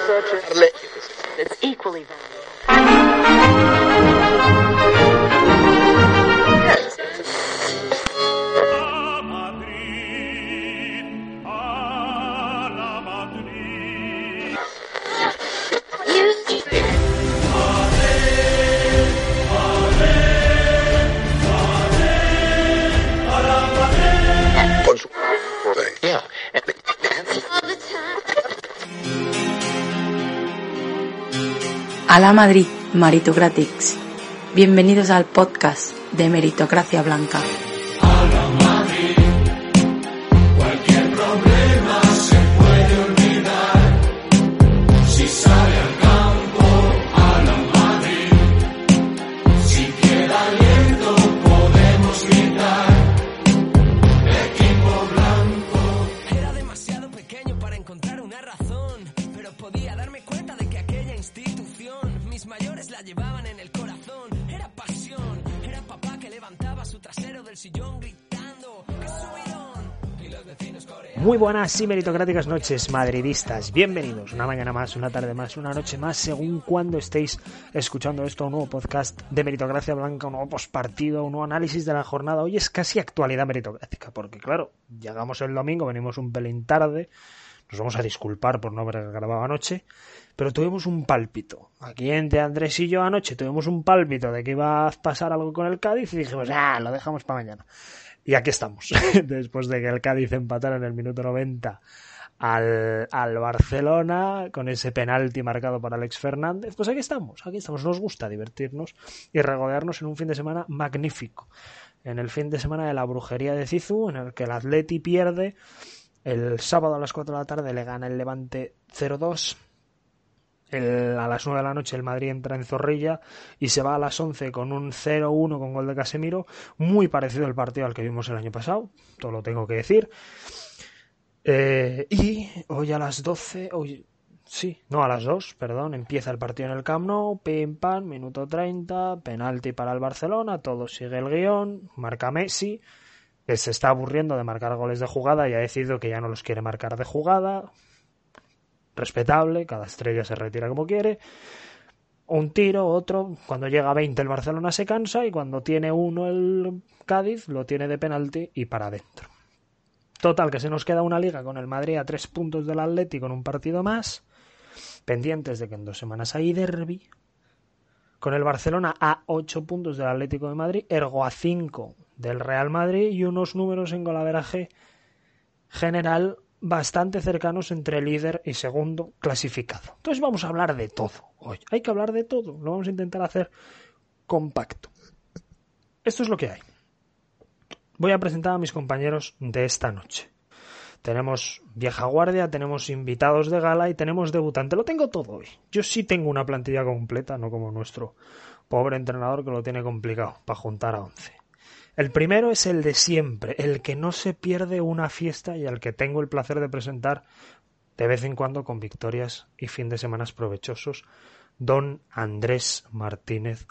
It's equally valuable. Alá Madrid, Meritocratics. Bienvenidos al podcast de Meritocracia Blanca. Cualquier problema se puede olvidar si sale al campo a la Madrid. Si queda aliento podemos gritar equipo blanco. Era demasiado pequeño para encontrar una razón, pero podía darme cuenta de que aquella institución, mis mayores la llevaban en el corazón. Era pasión, era papá que levantaba su trasero del sillón gritando ¡qué subidón! Y los vecinos coreaban. Muy buenas y meritocráticas noches madridistas, bienvenidos una mañana más, una tarde más, una noche más, según cuando estéis escuchando esto, un nuevo podcast de Meritocracia Blanca, un nuevo postpartido, un nuevo análisis de la jornada. Hoy es casi actualidad meritocrática, porque claro, llegamos el domingo, venimos un pelín tarde, nos vamos a disculpar por no haber grabado anoche, pero tuvimos un pálpito. Aquí entre Andrés y yo anoche tuvimos un pálpito de que iba a pasar algo con el Cádiz y dijimos, lo dejamos para mañana. Y aquí estamos, después de que el Cádiz empatara en el minuto 90 al Barcelona, con ese penalti marcado por Alex Fernández, pues aquí estamos, nos gusta divertirnos y regodearnos en un fin de semana magnífico. En el fin de semana de la brujería de Zizou, en el que el Atleti pierde, el sábado a las 4 de la tarde le gana el Levante 0-2, a las 9 de la noche el Madrid entra en Zorrilla y se va a las 11 con un 0-1 con gol de Casemiro, muy parecido al partido al que vimos el año pasado, todo lo tengo que decir. Y hoy a las 12, a las 2, empieza el partido en el Camp Nou, pim pam, minuto 30, penalti para el Barcelona, todo sigue el guión, marca Messi, que se está aburriendo de marcar goles de jugada y ha decidido que ya no los quiere marcar de jugada. Respetable, cada estrella se retira como quiere. Un tiro, otro, cuando llega a 20 el Barcelona se cansa y cuando tiene uno el Cádiz lo tiene de penalti y para adentro. Total, que se nos queda una liga con el Madrid a 3 puntos del Atleti con un partido más, pendientes de que en 2 semanas hay derbi, con el Barcelona a 8 puntos del Atlético de Madrid, ergo a 5 del Real Madrid y unos números en golaveraje general bastante cercanos entre líder y segundo clasificado. Entonces vamos a hablar de todo hoy. Hay que hablar de todo. Lo vamos a intentar hacer compacto. Esto es lo que hay. Voy a presentar a mis compañeros de esta noche. Tenemos vieja guardia, tenemos invitados de gala y tenemos debutante. Lo tengo todo hoy. Yo sí tengo una plantilla completa, no como nuestro pobre entrenador que lo tiene complicado para juntar a 11. El primero es el de siempre, el que no se pierde una fiesta y al que tengo el placer de presentar de vez en cuando con victorias y fin de semanas provechosos, don Andrés Martínez,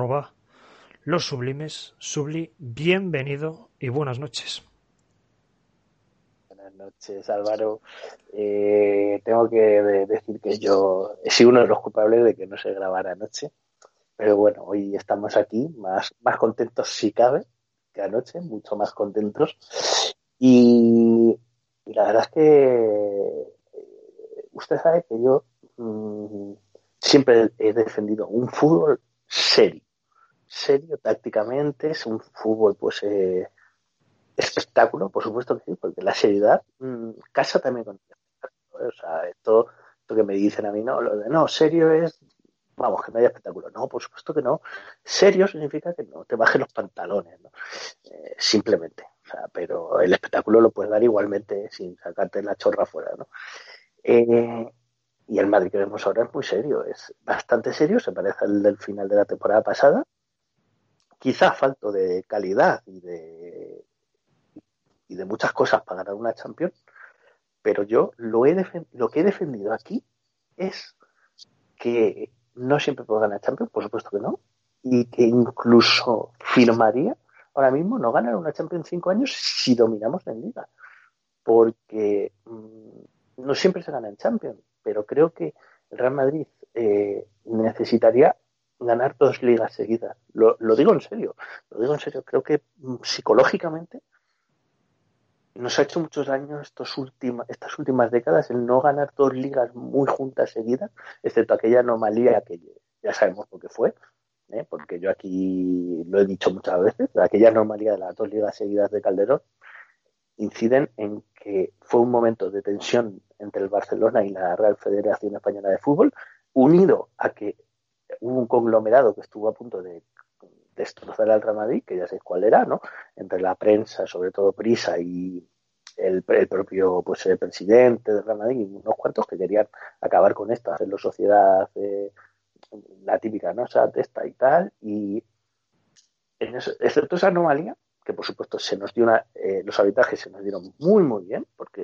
@Los Sublimes. Subli, bienvenido y buenas noches. Buenas noches, Álvaro. Tengo que decir que yo he sido uno de los culpables de que no se grabara anoche, pero bueno, hoy estamos aquí, más contentos si cabe que anoche, mucho más contentos. Y la verdad es que usted sabe que yo siempre he defendido un fútbol serio tácticamente, es un fútbol pues espectáculo, por supuesto que sí, porque la seriedad casa también con el espectáculo, ¿eh? O sea, esto que me dicen a mí, no, serio es, vamos, que no haya espectáculo. No, por supuesto que no. Serio significa que no te bajes los pantalones, ¿no? Simplemente. O sea, pero el espectáculo lo puedes dar igualmente sin sacarte la chorra fuera, ¿no? Y el Madrid que vemos ahora es muy serio, es bastante serio, se parece al del final de la temporada pasada. Quizás falto de calidad y de muchas cosas para ganar una Champions, pero yo lo que he defendido aquí es que no siempre puedo ganar Champions, por supuesto que no, y que incluso firmaría ahora mismo no ganar una Champions 5 años si dominamos en Liga, porque no siempre se gana en Champions, pero creo que el Real Madrid necesitaría ganar 2 ligas seguidas. Lo digo en serio, creo que psicológicamente nos ha hecho muchos daños estas últimas décadas el no ganar 2 ligas muy juntas seguidas, excepto aquella anomalía que ya sabemos por qué fue, porque yo aquí lo he dicho muchas veces, aquella anomalía de las 2 ligas seguidas de Calderón inciden en que fue un momento de tensión entre el Barcelona y la Real Federación Española de Fútbol, unido a que hubo un conglomerado que estuvo a punto de destrozar al Real Madrid, que ya sabéis cuál era, ¿no? Entre la prensa, sobre todo Prisa, y el propio pues el presidente del Real Madrid, y unos cuantos que querían acabar con esto, hacerlo sociedad, la típica, ¿no? O sea, testa y tal, y en eso, excepto esa anomalía, que por supuesto se nos dio los arbitrajes se nos dieron muy muy bien, porque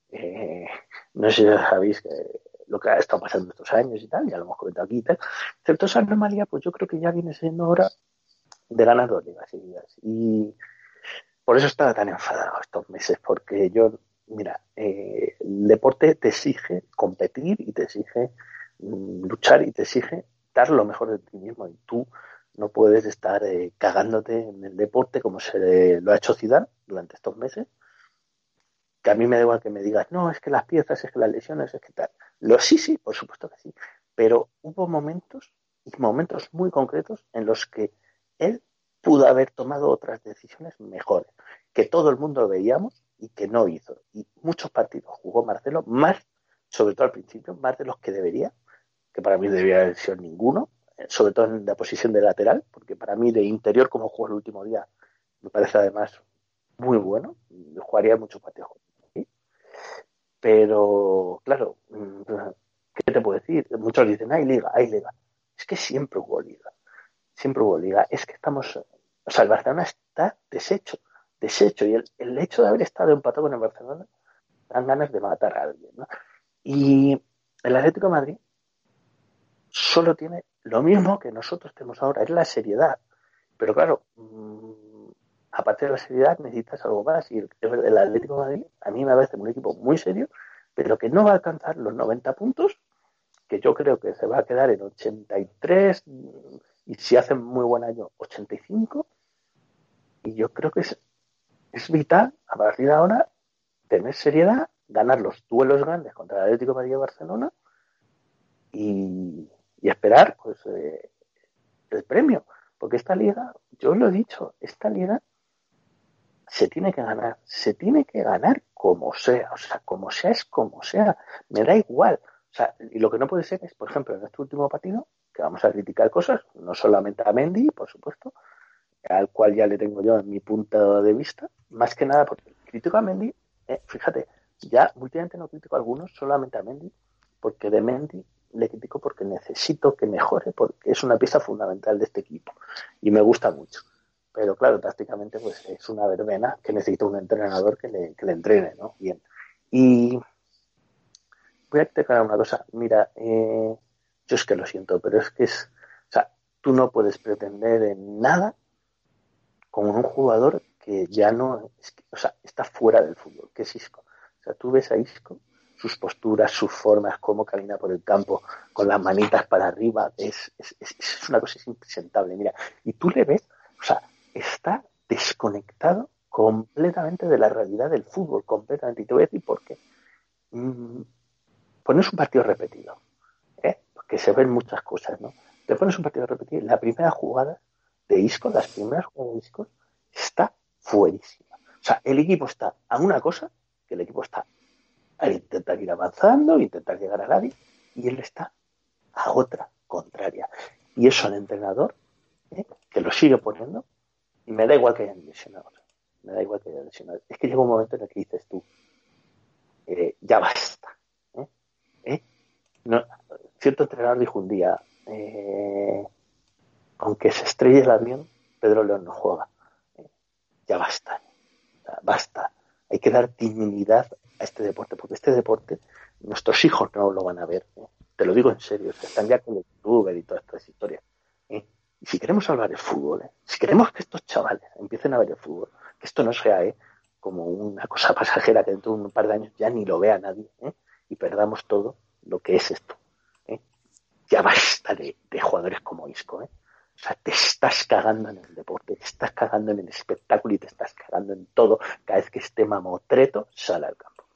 no sé si sabéis lo que ha estado pasando estos años y tal, ya lo hemos comentado aquí y tal, excepto esa anomalía, pues yo creo que ya viene siendo hora de ganar 2 ligas seguidas, y por eso estaba tan enfadado estos meses, porque mira, el deporte te exige competir y te exige luchar y te exige dar lo mejor de ti mismo, y tú no puedes estar cagándote en el deporte como lo ha hecho Zidane durante estos meses, que a mí me da igual que me digas, no, es que las piezas, es que las lesiones, es que tal. Sí, por supuesto que sí, pero hubo momentos muy concretos en los que él pudo haber tomado otras decisiones mejores, que todo el mundo veíamos y que no hizo. Y muchos partidos jugó Marcelo, más, sobre todo al principio, más de los que debería, que para mí debía haber sido ninguno, sobre todo en la posición de lateral, porque para mí de interior, como jugó el último día, me parece además muy bueno. Jugaría muchos partidos. ¿Sí? Pero, claro, ¿qué te puedo decir? Muchos dicen, hay liga. Es que siempre hubo liga. Es que estamos... O sea, el Barcelona está deshecho. Y el hecho de haber estado empatado con el Barcelona dan ganas de matar a alguien, ¿no? Y el Atlético de Madrid solo tiene lo mismo que nosotros tenemos ahora, es la seriedad. Pero claro, aparte de la seriedad necesitas algo más. Y el Atlético de Madrid a mí me parece un equipo muy serio, pero que no va a alcanzar los 90 puntos, que yo creo que se va a quedar en 83, y si hacen muy buen año, 85. Y yo creo que es vital, a partir de ahora, tener seriedad, ganar los duelos grandes contra el Atlético de Madrid y Barcelona, y esperar pues el premio. Porque esta liga, yo lo he dicho, esta liga se tiene que ganar como sea, o sea, como sea es como sea, me da igual. O sea, y lo que no puede ser es, por ejemplo, en este último partido, que vamos a criticar cosas, no solamente a Mendy, por supuesto, al cual ya le tengo yo en mi punto de vista, más que nada porque critico a Mendy, fíjate, ya últimamente no critico a algunos, solamente a Mendy, porque de Mendy le critico porque necesito que mejore, porque es una pieza fundamental de este equipo y me gusta mucho. Pero claro, tácticamente pues es una verbena que necesita un entrenador que le entrene, ¿no? Bien. Y voy a destacar una cosa. Mira, yo es que lo siento, pero es que o sea, tú no puedes pretender en nada con un jugador que ya no, o sea, está fuera del fútbol, que es Isco. O sea, tú ves a Isco, sus posturas, sus formas, cómo camina por el campo, con las manitas para arriba, es una cosa impresentable. Mira, y tú le ves, o sea, está desconectado completamente de la realidad del fútbol, completamente. Y te voy a decir por qué. Pones un partido repetido, porque se ven muchas cosas, ¿no? Te pones un partido repetido, la primera jugada de Isco, las primeras jugadas de Isco, está fuerísima. O sea, el equipo está a una cosa, que el equipo está a intentar ir avanzando, intentar llegar a nadie, y él está a otra contraria. Y eso al entrenador, que lo sigue poniendo, y me da igual que hayan lesionado. Es que llega un momento en el que dices tú, ya basta. No, cierto entrenador dijo un día, aunque se estrelle el avión, Pedro León no juega. Ya basta. Basta. Hay que dar dignidad a este deporte, porque este deporte nuestros hijos no lo van a ver. Te lo digo en serio, están ya con el youtuber y todas estas historias. Y si queremos salvar el fútbol, si queremos que estos chavales empiecen a ver el fútbol, que esto no sea como una cosa pasajera que dentro de un par de años ya ni lo vea nadie, y perdamos todo lo que es esto. ya basta de jugadores como Isco, ¿eh? O sea, te estás cagando en el deporte, te estás cagando en el espectáculo y te estás cagando en todo. Cada vez que esté mamotreto, sale al campo.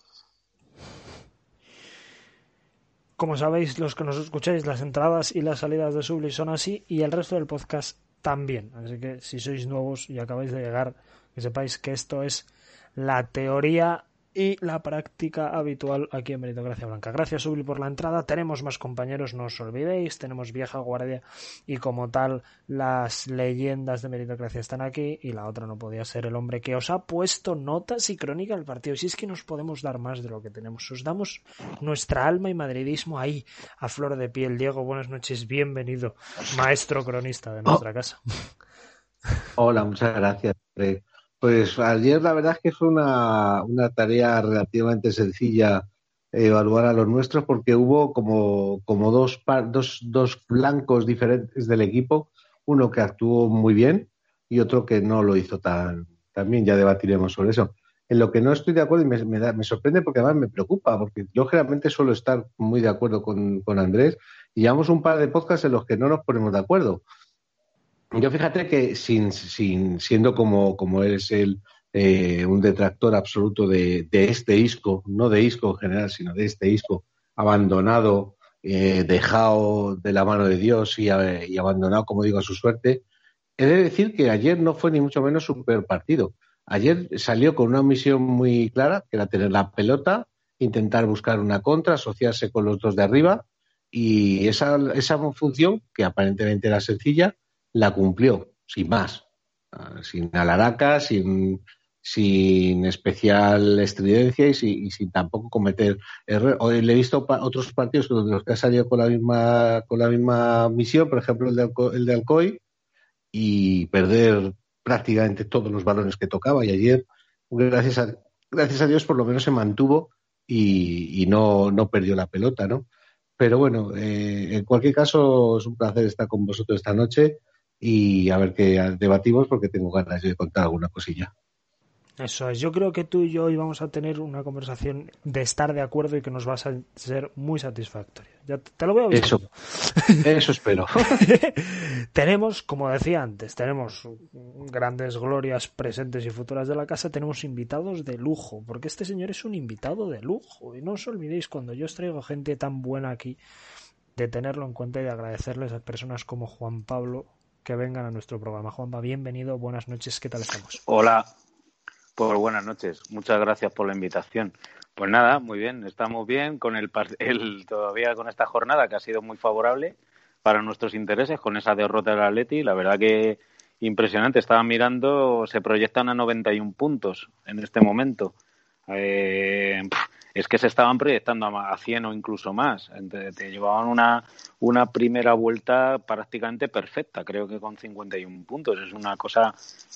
Como sabéis, los que nos escucháis, las entradas y las salidas de Subli son así y el resto del podcast también. Así que si sois nuevos y acabáis de llegar, que sepáis que esto es la teoría y la práctica habitual aquí en Meritocracia Blanca. Gracias, Subli, por la entrada. Tenemos más compañeros, no os olvidéis. Tenemos vieja guardia y como tal las leyendas de Meritocracia están aquí y la otra no podía ser el hombre que os ha puesto notas y crónica del partido. Si es que nos podemos dar más de lo que tenemos. Os damos nuestra alma y madridismo ahí a flor de piel. Diego, buenas noches. Bienvenido, maestro cronista de nuestra casa. Hola, muchas gracias. Pues ayer la verdad es que fue una tarea relativamente sencilla evaluar a los nuestros porque hubo como dos flancos diferentes del equipo, uno que actuó muy bien y otro que no lo hizo tan bien. Ya debatiremos sobre eso. En lo que no estoy de acuerdo y me sorprende porque además me preocupa, porque yo generalmente suelo estar muy de acuerdo con Andrés y llevamos un par de podcasts en los que no nos ponemos de acuerdo. Yo fíjate que siendo como eres un detractor absoluto de este Isco, no de Isco en general, sino de este Isco, abandonado, dejado de la mano de Dios y abandonado, como digo, a su suerte, he de decir que ayer no fue ni mucho menos un peor partido. Ayer salió con una misión muy clara, que era tener la pelota, intentar buscar una contra, asociarse con los dos de arriba, y esa función, que aparentemente era sencilla, la cumplió, sin más, sin alaracas, sin especial estridencia y sin tampoco cometer errores. Hoy le he visto otros partidos donde los que ha salido con la misma misión, por ejemplo el de Alcoy, y perder prácticamente todos los balones que tocaba, y ayer, gracias a Dios, por lo menos se mantuvo y no perdió la pelota, ¿no? Pero bueno, en cualquier caso, es un placer estar con vosotros esta noche y a ver qué debatimos, porque tengo ganas de contar alguna cosilla. Eso es, yo creo que tú y yo hoy vamos a tener una conversación de estar de acuerdo y que nos va a ser muy satisfactoria. Ya te lo voy a avisar. Eso espero. Tenemos, como decía antes, tenemos grandes glorias presentes y futuras de la casa, tenemos invitados de lujo, porque este señor es un invitado de lujo. Y no os olvidéis, cuando yo os traigo gente tan buena aquí, de tenerlo en cuenta y de agradecerles a personas como Juan Pablo que vengan a nuestro programa. Juanpa, bienvenido, buenas noches, ¿qué tal estamos? Hola. Pues buenas noches, muchas gracias por la invitación. Pues nada, muy bien, estamos bien con todavía con esta jornada que ha sido muy favorable para nuestros intereses, con esa derrota del Atleti. La verdad que impresionante, estaba mirando, se proyectan a 91 puntos en este momento. Es que se estaban proyectando a 100 o incluso más. Te llevaban una primera vuelta prácticamente perfecta, creo que con 51 puntos. Es una cosa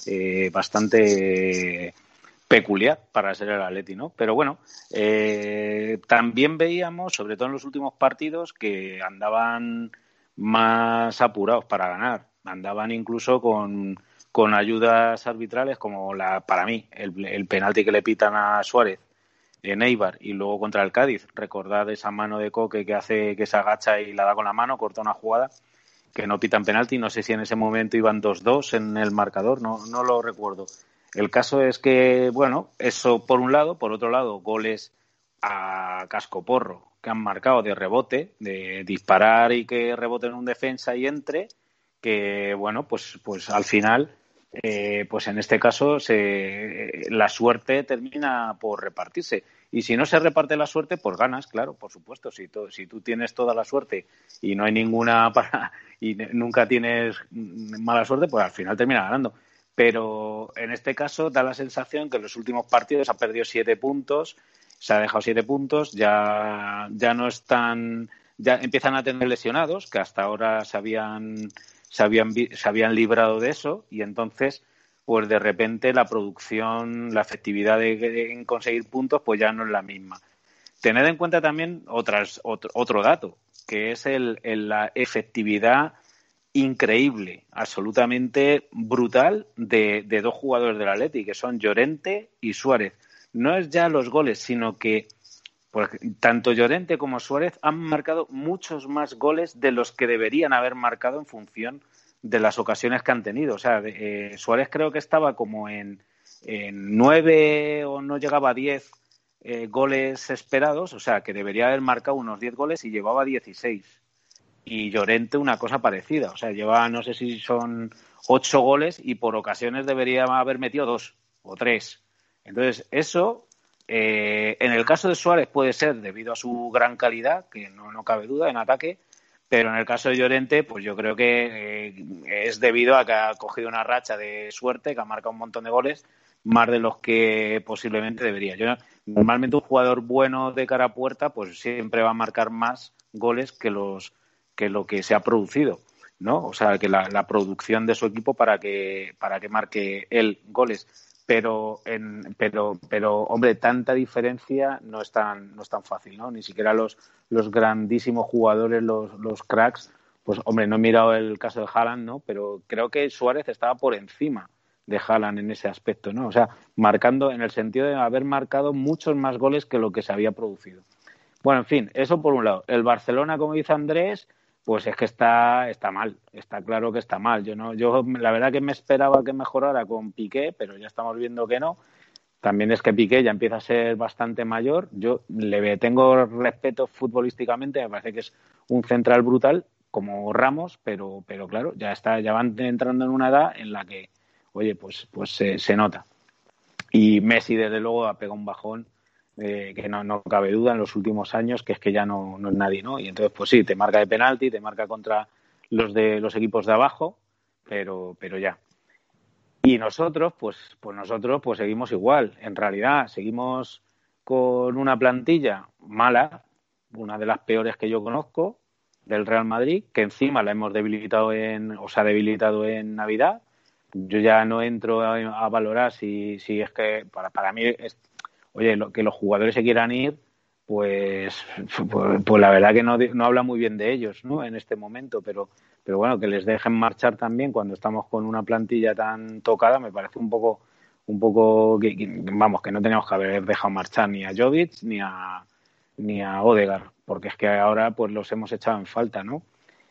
bastante peculiar para ser el Atleti, ¿no? Pero bueno, también veíamos, sobre todo en los últimos partidos, que andaban más apurados para ganar. Andaban incluso con ayudas arbitrales como para mí, el penalti que le pitan a Suárez en Eibar y luego contra el Cádiz. Recordad esa mano de Coque que hace que se agacha y la da con la mano, corta una jugada, que no pitan penalti. No sé si en ese momento iban 2-2 en el marcador, no lo recuerdo. El caso es que, bueno, eso por un lado. Por otro lado, goles a cascoporro que han marcado de rebote, de disparar y que rebote en un defensa y entre, que, bueno, pues al final, pues en este caso la suerte termina por repartirse. Y si no se reparte la suerte, pues ganas, claro, por supuesto. Si tú tienes toda la suerte y no hay ninguna y nunca tienes mala suerte, pues al final termina ganando. Pero en este caso da la sensación que en los últimos partidos ha perdido 7 puntos, se ha dejado 7 puntos, ya no están, ya empiezan a tener lesionados, que hasta ahora se habían librado de eso, y entonces, pues de repente la producción, la efectividad en conseguir puntos, pues ya no es la misma. Tened en cuenta también otro dato, que es la efectividad increíble, absolutamente brutal de dos jugadores del Atleti, que son Llorente y Suárez. No es ya los goles, sino que pues tanto Llorente como Suárez han marcado muchos más goles de los que deberían haber marcado en función de las ocasiones que han tenido. O sea, Suárez creo que estaba como en 9 o no llegaba a 10 goles esperados, o sea, que debería haber marcado unos 10 goles y llevaba 16. Y Llorente una cosa parecida, o sea, lleva, no sé si son 8 goles y por ocasiones debería haber metido 2 o 3. Entonces, eso, en el caso de Suárez puede ser debido a su gran calidad, que no cabe duda en ataque, pero en el caso de Llorente, pues yo creo que es debido a que ha cogido una racha de suerte, que ha marcado un montón de goles, más de los que posiblemente debería. Normalmente un jugador bueno de cara a puerta, pues siempre va a marcar más goles que lo que se ha producido, ¿no? O sea, que la producción de su equipo para que marque él goles. Pero hombre, tanta diferencia no es tan fácil, ¿no? Ni siquiera los grandísimos jugadores, los cracks, pues hombre, no he mirado el caso de Haaland, ¿no? Pero creo que Suárez estaba por encima de Haaland en ese aspecto, ¿no? O sea, marcando en el sentido de haber marcado muchos más goles que lo que se había producido. Bueno, en fin, eso por un lado. El Barcelona, como dice Andrés, pues es que está mal, está claro que está mal. Yo la verdad que me esperaba que mejorara con Piqué, pero ya estamos viendo que no. También es que Piqué ya empieza a ser bastante mayor. Yo tengo respeto futbolísticamente, me parece que es un central brutal como Ramos, pero claro, ya van entrando en una edad en la que, oye, pues se nota. Y Messi desde luego ha pegado un bajón. Que no cabe duda en los últimos años, que es que ya no es nadie, ¿no? Y entonces, pues sí, te marca de penalti, te marca contra los de los equipos de abajo, pero ya. Y nosotros, pues seguimos igual. En realidad, seguimos con una plantilla mala, una de las peores que yo conozco, del Real Madrid, que encima la hemos debilitado se ha debilitado en Navidad. Yo ya no entro a valorar si es que para mí es... Oye, que los jugadores se quieran ir, pues la verdad que no habla muy bien de ellos, ¿no? En este momento, pero bueno, que les dejen marchar también cuando estamos con una plantilla tan tocada, me parece un poco que no teníamos que haber dejado marchar ni a Jovic ni a Odegaard, porque es que ahora pues los hemos echado en falta, ¿no?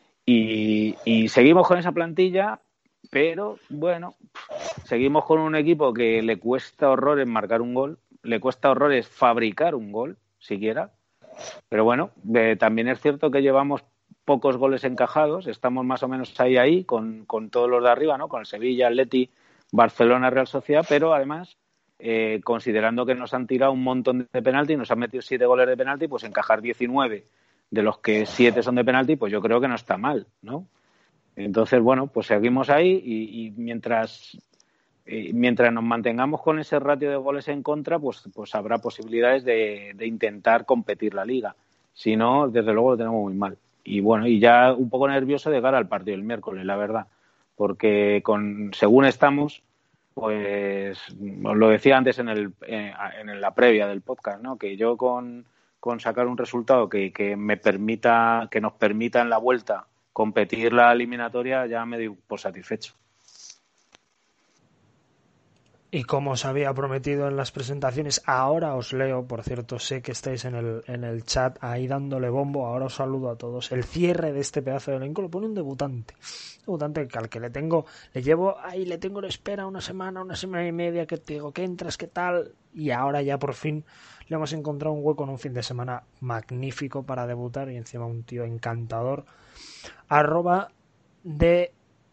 Y seguimos con esa plantilla, pero bueno, seguimos con un equipo que le cuesta horrores marcar un gol. Le cuesta horrores fabricar un gol, siquiera. Pero bueno, también es cierto que llevamos pocos goles encajados. Estamos más o menos ahí con todos los de arriba, ¿no? Con el Sevilla, Atleti, Barcelona, Real Sociedad. Pero además, considerando que nos han tirado un montón de penalti, nos han metido 7 goles de penalti, pues encajar 19, de los que 7 son de penalti, pues yo creo que no está mal, ¿no? Entonces, bueno, pues seguimos ahí y mientras nos mantengamos con ese ratio de goles en contra, pues habrá posibilidades de intentar competir la Liga. Si no, desde luego lo tenemos muy mal. Y bueno, y ya un poco nervioso de cara al partido del miércoles, la verdad. Porque según estamos, pues os lo decía antes en la previa del podcast, ¿no? Que yo con sacar un resultado que nos permita en la vuelta competir la eliminatoria, ya me doy por satisfecho. Y como os había prometido en las presentaciones, ahora os leo, por cierto, sé que estáis en el chat ahí dándole bombo, ahora os saludo a todos. El cierre de este pedazo de elenco lo pone un debutante al que le tengo en espera una semana y media, que te digo que entras, qué tal, y ahora ya por fin le hemos encontrado un hueco en un fin de semana magnífico para debutar, y encima un tío encantador. @de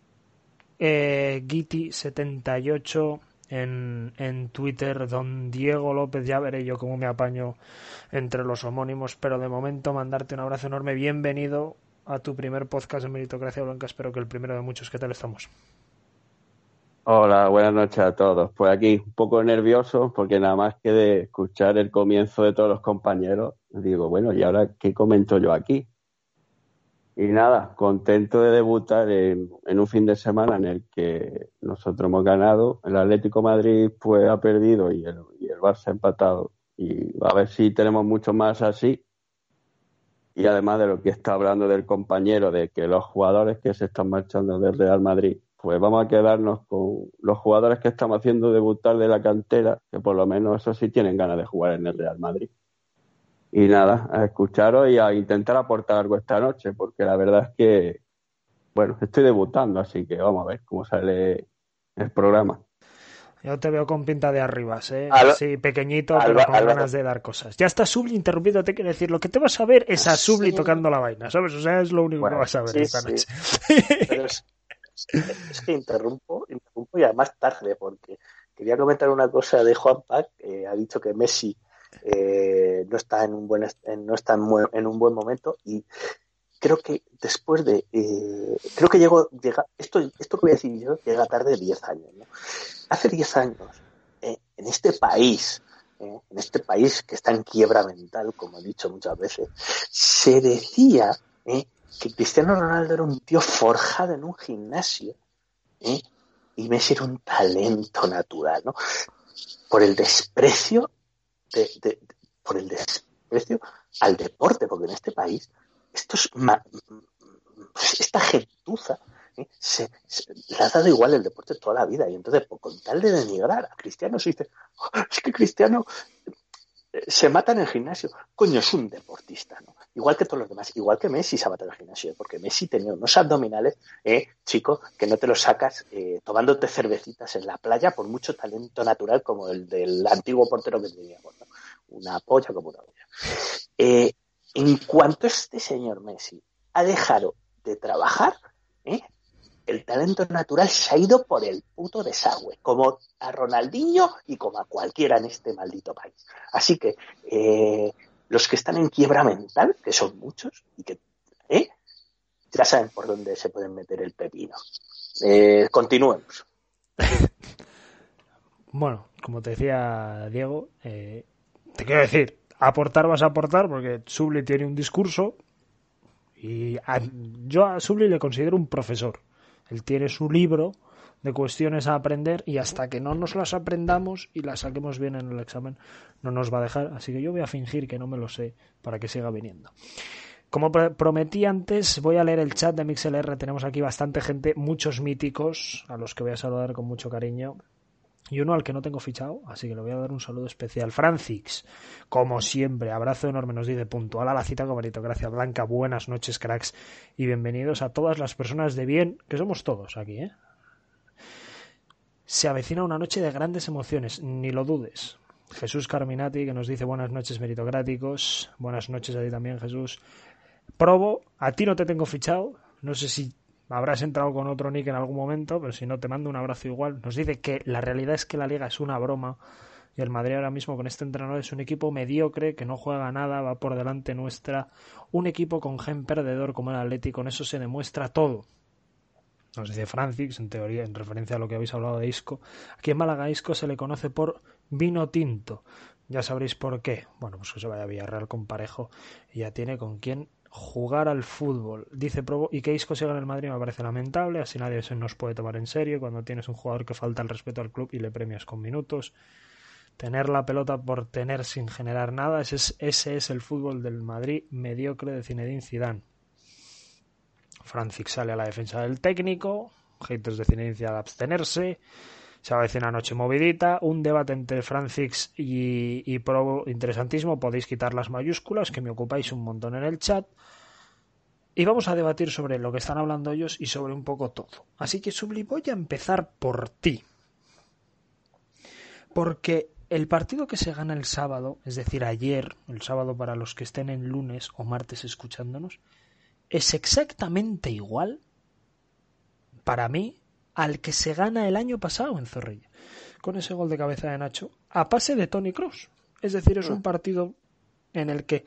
Guiti78 en Twitter, don Diego López. Ya veré yo cómo me apaño entre los homónimos, pero de momento mandarte un abrazo enorme. Bienvenido a tu primer podcast de Meritocracia Blanca, espero que el primero de muchos. ¿Qué tal estamos? Hola, buenas noches a todos. Pues aquí un poco nervioso porque nada más que de escuchar el comienzo de todos los compañeros, digo, bueno, ¿y ahora qué comento yo aquí? Y nada, contento de debutar en un fin de semana en el que nosotros hemos ganado, el Atlético Madrid pues ha perdido y el Barça ha empatado. Y a ver si tenemos mucho más así. Y además de lo que está hablando del compañero, de que los jugadores que se están marchando del Real Madrid, pues vamos a quedarnos con los jugadores que estamos haciendo debutar de la cantera, que por lo menos eso sí tienen ganas de jugar en el Real Madrid. Y nada, a escucharos y a intentar aportar algo esta noche, porque la verdad es que, bueno, estoy debutando, así que vamos a ver cómo sale el programa. Yo te veo con pinta de arribas, ¿eh? Al- Sí, pequeñito, pero Alba- con Álvaro, ganas de dar cosas. Ya está Subli interrumpiendo, te quiero decir, lo que te vas a ver es a Subli sí, tocando la vaina, ¿sabes? O sea, es lo único que Bueno, vas a ver sí, esta sí, noche. pero es que interrumpo y además tarde, porque quería comentar una cosa de Juan Pac, que ha dicho que Messi no está en un no está en un buen momento, y creo que después de creo que llega esto que voy a decir yo llega tarde 10 años, ¿no? Hace 10 años en este país que está en quiebra mental, como he dicho muchas veces, se decía que Cristiano Ronaldo era un tío forjado en un gimnasio, ¿eh? Y Messi era un talento natural, ¿no? Por el desprecio por el desprecio al deporte, porque en este país esta gentuza le ha dado igual el deporte toda la vida, y entonces con tal de denigrar a Cristiano se dice, es que Cristiano se mata en el gimnasio. Coño, es un deportista, ¿no? Igual que todos los demás, igual que Messi se mata en el gimnasio, porque Messi tenía unos abdominales, chico, que no te los sacas tomándote cervecitas en la playa por mucho talento natural como el del antiguo portero que teníamos, ¿no? Una polla como una olla. En cuanto este señor Messi ha dejado de trabajar, el talento natural se ha ido por el puto desagüe, como a Ronaldinho y como a cualquiera en este maldito país. Así que los que están en quiebra mental, que son muchos, y que ya saben por dónde se pueden meter el pepino. Continuemos. Bueno, como te decía Diego, te quiero decir, aportar vas a aportar porque Subli tiene un discurso y yo a Subli le considero un profesor. Él tiene su libro de cuestiones a aprender y hasta que no nos las aprendamos y las saquemos bien en el examen no nos va a dejar, así que yo voy a fingir que no me lo sé para que siga viniendo. Como prometí antes, voy a leer el chat de MixLR. Tenemos aquí bastante gente, muchos míticos, a los que voy a saludar con mucho cariño. Y uno al que no tengo fichado, así que le voy a dar un saludo especial. Francis, como siempre, abrazo enorme, nos dice puntual a la cita con Meritocracia Blanca. Buenas noches, cracks, y bienvenidos a todas las personas de bien, que somos todos aquí, ¿eh? Se avecina una noche de grandes emociones, ni lo dudes. Jesús Carminati, que nos dice buenas noches, meritocráticos. Buenas noches a ti también, Jesús. Probo, a ti no te tengo fichado, no sé si habrás entrado con otro nick en algún momento, pero si no te mando un abrazo igual. Nos dice que la realidad es que la Liga es una broma y el Madrid ahora mismo con este entrenador es un equipo mediocre que no juega nada, va por delante nuestra, un equipo con gen perdedor como el Atleti, con eso se demuestra todo. Nos dice Francis, en teoría, en referencia a lo que habéis hablado de Isco. Aquí en Málaga Isco se le conoce por vino tinto. Ya sabréis por qué. Bueno, pues que se vaya a Villarreal con Parejo y ya tiene con quién jugar al fútbol. Dice Probo, y que Isco siga en el Madrid me parece lamentable, así nadie se nos puede tomar en serio cuando tienes un jugador que falta el respeto al club y le premias con minutos. Tener la pelota por tener sin generar nada, ese es el fútbol del Madrid mediocre de Zinedine Zidane. Francis sale a la defensa del técnico, haters de Zinedine al abstenerse. Se va a decir una noche movidita, un debate entre Francis y Probo interesantísimo. Podéis quitar las mayúsculas, que me ocupáis un montón en el chat. Y vamos a debatir sobre lo que están hablando ellos y sobre un poco todo. Así que, Subli, voy a empezar por ti. Porque el partido que se gana el sábado, es decir, ayer, el sábado para los que estén en lunes o martes escuchándonos, es exactamente igual, para mí, al que se gana el año pasado en Zorrilla, con ese gol de cabeza de Nacho, a pase de Toni Kroos. Es decir, es un partido en el que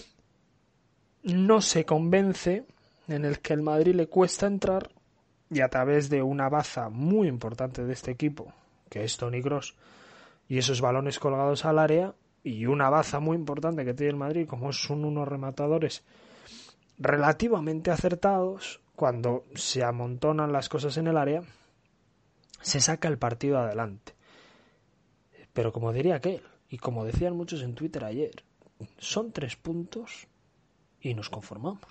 no se convence, en el que el Madrid le cuesta entrar, y a través de una baza muy importante de este equipo, que es Toni Kroos, y esos balones colgados al área, y una baza muy importante que tiene el Madrid, como son unos rematadores relativamente acertados, cuando se amontonan las cosas en el área, se saca el partido adelante. Pero como diría aquel, y como decían muchos en Twitter ayer, son 3 puntos y nos conformamos.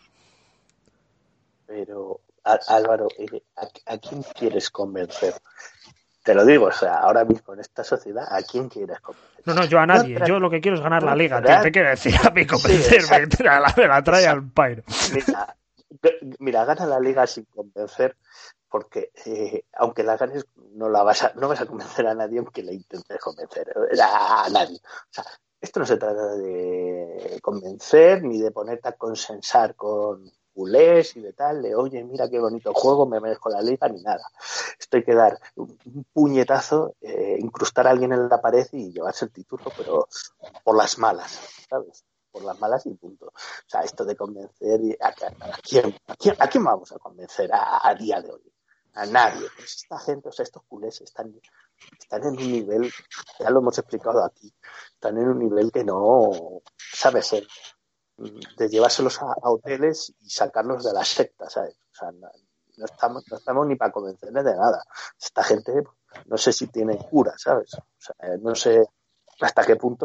Pero, Álvaro, ¿a quién quieres convencer? te lo digo, o sea, ahora mismo en esta sociedad, ¿a quién quieres convencer? No, yo a nadie. Yo lo que quiero es ganar la liga, tío. Te quiero decir, a mí convencerme, me la trae al pairo. Mira, gana la liga sin convencer, porque aunque la ganes, no vas a convencer a nadie aunque la intentes convencer. A nadie. O sea, esto no se trata de convencer ni de ponerte a consensar con culés y de tal, de oye, mira qué bonito juego, me merezco la liga, ni nada. Esto hay que dar un puñetazo, incrustar a alguien en la pared y llevarse el título, pero por las malas, ¿sabes? Por las malas y punto. O sea, esto de convencer, ¿a quién vamos a convencer a día de hoy? A nadie. Pues esta gente, o sea, estos culés están en un nivel, ya lo hemos explicado aquí, están en un nivel que no, ¿sabes? De llevárselos a hoteles y sacarlos de la secta, ¿sabes? O sea, no estamos ni para convencerles de nada. Esta gente, no sé si tiene cura, ¿sabes? O sea, no sé hasta qué punto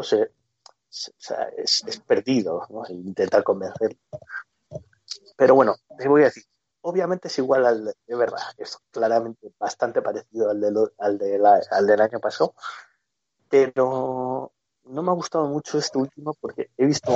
es perdido, ¿no? Intentar convencer. Pero bueno, te voy a decir, obviamente es igual de verdad, es claramente bastante parecido al del año pasado, pero no me ha gustado mucho este último porque he visto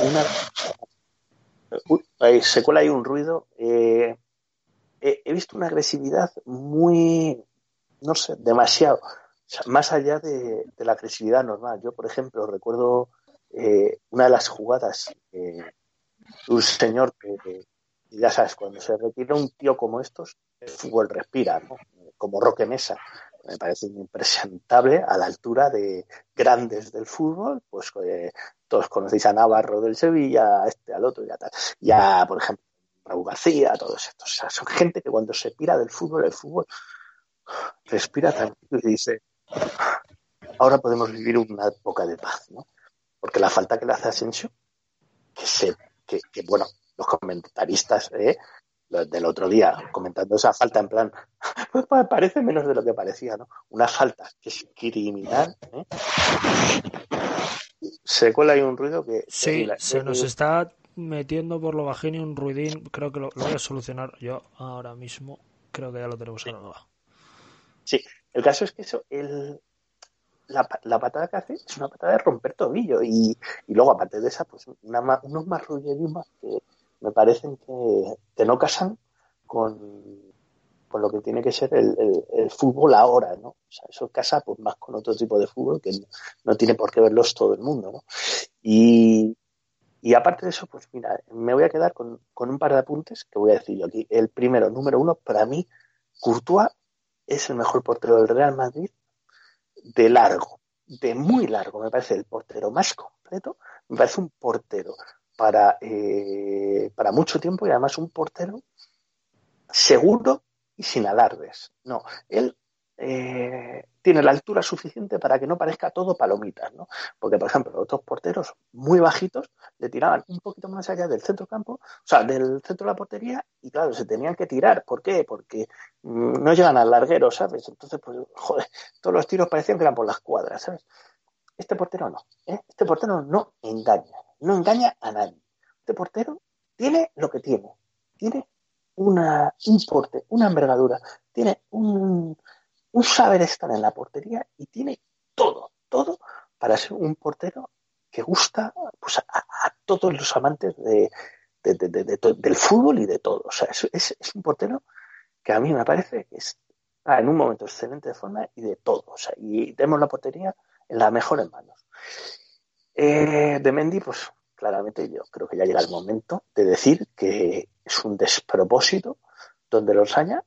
se cuela ahí un ruido, he visto una agresividad muy, no sé, demasiado, o sea, más allá de la agresividad normal. Yo, por ejemplo, recuerdo una de las jugadas de un señor que ya sabes, cuando se retira un tío como estos, el fútbol respira, ¿no? Como Roque Mesa. Me parece impresentable a la altura de grandes del fútbol, pues todos conocéis a Navarro del Sevilla, al otro y a tal. Ya, por ejemplo, Raúl García, todos estos. O sea, son gente que cuando se pira del fútbol, el fútbol respira tranquilo y dice, ahora podemos vivir una época de paz, ¿no? Porque la falta que le hace Asensio, que bueno, los comentaristas del otro día comentando esa falta en plan, pues parece menos de lo que parecía, ¿no? Una falta que es criminal, ¿eh? Se cuela ahí un ruido que... Sí, se nos está metiendo por lo bajini un ruidín, creo que lo voy a solucionar yo ahora mismo, creo que ya lo tenemos arreglado. Sí, el caso es que eso, la patada que hace es una patada de romper tobillo y luego aparte de esa, pues unos marrullerismos que me parecen que no casan con lo que tiene que ser el fútbol ahora, ¿no? O sea, eso casa pues más con otro tipo de fútbol que no tiene por qué verlos todo el mundo, ¿no? Y aparte de eso, pues mira, me voy a quedar con un par de apuntes que voy a decir yo aquí. El primero, número uno, para mí, Courtois es el mejor portero del Real Madrid de largo, de muy largo. Me parece el portero más completo, me parece un portero para mucho tiempo y además un portero seguro y sin alardes. No, él tiene la altura suficiente para que no parezca todo palomitas, ¿no? Porque, por ejemplo, los otros porteros muy bajitos le tiraban un poquito más allá del centro campo, o sea, del centro de la portería, y claro, se tenían que tirar. ¿Por qué? Porque no llegan al larguero, ¿sabes? Entonces, pues, joder, todos los tiros parecían que eran por las cuadras, ¿sabes? Este portero no, ¿eh? Este portero no engaña a nadie. Este portero tiene lo que tiene un porte, una envergadura, tiene un saber estar en la portería y tiene todo para ser un portero que gusta pues a todos los amantes del fútbol y de todo. O sea, es un portero que a mí me parece que está en un momento excelente de forma y de todo. O sea, y tenemos la portería en las mejores manos. De Mendy, pues claramente yo creo que ya llega el momento de decir que es un despropósito donde lo ensaña.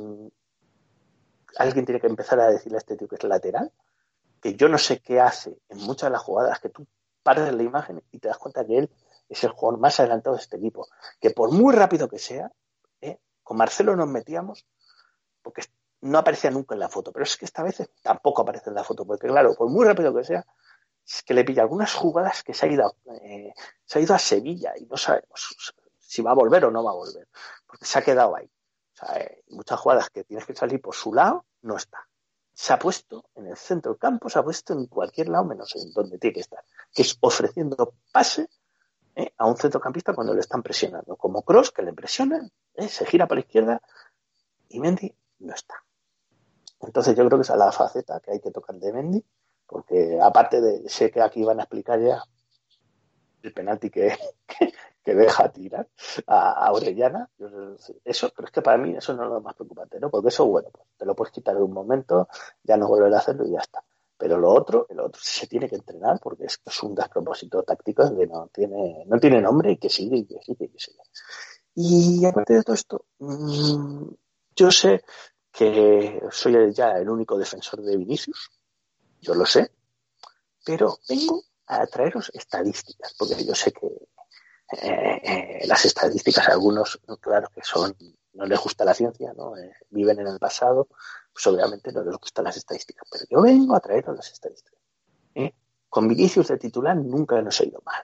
Alguien tiene que empezar a decirle a este tío que es lateral, que yo no sé qué hace en muchas de las jugadas, que tú paras la imagen y te das cuenta que él es el jugador más adelantado de este equipo, que por muy rápido que sea, con Marcelo nos metíamos, porque no aparecía nunca en la foto, pero es que esta vez tampoco aparece en la foto, porque claro, por muy rápido que sea, es que le pilla algunas jugadas que se ha ido a Sevilla y no sabemos si va a volver o no va a volver, porque se ha quedado ahí. O sea, muchas jugadas que tienes que salir por su lado, no está. Se ha puesto en el centro del campo, se ha puesto en cualquier lado menos en donde tiene que estar, que es ofreciendo pase a un centrocampista cuando le están presionando, como Kroos, que le presionan, se gira para la izquierda y Mendy no está. Entonces yo creo que esa es la faceta que hay que tocar de Mendy, porque aparte de, sé que aquí van a explicar ya el penalti que deja tirar a Orellana, eso, pero es que para mí eso no es lo más preocupante, ¿no? Porque eso, bueno, pues te lo puedes quitar en un momento, ya no volver a hacerlo y ya está. Pero el otro se tiene que entrenar porque es un despropósito táctico que no tiene nombre y que sigue y que sigue y que sigue. Y aparte de todo esto, yo sé que soy ya el único defensor de Vinicius, yo lo sé, pero vengo a traeros estadísticas, porque yo sé que las estadísticas a algunos, claro que no les gusta la ciencia, ¿no? Viven en el pasado, pues obviamente no les gustan las estadísticas, pero yo vengo a traeros las estadísticas. Con Vinicius de titular nunca nos ha ido mal,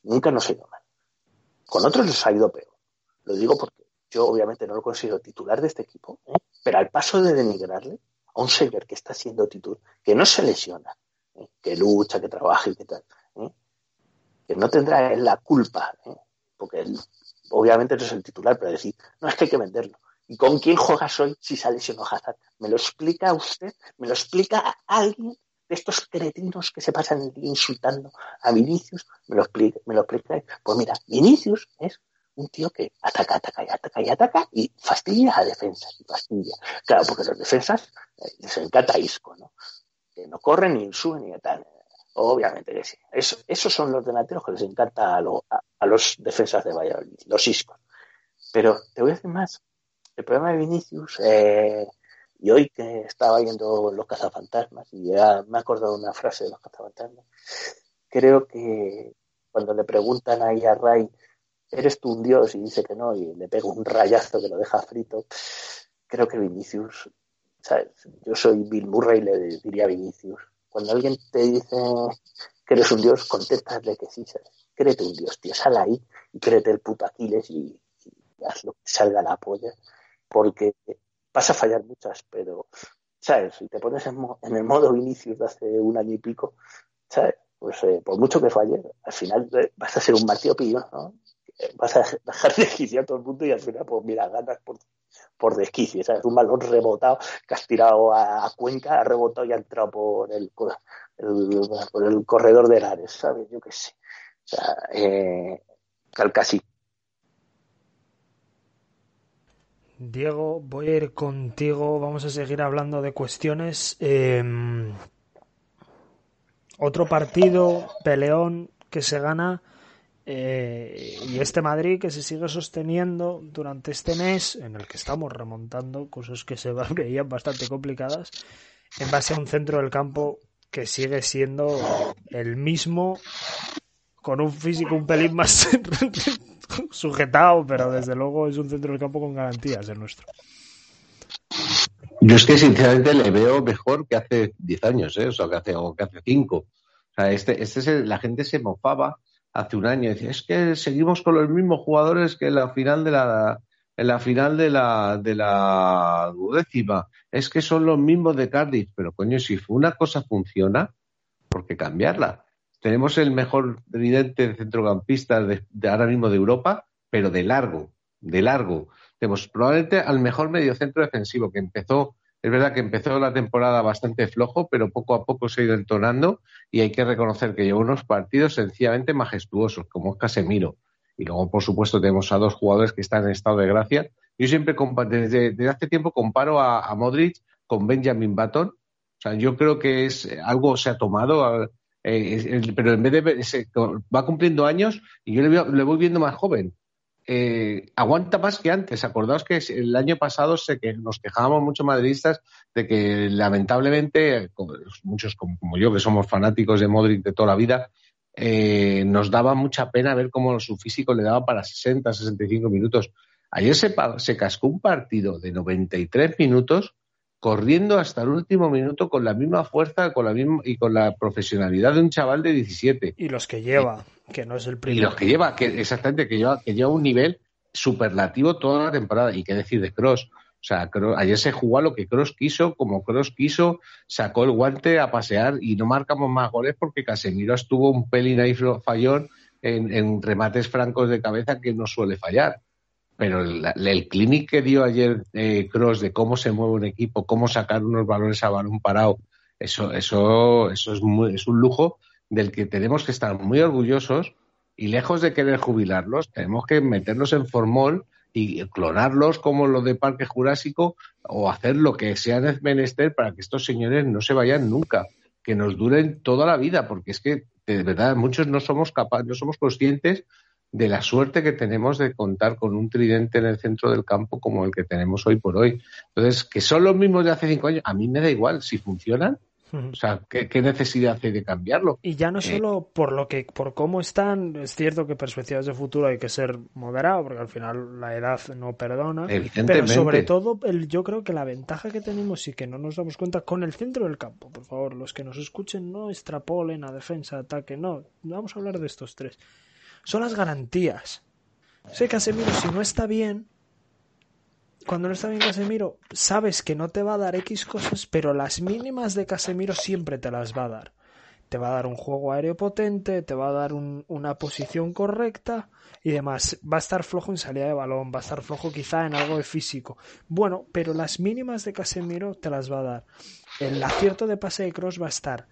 con otros nos ha ido peor. Lo digo porque yo obviamente no lo considero titular de este equipo, pero al paso de denigrarle a un señor que está siendo titular, que no se lesiona, que lucha, que trabaja y que tal, que no tendrá la culpa, porque él obviamente no es el titular, pero decir, no, es que hay que venderlo. ¿Y con quién juegas hoy si se lesionó Hazard? ¿Me lo explica usted? ¿Me lo explica alguien de estos cretinos que se pasan el día insultando a Vinicius? ¿Me lo explica? Pues mira, Vinicius es un tío que ataca y fastidia a defensas. Claro, porque los defensas les encanta Isco, ¿no? Que no corren ni suben ni tal. Obviamente que sí. Esos son los delanteros que les encanta a los defensas de Valladolid, los Iscos. Pero te voy a decir más. El problema de Vinicius, y hoy que estaba viendo Los Cazafantasmas, y ya me he acordado de una frase de Los Cazafantasmas, creo que cuando le preguntan ahí a Ray, ¿eres tú un dios? Y dice que no, y le pega un rayazo que lo deja frito. Creo que Vinicius, ¿sabes? Yo soy Bill Murray y le diría a Vinicius, cuando alguien te dice que eres un dios, contéstale que sí, ¿sabes? Créete un dios, tío, sal ahí y créete el puto Aquiles y haz lo que salga la polla, porque vas a fallar muchas, pero, ¿sabes? Si te pones en el modo Vinicius de hace un año y pico, ¿sabes? Pues por mucho que falle, al final vas a ser un martillo pillo, ¿no? Vas a dejar de desquiciar a todo el mundo y al final, pues mira, ganas por desquicio, ¿sabes? Un balón rebotado que has tirado a Cuenca, ha rebotado y ha entrado por el corredor de Lares, ¿sabes? Yo qué sé. O sea, casi. Diego, voy a ir contigo, vamos a seguir hablando de cuestiones. Otro partido, peleón, que se gana, y este Madrid que se sigue sosteniendo durante este mes, en el que estamos remontando cosas que se veían bastante complicadas, en base a un centro del campo que sigue siendo el mismo, con un físico un pelín más sujetado, pero desde luego es un centro del campo con garantías el nuestro. Yo es que sinceramente le veo mejor que hace 10 años, o sea, que hace 5. O sea, la gente se mofaba hace un año y decía, es que seguimos con los mismos jugadores que en la final de la duodécima. Es que son los mismos de Cardiff, pero coño, si una cosa funciona, ¿por qué cambiarla? Tenemos el mejor tridente centrocampista de ahora mismo de Europa, pero de largo. Tenemos probablemente al mejor mediocentro defensivo, es verdad que empezó la temporada bastante flojo, pero poco a poco se ha ido entonando y hay que reconocer que lleva unos partidos sencillamente majestuosos, como es Casemiro. Y luego, por supuesto, tenemos a dos jugadores que están en estado de gracia. Yo siempre, desde hace tiempo, comparo a Modric con Benjamin Button. O sea, yo creo que algo se ha tomado, pero en vez de va cumpliendo años y yo le voy viendo más joven. Aguanta más que antes. Acordaos que el año pasado nos quejábamos mucho madridistas de que lamentablemente muchos como yo que somos fanáticos de Modric de toda la vida, nos daba mucha pena ver cómo su físico le daba para 60-65 minutos. Ayer se cascó un partido de 93 minutos corriendo hasta el último minuto con la misma fuerza y con la profesionalidad de un chaval de 17. Y los que lleva, que no es el primero. Y los que lleva, exactamente, que lleva un nivel superlativo toda la temporada. Y qué decir de Kroos. O sea, ayer se jugó a lo que Kroos quiso, como Kroos quiso, sacó el guante a pasear y no marcamos más goles porque Casemiro estuvo un pelín ahí fallón en remates francos de cabeza que no suele fallar. pero el clinic que dio ayer Kroos de cómo se mueve un equipo, cómo sacar unos balones a balón parado, eso es un lujo del que tenemos que estar muy orgullosos, y lejos de querer jubilarlos, tenemos que meterlos en formol y clonarlos como lo de Parque Jurásico, o hacer lo que sea menester para que estos señores no se vayan nunca, que nos duren toda la vida, porque es que de verdad muchos no somos conscientes de la suerte que tenemos de contar con un tridente en el centro del campo como el que tenemos hoy por hoy. Entonces, que son los mismos de hace 5 años, a mí me da igual, si funcionan. O sea, ¿qué necesidad hay de cambiarlo? Y ya no solo por cómo están, es cierto que perspectivas de futuro hay que ser moderado, porque al final la edad no perdona, pero sobre todo yo creo que la ventaja que tenemos y que no nos damos cuenta con el centro del campo, por favor, los que nos escuchen no extrapolen a defensa, ataque, no, vamos a hablar de estos tres, son las garantías. Sé Casemiro, si no está bien, cuando no está bien Casemiro, sabes que no te va a dar X cosas, pero las mínimas de Casemiro siempre te las va a dar. Te va a dar un juego aéreo potente, te va a dar una posición correcta y demás. Va a estar flojo en salida de balón, va a estar flojo quizá en algo de físico. Bueno, pero las mínimas de Casemiro te las va a dar. El acierto de pase de Kroos va a estar.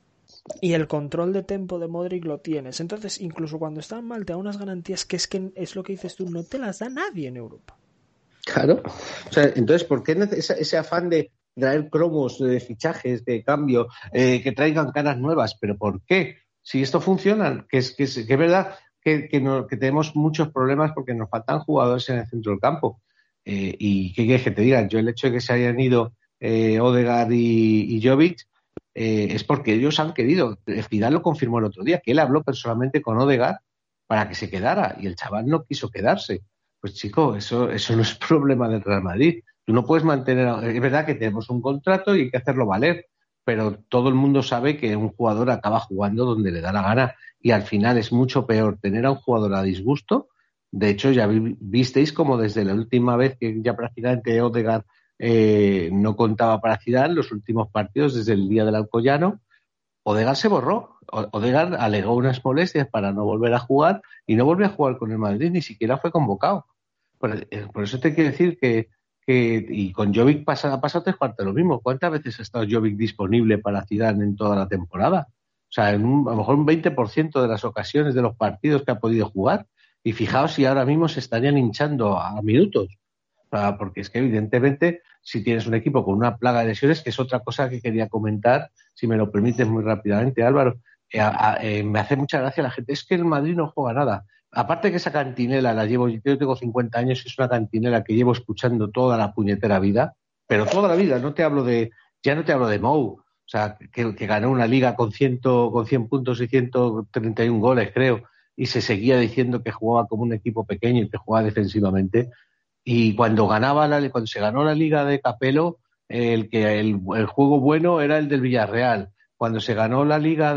Y el control de tempo de Modric lo tienes. Entonces, incluso cuando están mal, te da unas garantías que es lo que dices tú, no te las da nadie en Europa. Claro. O sea, entonces, ¿por qué ese afán de traer cromos, de fichajes, de cambio, que traigan caras nuevas? ¿Pero por qué? Si esto funciona, que es verdad que tenemos muchos problemas porque nos faltan jugadores en el centro del campo. ¿Y qué quieres que te diga? Yo el hecho de que se hayan ido Odegaard y Jovic es porque ellos han querido. Zidane lo confirmó el otro día, que él habló personalmente con Odegaard para que se quedara y el chaval no quiso quedarse. Pues chico, eso no es problema del Real Madrid. Tú no puedes mantener... Es verdad que tenemos un contrato y hay que hacerlo valer, pero todo el mundo sabe que un jugador acaba jugando donde le da la gana y al final es mucho peor tener a un jugador a disgusto. De hecho, ya visteis como desde la última vez que ya prácticamente Odegaard no contaba para Zidane, los últimos partidos desde el día del Alcoyano, Odegaard se borró. Odegaard alegó unas molestias para no volver a jugar y no volvió a jugar con el Madrid, ni siquiera fue convocado. Por eso te quiero decir que y con Jovic ha pasado 3/4 lo mismo. ¿Cuántas veces ha estado Jovic disponible para Zidane en toda la temporada? O sea, a lo mejor un 20% de las ocasiones de los partidos que ha podido jugar. Y fijaos si ahora mismo se estarían hinchando a minutos. O sea, porque es que evidentemente si tienes un equipo con una plaga de lesiones, que es otra cosa que quería comentar, si me lo permites muy rápidamente, Álvaro, me hace mucha gracia la gente. Es que el Madrid no juega nada. Aparte que esa cantinela la llevo, yo tengo 50 años y es una cantinela que llevo escuchando toda la puñetera vida, pero toda la vida, ya no te hablo de Mou, o sea, que ganó una liga con 100 puntos y 131 goles, creo, y se seguía diciendo que jugaba como un equipo pequeño y que jugaba defensivamente, y cuando se ganó la liga de Capello, el juego bueno era el del Villarreal. Cuando se ganó la liga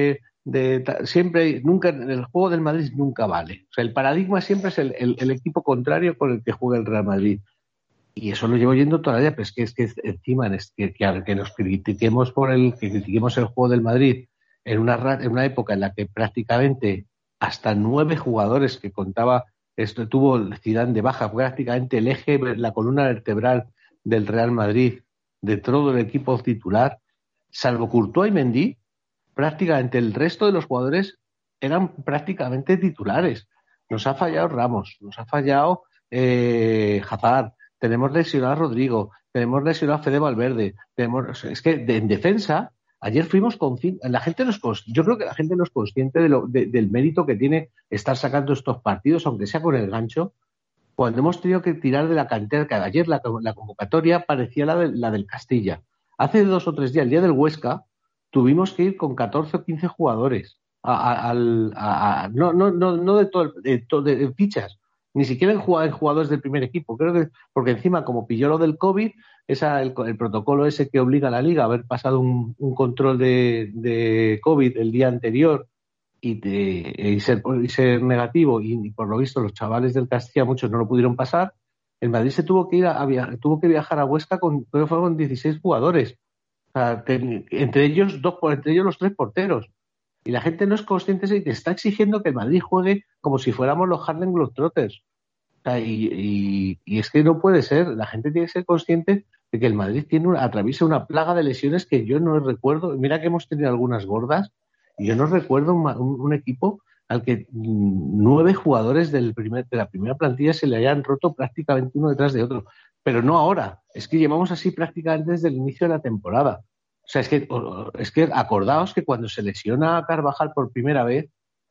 nunca, el juego del Madrid nunca vale. O sea, el paradigma siempre es el equipo contrario con el que juega el Real Madrid. Y eso lo llevo yendo toda la vida, pero es que encima que nos critiquemos que critiquemos el juego del Madrid en una época en la que prácticamente hasta 9 jugadores que contaba, esto tuvo Zidane de baja, prácticamente el eje, la columna vertebral del Real Madrid, de todo el equipo titular, salvo Courtois y Mendy, prácticamente el resto de los jugadores eran prácticamente titulares. Nos ha fallado Ramos, nos ha fallado Hazard, tenemos lesionado a Rodrigo, tenemos lesionado a Fede Valverde, es que en defensa ayer fuimos con la gente yo creo que la gente no es consciente del mérito que tiene estar sacando estos partidos, aunque sea con el gancho, cuando hemos tenido que tirar de la cantera, que ayer la convocatoria parecía la del Castilla. Hace 2 o 3 días, el día del Huesca, tuvimos que ir con 14 o 15 jugadores no de fichas, ni siquiera en jugadores del primer equipo. Creo que porque encima, como pilló lo del COVID, el protocolo ese que obliga a la Liga a haber pasado un control de COVID el día anterior y ser negativo, y por lo visto los chavales del Castilla, muchos no lo pudieron pasar. El Madrid se tuvo que viajar a Huesca con 16 jugadores. O sea, entre ellos los 3 porteros. Y la gente no es consciente y te está exigiendo que el Madrid juegue como si fuéramos los Harlem Globetrotters. sea, y es que no puede ser. La gente tiene que ser consciente de que el Madrid atraviesa una plaga de lesiones que yo no recuerdo. Mira que hemos tenido algunas gordas y yo no recuerdo un equipo al que 9 jugadores de la primera plantilla se le hayan roto prácticamente uno detrás de otro. Pero no ahora. Es que llevamos así prácticamente desde el inicio de la temporada. O sea, es que acordaos que cuando se lesiona a Carvajal por primera vez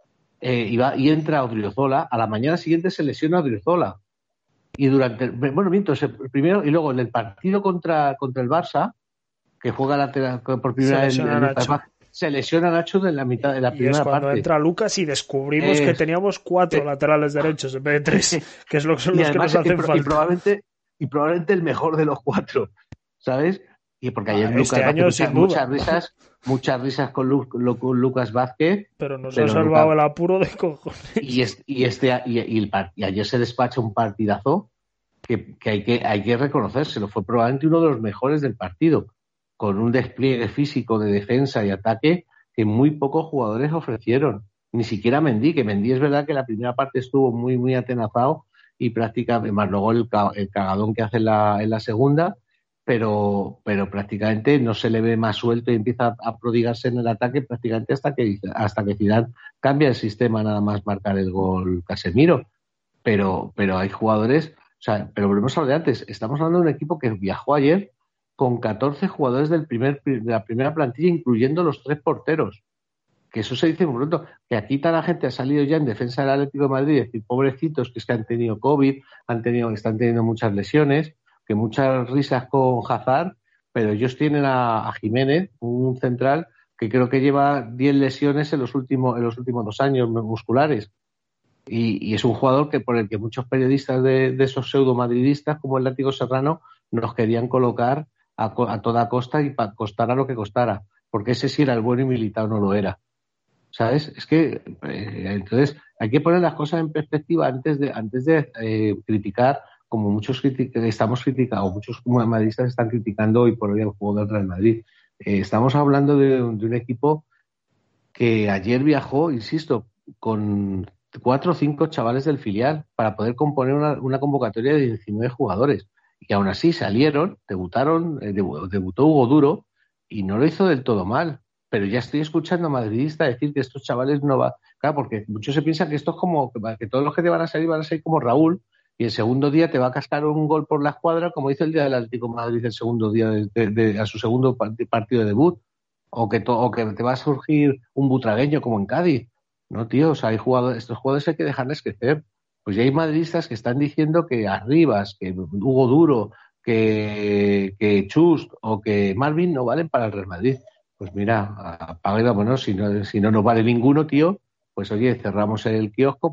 y entra Odriozola, a la mañana siguiente se lesiona Odriozola. Y primero y luego en el partido contra el Barça, que juega lateral por primera vez, se lesiona Nacho en la mitad de la primera parte. Y es cuando entra Lucas y descubrimos que teníamos 4 laterales derechos en vez de 3, que es lo que son los que nos hacen falta. Y probablemente el mejor de los 4, ¿sabes? Y porque ayer este Lucas año, muchas risas con Lucas Vázquez. Pero nos ha salvado el apuro de cojones. Y ayer se despacha un partidazo que hay que reconocérselo. Fue probablemente uno de los mejores del partido, con un despliegue físico de defensa y ataque que muy pocos jugadores ofrecieron. Ni siquiera Mendy, que Mendy es verdad que la primera parte estuvo muy, muy atenazado y prácticamente, más luego el cagadón que hace en la segunda, pero prácticamente no se le ve más suelto y empieza a prodigarse en el ataque prácticamente hasta que Zidane cambia el sistema nada más marcar el gol Casemiro. Pero hay jugadores, o sea, pero volvemos a lo de antes, estamos hablando de un equipo que viajó ayer con 14 jugadores de la primera plantilla, incluyendo los 3 porteros. Que eso se dice muy pronto, que aquí toda la gente ha salido ya en defensa del Atlético de Madrid y decir, pobrecitos, que es que han tenido COVID, están teniendo muchas lesiones, que muchas risas con Hazard, pero ellos tienen a Jiménez, un central que creo que lleva 10 lesiones en los últimos 2 años musculares. Y es un jugador por el que muchos periodistas de esos pseudo-madridistas, como el Látigo Serrano, nos querían colocar a toda costa y costara lo que costara, porque ese sí era el bueno y Militao no lo era. ¿Sabes? Es que entonces hay que poner las cosas en perspectiva antes de criticar, como muchos estamos criticando, muchos madridistas están criticando hoy por hoy el juego del Real Madrid. Estamos hablando de un equipo que ayer viajó, insisto, con 4 o 5 chavales del filial para poder componer una convocatoria de 19 jugadores. Y aún así salieron, debutó Hugo Duro y no lo hizo del todo mal. Pero ya estoy escuchando a madridistas decir que estos chavales no van. Claro, porque muchos se piensan que esto es como que todos los que te van a salir como Raúl, y el segundo día te va a cascar un gol por la escuadra, como hizo el día del Atlético de Madrid, el segundo día a su segundo partido de debut, o que te va a surgir un butragueño como en Cádiz. No, tío, o sea, estos jugadores hay que dejarles crecer. Pues ya hay madridistas que están diciendo que Arribas, que Hugo Duro, que Chust o que Marvin no valen para el Real Madrid. Pues mira, apaga y vámonos. Si no nos vale ninguno, tío, pues oye, cerramos el kiosco,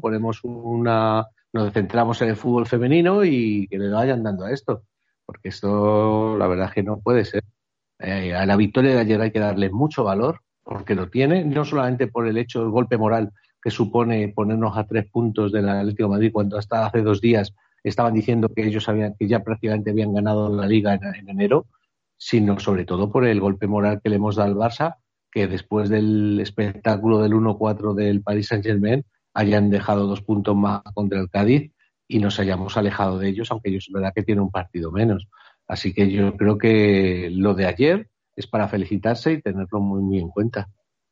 nos centramos en el fútbol femenino y que le vayan dando a esto. Porque esto, la verdad es que no puede ser. A la victoria de ayer hay que darle mucho valor, porque lo tiene, no solamente por el hecho del golpe moral que supone ponernos a 3 puntos del Atlético de Madrid, cuando hasta hace 2 días estaban diciendo que ellos que ya prácticamente habían ganado la Liga en enero, sino sobre todo por el golpe moral que le hemos dado al Barça, que después del espectáculo del 1-4 del Paris Saint-Germain hayan dejado 2 puntos más contra el Cádiz y nos hayamos alejado de ellos, aunque ellos es verdad que tienen un partido menos. Así que yo creo que lo de ayer es para felicitarse y tenerlo muy, muy en cuenta.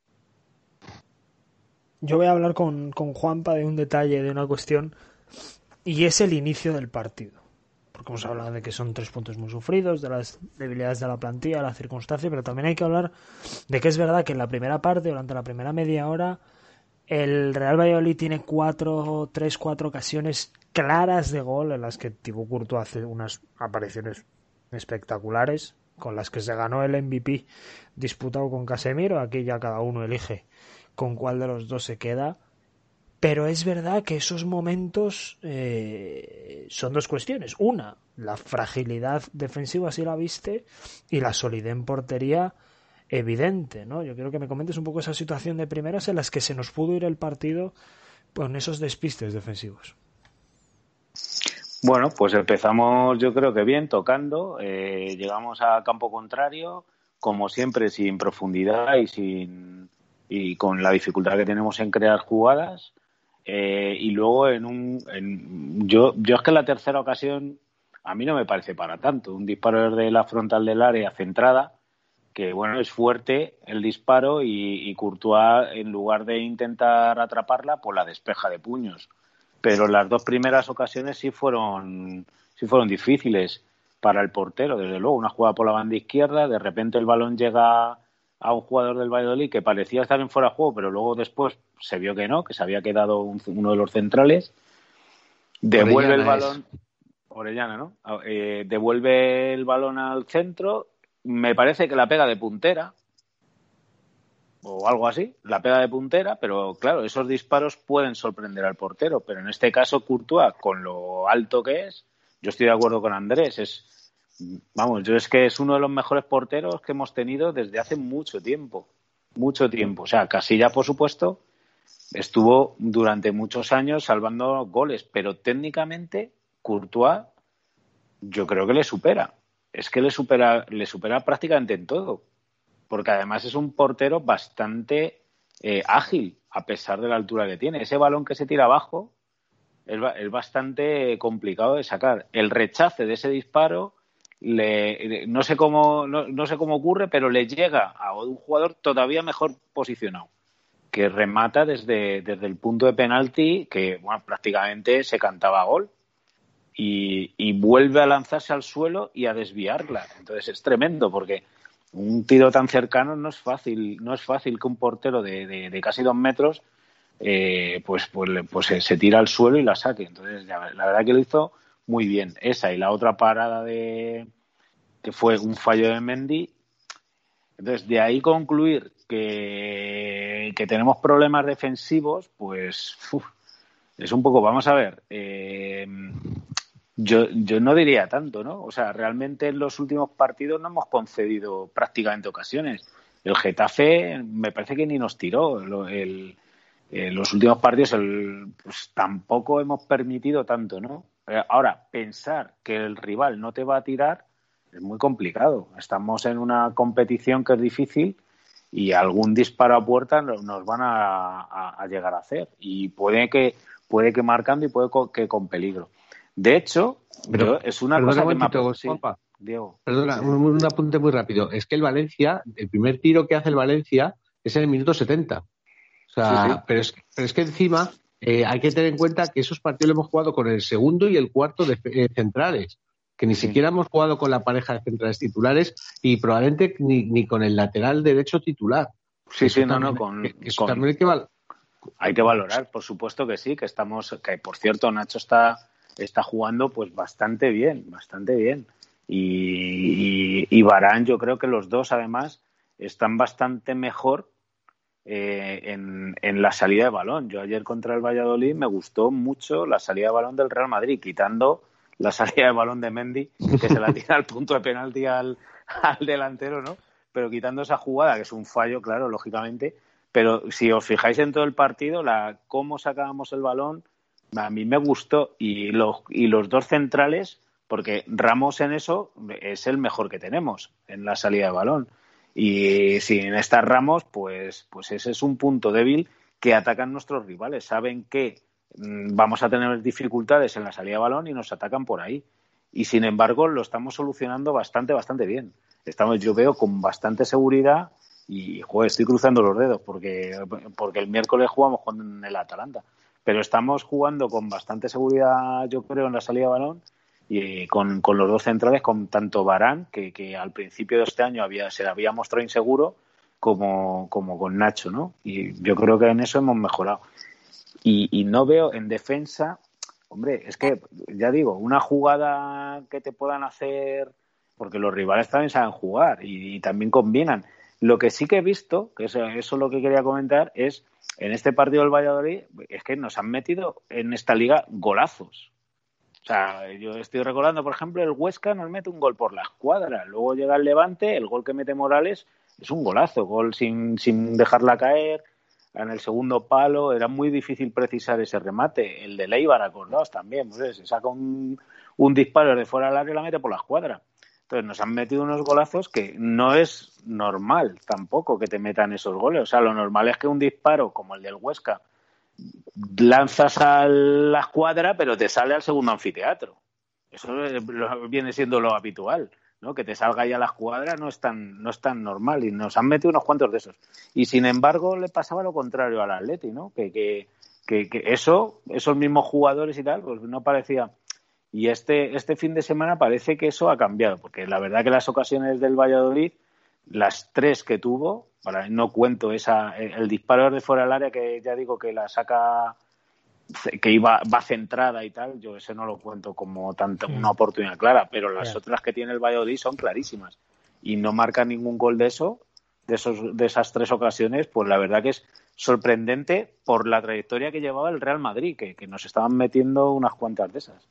Yo voy a hablar con Juanpa de un detalle, de una cuestión, y es el inicio del partido. Porque hemos hablado de que son 3 puntos muy sufridos, de las debilidades de la plantilla, la circunstancia, pero también hay que hablar de que es verdad que en la primera parte, durante la primera media hora, el Real Valladolid tiene 4 ocasiones claras de gol en las que Thibaut Courtois hace unas apariciones espectaculares, con las que se ganó el MVP disputado con Casemiro. Aquí ya cada uno elige con cuál de los dos se queda. Pero es verdad que esos momentos son 2 cuestiones. Una, la fragilidad defensiva, si la viste, y la solidez en portería evidente, ¿no? Yo quiero que me comentes un poco esa situación de primeras en las que se nos pudo ir el partido con esos despistes defensivos. Bueno, pues empezamos yo creo que bien, tocando. Llegamos a campo contrario, como siempre, sin profundidad y con la dificultad que tenemos en crear jugadas. Y luego yo es que en la tercera ocasión a mí no me parece para tanto. Un disparo desde la frontal del área centrada, que bueno, es fuerte el disparo y Courtois, en lugar de intentar atraparla, pues la despeja de puños. Pero las dos primeras ocasiones sí fueron difíciles para el portero, desde luego. Una jugada por la banda izquierda, de repente el balón llega a un jugador del Valladolid que parecía estar en fuera de juego, pero luego después se vio que no, que se había quedado uno de los centrales. Devuelve el balón. Orellana, ¿no? Devuelve el balón al centro. Me parece que la pega de puntera o algo así, la pega de puntera, pero claro, esos disparos pueden sorprender al portero, pero en este caso Courtois, con lo alto que es, yo estoy de acuerdo con Andrés, es que es uno de los mejores porteros que hemos tenido desde hace mucho tiempo, o sea, Casillas, por supuesto, estuvo durante muchos años salvando goles, pero técnicamente Courtois yo creo que le supera. Es que le supera prácticamente en todo, porque además es un portero bastante ágil, a pesar de la altura que tiene. Ese balón que se tira abajo es bastante complicado de sacar. El rechace de ese disparo, no sé cómo ocurre, pero le llega a un jugador todavía mejor posicionado, que remata desde el punto de penalti, que bueno, prácticamente se cantaba gol. Y vuelve a lanzarse al suelo y a desviarla. Entonces es tremendo, porque un tiro tan cercano no es fácil que un portero de casi 2 metros pues se tira al suelo y la saque. Entonces la verdad que lo hizo muy bien. Esa y la otra parada que fue un fallo de Mendy. Entonces de ahí concluir que tenemos problemas defensivos, pues es un poco, vamos a ver, yo no diría tanto, ¿no? O sea, realmente en los últimos partidos no hemos concedido prácticamente ocasiones. El Getafe me parece que ni nos tiró. Los últimos partidos pues tampoco hemos permitido tanto, ¿no? Ahora, pensar que el rival no te va a tirar es muy complicado. Estamos en una competición que es difícil y algún disparo a puerta nos van a llegar a hacer. Y puede que marcando y puede que con peligro. De hecho, es una cosa que me ha... Diego. Perdona, un apunte muy rápido. Es que el primer tiro que hace el Valencia es en el minuto 70. O sea, sí. Pero es que encima hay que tener en cuenta que esos partidos los hemos jugado con el segundo y el cuarto de centrales, que ni siquiera hemos jugado con la pareja de centrales titulares y probablemente ni con el lateral derecho titular. Hay que valorar, por supuesto que sí, que por cierto Nacho está jugando pues bastante bien. Y Varane, yo creo que los dos además están bastante mejor en la salida de balón. Yo ayer contra el Valladolid me gustó mucho la salida de balón del Real Madrid, quitando la salida de balón de Mendy, que se la tira al punto de penalti al delantero, ¿no? Pero quitando esa jugada, que es un fallo, claro, lógicamente. Pero si os fijáis en todo el partido, cómo sacábamos el balón, a mí me gustó. Y los dos centrales, porque Ramos en eso es el mejor que tenemos, en la salida de balón. Y sin estar Ramos, pues ese es un punto débil que atacan nuestros rivales. Saben que vamos a tener dificultades en la salida de balón y nos atacan por ahí. Y sin embargo, lo estamos solucionando bastante bien. Yo veo con bastante seguridad. Y, estoy cruzando los dedos porque el miércoles jugamos con el Atalanta. Pero estamos jugando con bastante seguridad, yo creo, en la salida de balón y con los dos centrales, con tanto Varane, que al principio de este año se había mostrado inseguro, como con Nacho, ¿no? Y yo creo que en eso hemos mejorado. Y no veo en defensa, hombre, es que, ya digo, una jugada que te puedan hacer, porque los rivales también saben jugar y también combinan. Lo que sí que he visto, que eso es lo que quería comentar, es en este partido del Valladolid, es que nos han metido en esta liga golazos. O sea, yo estoy recordando, por ejemplo, el Huesca nos mete un gol por la escuadra, luego llega el Levante, el gol que mete Morales es un golazo, gol sin dejarla caer, en el segundo palo, era muy difícil precisar ese remate. El de Leibar, acordaos también, pues se saca un disparo de fuera del área y la mete por la escuadra. Entonces nos han metido unos golazos que no es normal tampoco que te metan esos goles. O sea, lo normal es que un disparo como el del Huesca lanzas a la escuadra, pero te sale al segundo anfiteatro. Eso viene siendo lo habitual, ¿no? Que te salga ya la escuadra no es tan normal, y nos han metido unos cuantos de esos. Y sin embargo le pasaba lo contrario al Atleti, ¿no? Que esos mismos jugadores y tal, pues no parecía. Y este fin de semana parece que eso ha cambiado, porque la verdad que las ocasiones del Valladolid, las 3 que tuvo, no cuento el disparo de fuera del área, que ya digo que la saca, que va centrada y tal, yo ese no lo cuento como tanto una oportunidad clara, pero las otras que tiene el Valladolid son clarísimas y no marca ningún gol de esas 3 ocasiones. Pues la verdad que es sorprendente por la trayectoria que llevaba el Real Madrid, que nos estaban metiendo unas cuantas de esas.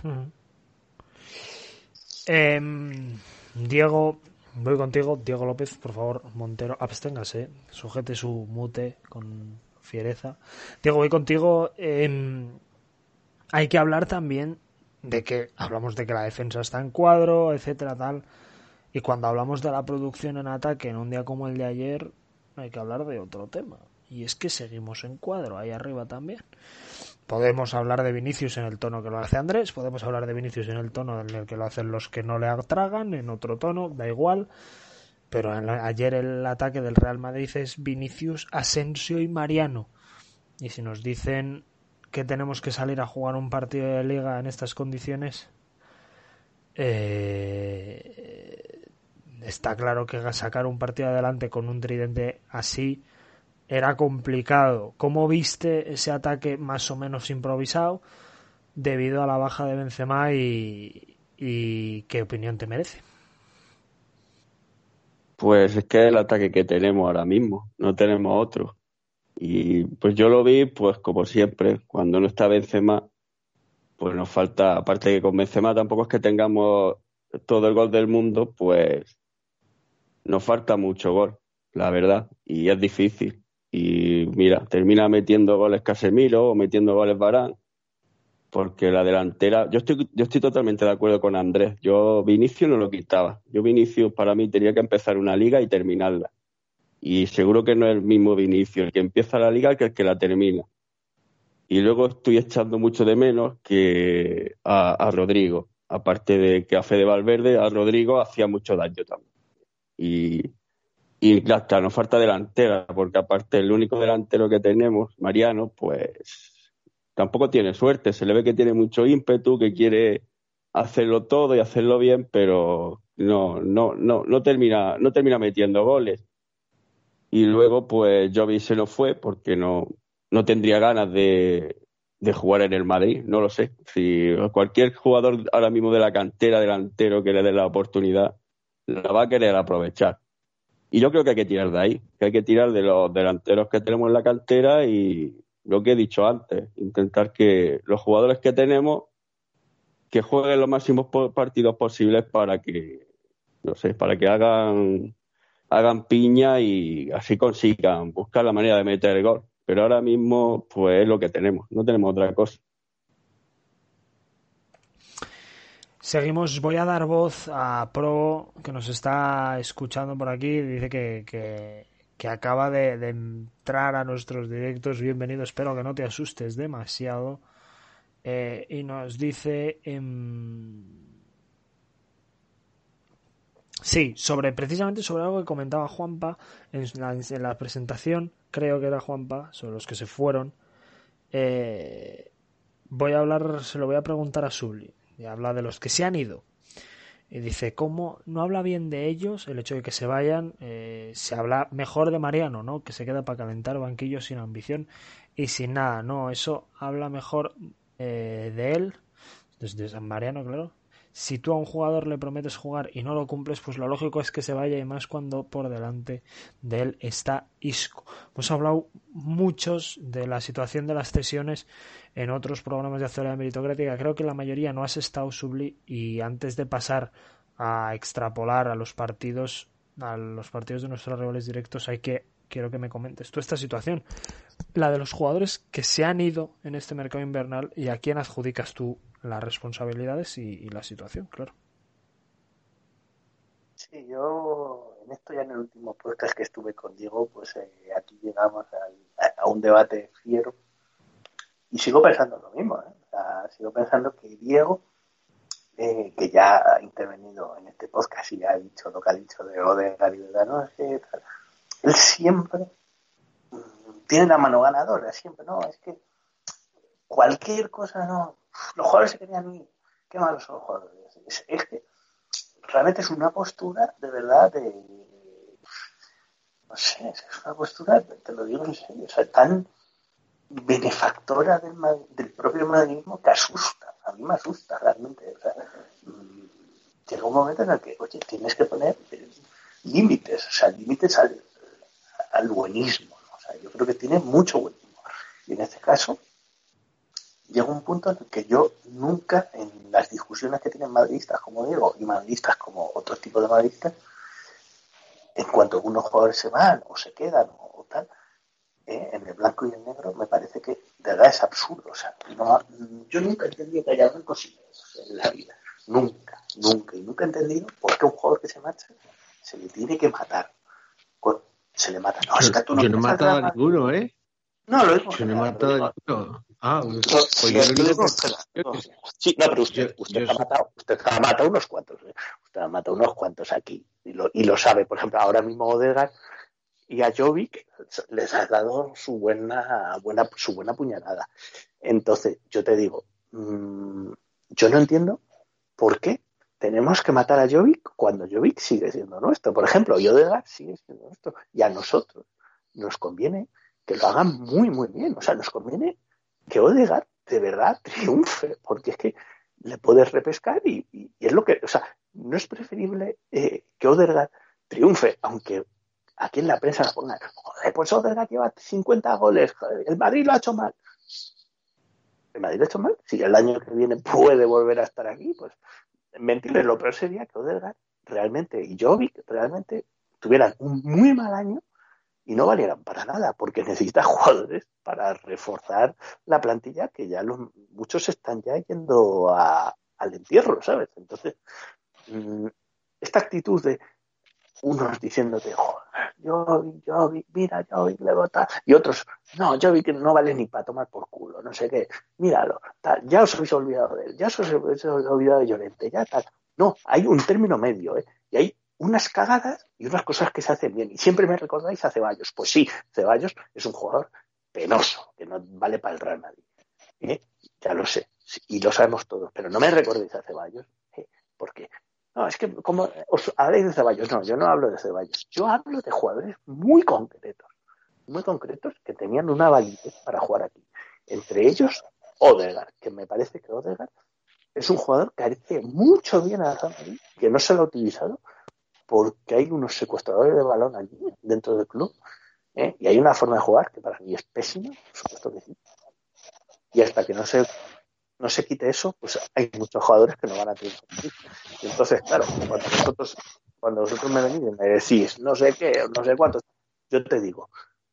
Diego, voy contigo. Diego López, por favor. Montero, absténgase, sujete su mute con fiereza. Diego, voy contigo. Hay que hablar también de que hablamos de que la defensa está en cuadro, etcétera, tal. Y cuando hablamos de la producción en ataque en un día como el de ayer, hay que hablar de otro tema. Y es que seguimos en cuadro ahí arriba también. Podemos hablar de Vinicius en el tono que lo hace Andrés, podemos hablar de Vinicius en el tono en el que lo hacen los que no le atragan, en otro tono, da igual. Pero ayer el ataque del Real Madrid es Vinicius, Asensio y Mariano. Y si nos dicen que tenemos que salir a jugar un partido de liga en estas condiciones, está claro que sacar un partido adelante con un tridente así era complicado. ¿Cómo viste ese ataque más o menos improvisado debido a la baja de Benzema y qué opinión te merece? Pues es que es el ataque que tenemos ahora mismo, no tenemos otro. Y pues yo lo vi, pues como siempre, cuando no está Benzema, pues nos falta, aparte que con Benzema tampoco es que tengamos todo el gol del mundo, pues nos falta mucho gol, la verdad, y es difícil. Y mira, termina metiendo goles Casemiro o metiendo goles Varane, porque la delantera, yo estoy totalmente de acuerdo con Andrés. Yo Vinicius no lo quitaba. Yo Vinicius para mí tenía que empezar una liga y terminarla. Y seguro que no es el mismo Vinicius el que empieza la liga que el que la termina. Y luego estoy echando mucho de menos que a Rodrigo. Aparte de que a Fede Valverde, a Rodrigo hacía mucho daño también. Y claro, nos falta delantera, porque aparte el único delantero que tenemos, Mariano, pues tampoco tiene suerte. Se le ve que tiene mucho ímpetu, que quiere hacerlo todo y hacerlo bien, pero no termina metiendo goles. Y luego, pues Jovic se nos fue porque no tendría ganas de jugar en el Madrid, no lo sé. Si cualquier jugador ahora mismo de la cantera, delantero, que le dé la oportunidad, la va a querer aprovechar. Y yo creo que hay que tirar de ahí, que hay que tirar de los delanteros que tenemos en la cantera y lo que he dicho antes, intentar que los jugadores que tenemos que jueguen los máximos partidos posibles para que, no sé, para que hagan piña y así consigan buscar la manera de meter el gol. Pero ahora mismo, pues es lo que tenemos, no tenemos otra cosa. Seguimos, voy a dar voz a Pro, que nos está escuchando por aquí. Dice que acaba de entrar a nuestros directos. Bienvenido, espero que no te asustes demasiado. Y nos dice... sí, precisamente sobre algo que comentaba Juanpa en la presentación, creo que era Juanpa, sobre los que se fueron. Se lo voy a preguntar a Subli. Y habla de los que se han ido. Y dice, ¿cómo no habla bien de ellos el hecho de que se vayan? Se habla mejor de Mariano, ¿no? Que se queda para calentar banquillos sin ambición y sin nada, ¿no? Eso habla mejor de él, desde San Mariano, claro. Si tú a un jugador le prometes jugar y no lo cumples, pues lo lógico es que se vaya, y más cuando por delante de él está Isco. Hemos hablado muchos de la situación de las cesiones en otros programas de Actualidad Meritocrática. Creo que la mayoría no has estado, Subli, y antes de pasar a extrapolar a los partidos de nuestros rivales directos, quiero que me comentes tú esta situación, la de los jugadores que se han ido en este mercado invernal, y a quién adjudicas tú las responsabilidades y la situación, claro. Sí, yo en esto ya en el último podcast que estuve con Diego, pues aquí llegamos a un debate fiero Y sigo pensando lo mismo, ¿eh? O sea, sigo pensando que Diego, que ya ha intervenido en este podcast y ya ha dicho lo que ha dicho de Odegaard y de Danoche, él siempre tiene la mano ganadora, siempre, no, es que cualquier cosa, no, los jugadores se querían ir, qué malos son los jugadores. Es que realmente es una postura de verdad no sé, es una postura, te lo digo en serio, o sea, tan benefactora del propio madridismo que asusta, a mí me asusta realmente, o sea, llega un momento en el que, oye, tienes que poner límites, o sea, límites al buenismo, ¿no? O sea, yo creo que tiene mucho buenismo, y en este caso llega un punto en el que yo nunca, en las discusiones que tienen madridistas como Diego y madridistas como otros tipos de madridistas, en cuanto unos jugadores se van o se quedan o tal, en el blanco y el negro, me parece que de verdad es absurdo. O sea, yo nunca he entendido que haya blancos y negros en la vida. Nunca. Y nunca he entendido por qué un jugador que se marcha se le tiene que matar. Se le mata. No, es que tú no. Yo no he matado a ninguno, ¿eh? No, lo digo. Yo no he matado a ninguno. Sí, no, pero usted ha matado unos cuantos. Usted ha matado unos cuantos aquí. Y lo sabe. Por ejemplo, ahora mismo Odegaard y a Jovic les ha dado su buena puñalada. Entonces, yo te digo, yo no entiendo por qué tenemos que matar a Jovic cuando Jovic sigue siendo nuestro. Por ejemplo, y Odegaard sigue siendo nuestro. Y a nosotros nos conviene que lo hagan muy, muy bien. O sea, nos conviene que Odegaard de verdad triunfe, porque es que le puedes repescar y es lo que... O sea, no es preferible que Odegaard triunfe, aunque aquí en la prensa nos pongan, joder, pues Odegaard lleva 50 goles, joder, el Madrid lo ha hecho mal. ¿El Madrid lo ha hecho mal? Si el año que viene puede volver a estar aquí, pues mentirles. Lo peor sería que Odegaard realmente y Jovic realmente tuvieran un muy mal año y no valieran para nada, porque necesita jugadores para reforzar la plantilla, que ya muchos están ya yendo al entierro, ¿sabes? Entonces, esta actitud de unos diciéndote, Jovic, mira, Jovic le vota, y otros, no, Jovic no vale ni para tomar por culo, no sé qué, míralo, tal, ya os habéis olvidado de él, ya os habéis olvidado de Llorente, ya tal. No, hay un término medio, y hay unas cagadas y unas cosas que se hacen bien, y siempre me recordáis a Ceballos. Pues sí, Ceballos es un jugador penoso, que no vale para el Real Madrid, ya lo sé, y lo sabemos todos, pero no me recordéis a Ceballos, porque no, es que como os habléis de Ceballos, no, yo no hablo de Ceballos, yo hablo de jugadores muy concretos que tenían una validez para jugar aquí. Entre ellos, Odegaard, que me parece que Odegaard es un jugador que hace mucho bien a Real Madrid, que no se lo ha utilizado porque hay unos secuestradores de balón allí dentro del club, y hay una forma de jugar que para mí es pésima, por supuesto que sí. Y hasta que no se quite eso, pues hay muchos jugadores que no van a triunfar. Y entonces, claro, cuando vosotros me venís y me decís no sé qué, no sé cuántos, yo te digo,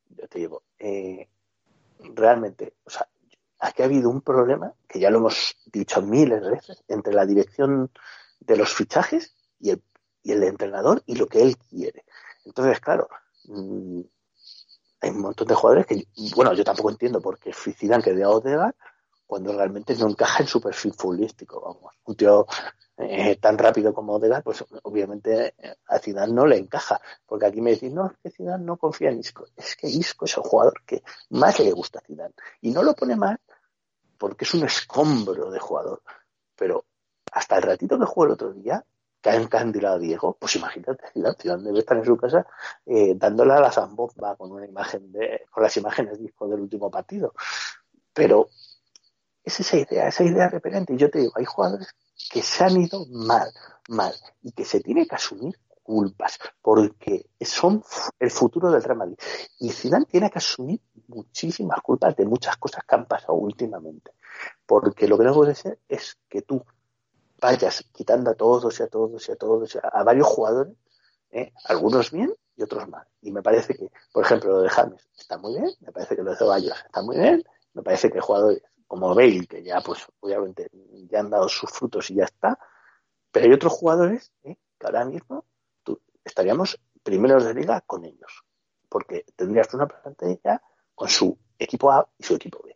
realmente, o sea, aquí ha habido un problema que ya lo hemos dicho miles de veces entre la dirección de los fichajes y el entrenador y lo que él quiere. Entonces, claro, hay un montón de jugadores que, bueno, yo tampoco entiendo por qué Zidane que de Odegaard cuando realmente no encaja en su perfil futbolístico, vamos. Un tío tan rápido como Odegaard, pues obviamente a Zidane no le encaja, porque aquí me decís, no, es que Zidane no confía en Isco. Es que Isco es el jugador que más le gusta a Zidane, y no lo pone mal porque es un escombro de jugador, pero hasta el ratito que jugó el otro día, que ha encandilado a Diego, pues imagínate, Zidane debe estar en su casa dándole a la zambomba con una imagen con las imágenes del último partido, pero es esa idea repelente. Y yo te digo, hay jugadores que se han ido mal, y que se tiene que asumir culpas, porque son el futuro del Real Madrid. Y Zidane tiene que asumir muchísimas culpas de muchas cosas que han pasado últimamente, porque lo que no puede ser es que tú vayas quitando a todos a varios jugadores, algunos bien y otros mal. Y me parece que, por ejemplo, lo de James está muy bien, me parece que lo de Ceballos está muy bien, me parece que jugadores como Bale, que ya pues obviamente ya han dado sus frutos y ya está, pero hay otros jugadores que ahora mismo estaríamos primeros de liga con ellos, porque tendrías una plantilla con su equipo A y su equipo B,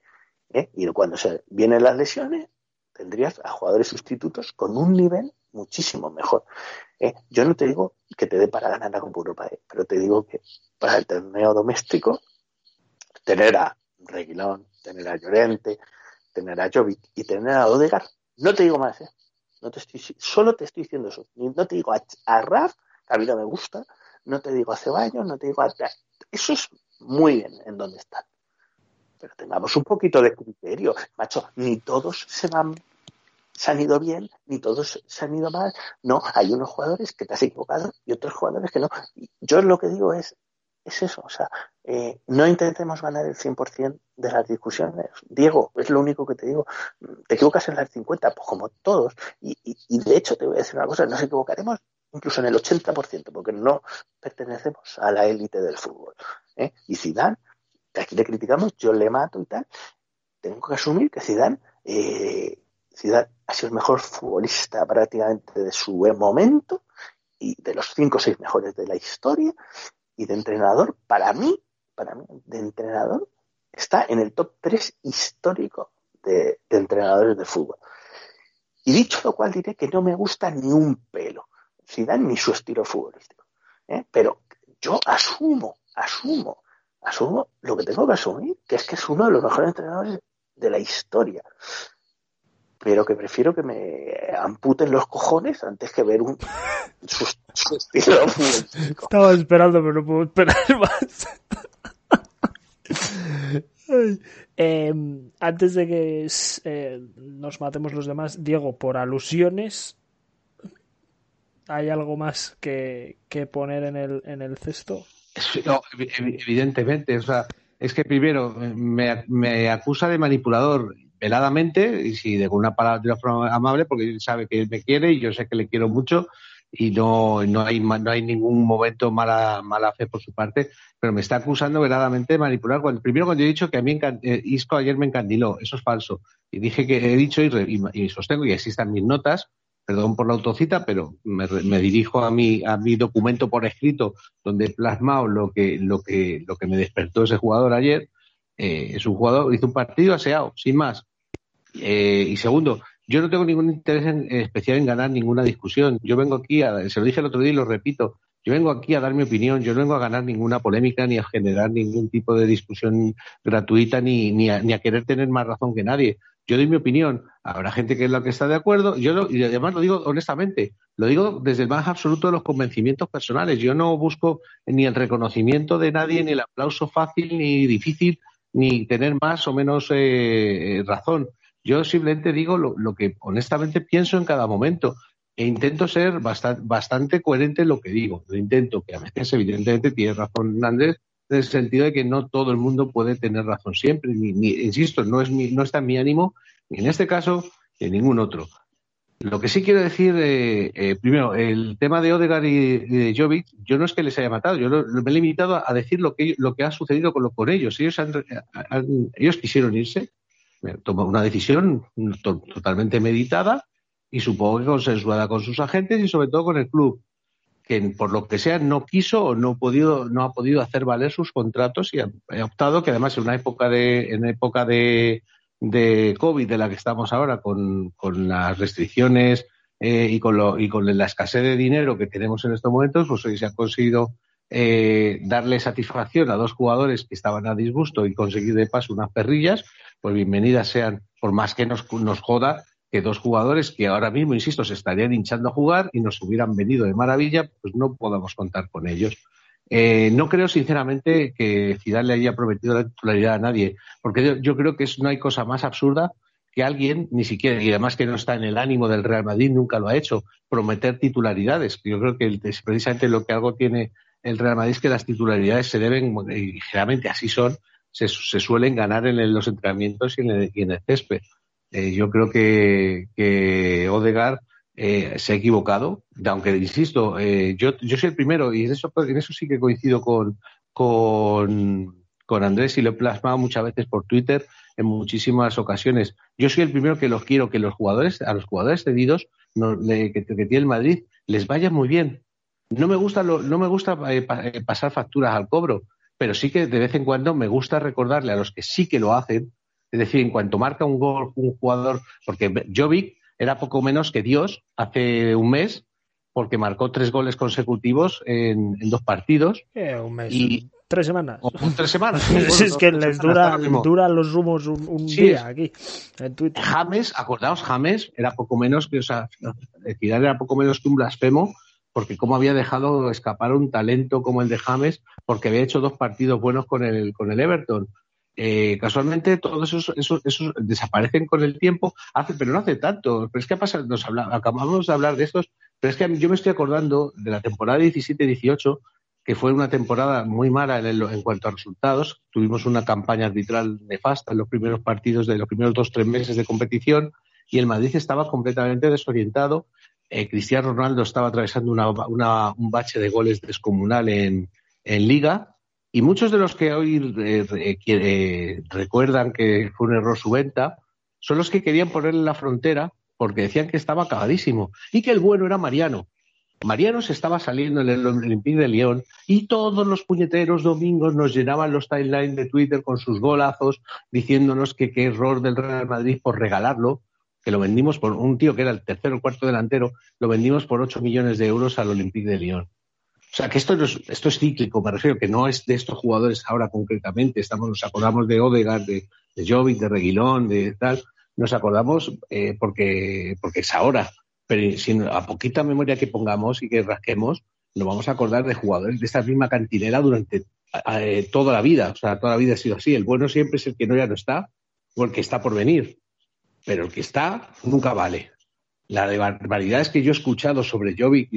Y cuando se vienen las lesiones, tendrías a jugadores sustitutos con un nivel muchísimo mejor. Yo no te digo que te dé para ganar la Copa Europa, pero te digo que para el torneo doméstico, tener a Reguilón, tener a Llorente, tener a Jovic y tener a Odegaard, no te digo más, solo te estoy diciendo eso. No te digo a Raf, que a mí no me gusta, no te digo a Ceballos, no te digo a... Eso es muy bien en donde están. Pero tengamos un poquito de criterio, macho. Ni todos se han ido bien, ni todos se han ido mal. No, hay unos jugadores que te has equivocado y otros jugadores que no. Yo lo que digo es eso, o sea, no intentemos ganar el 100% de las discusiones. Diego, es lo único que te digo. Te equivocas en las 50, pues como todos. Y de hecho, te voy a decir una cosa, nos equivocaremos incluso en el 80%, porque no pertenecemos a la élite del fútbol. Y Zidane, que aquí le criticamos, yo le mato y tal, tengo que asumir que Zidane ha sido el mejor futbolista prácticamente de su momento y de los 5 o 6 mejores de la historia. Y de entrenador, para mí, de entrenador, está en el top 3 histórico de entrenadores de fútbol. Y dicho lo cual, diré que no me gusta ni un pelo Zidane ni su estilo futbolístico. Pero yo asumo lo que tengo que asumir, que es uno de los mejores entrenadores de la historia. Pero que prefiero que me amputen los cojones antes que ver su estilo futbolístico. Estaba esperando, pero no puedo esperar más. Antes de que nos matemos los demás, Diego, por alusiones, ¿hay algo más que poner en el cesto? No, evidentemente, o sea, es que primero me acusa de manipulador veladamente, y si de una palabra de una forma amable, porque él sabe que él me quiere y yo sé que le quiero mucho y no hay ningún momento mala fe por su parte, pero me está acusando veladamente de manipular. Primero cuando he dicho que a mí Isco ayer me encandiló, eso es falso, y dije que he dicho y sostengo, y así están mis notas, perdón por la autocita, pero me dirijo a mi documento por escrito donde he plasmado lo que me despertó ese jugador ayer. Es un jugador, hizo un partido aseado, sin más. Y segundo, yo no tengo ningún interés especial en ganar ninguna discusión. Yo vengo aquí, se lo dije el otro día y lo repito, yo vengo aquí a dar mi opinión, yo no vengo a ganar ninguna polémica ni a generar ningún tipo de discusión gratuita ni a querer tener más razón que nadie. Yo doy mi opinión, habrá gente que es la que está de acuerdo, y además lo digo honestamente, lo digo desde el más absoluto de los convencimientos personales. Yo no busco ni el reconocimiento de nadie, ni el aplauso fácil ni difícil, ni tener más o menos razón. Yo simplemente digo lo que honestamente pienso en cada momento e intento ser bastante coherente en lo que digo. Lo intento, que a veces evidentemente tiene razón Andrés, en el sentido de que no todo el mundo puede tener razón siempre. Insisto, no está en mi ánimo, ni en este caso, ni en ningún otro. Lo que sí quiero decir, primero, el tema de Odegaard y de Jovic, yo no es que les haya matado, yo me he limitado a decir lo que ha sucedido con ellos. Ellos quisieron irse, tomó una decisión totalmente meditada y supongo que consensuada con sus agentes y sobre todo con el club, que por lo que sea no quiso o no ha podido hacer valer sus contratos y ha optado, que además en una época de COVID de la que estamos ahora, con las restricciones y con la escasez de dinero que tenemos en estos momentos, pues hoy se ha conseguido darle satisfacción a 2 jugadores que estaban a disgusto y conseguir de paso unas perrillas. Pues bienvenidas sean, por más que nos joda que 2 jugadores que ahora mismo, insisto, se estarían hinchando a jugar y nos hubieran venido de maravilla, pues no podamos contar con ellos. No creo sinceramente que Zidane le haya prometido la titularidad a nadie, porque yo creo que no hay cosa más absurda que alguien, ni siquiera, y además que no está en el ánimo del Real Madrid, nunca lo ha hecho, prometer titularidades. Yo creo que precisamente lo que algo tiene el Real Madrid es que las titularidades se deben, y generalmente así son, se suelen ganar en los entrenamientos y en el césped. Yo creo que Odegaard se ha equivocado, aunque insisto, yo soy el primero y en eso sí que coincido con Andrés y lo he plasmado muchas veces por Twitter en muchísimas ocasiones. Yo soy el primero que quiero que a los jugadores cedidos que tiene el Madrid les vaya muy bien. No me gusta pasar facturas al cobro, pero sí que de vez en cuando me gusta recordarle a los que sí que lo hacen Es decir, en cuanto marca un gol un jugador, porque Jovic era poco menos que Dios hace un mes, porque marcó 3 goles consecutivos en 2 partidos. Un mes. Y 3 semanas. O 3 semanas. Sí, bueno, es que les duran los humos un día aquí en Twitter. James, acordaos, James era poco menos que, o sea, Zidane era poco menos que un blasfemo, porque cómo había dejado escapar un talento como el de James, porque había hecho 2 partidos buenos con el Everton. Casualmente todos esos desaparecen con el tiempo, pero no hace tanto. Pero es que acabamos de hablar de estos, pero es que yo me estoy acordando de la temporada 17-18, que fue una temporada muy mala en cuanto a resultados. Tuvimos una campaña arbitral nefasta en los primeros partidos de los primeros 2-3 meses de competición, y el Madrid estaba completamente desorientado. Cristiano Ronaldo estaba atravesando un bache de goles descomunal en Liga. Y muchos de los que hoy recuerdan que fue un error su venta son los que querían ponerle la frontera porque decían que estaba acabadísimo y que el bueno era Mariano. Mariano se estaba saliendo en el Olympique de Lyon y todos los puñeteros domingos nos llenaban los timelines de Twitter con sus golazos diciéndonos que qué error del Real Madrid por regalarlo, que lo vendimos por un tío que era el tercer o cuarto delantero, lo vendimos por 8 millones de euros al Olympique de Lyon. O sea, que esto es cíclico, me refiero, que no es de estos jugadores ahora concretamente. Nos acordamos de Odegaard, de Jovic, de Reguilón, de tal. Nos acordamos porque es ahora. Pero a poquita memoria que pongamos y que rasquemos, nos vamos a acordar de jugadores de esta misma cantinera durante toda la vida. O sea, toda la vida ha sido así. El bueno siempre es el que ya no está o el que está por venir. Pero el que está nunca vale. La barbaridad es que yo he escuchado sobre Jovic y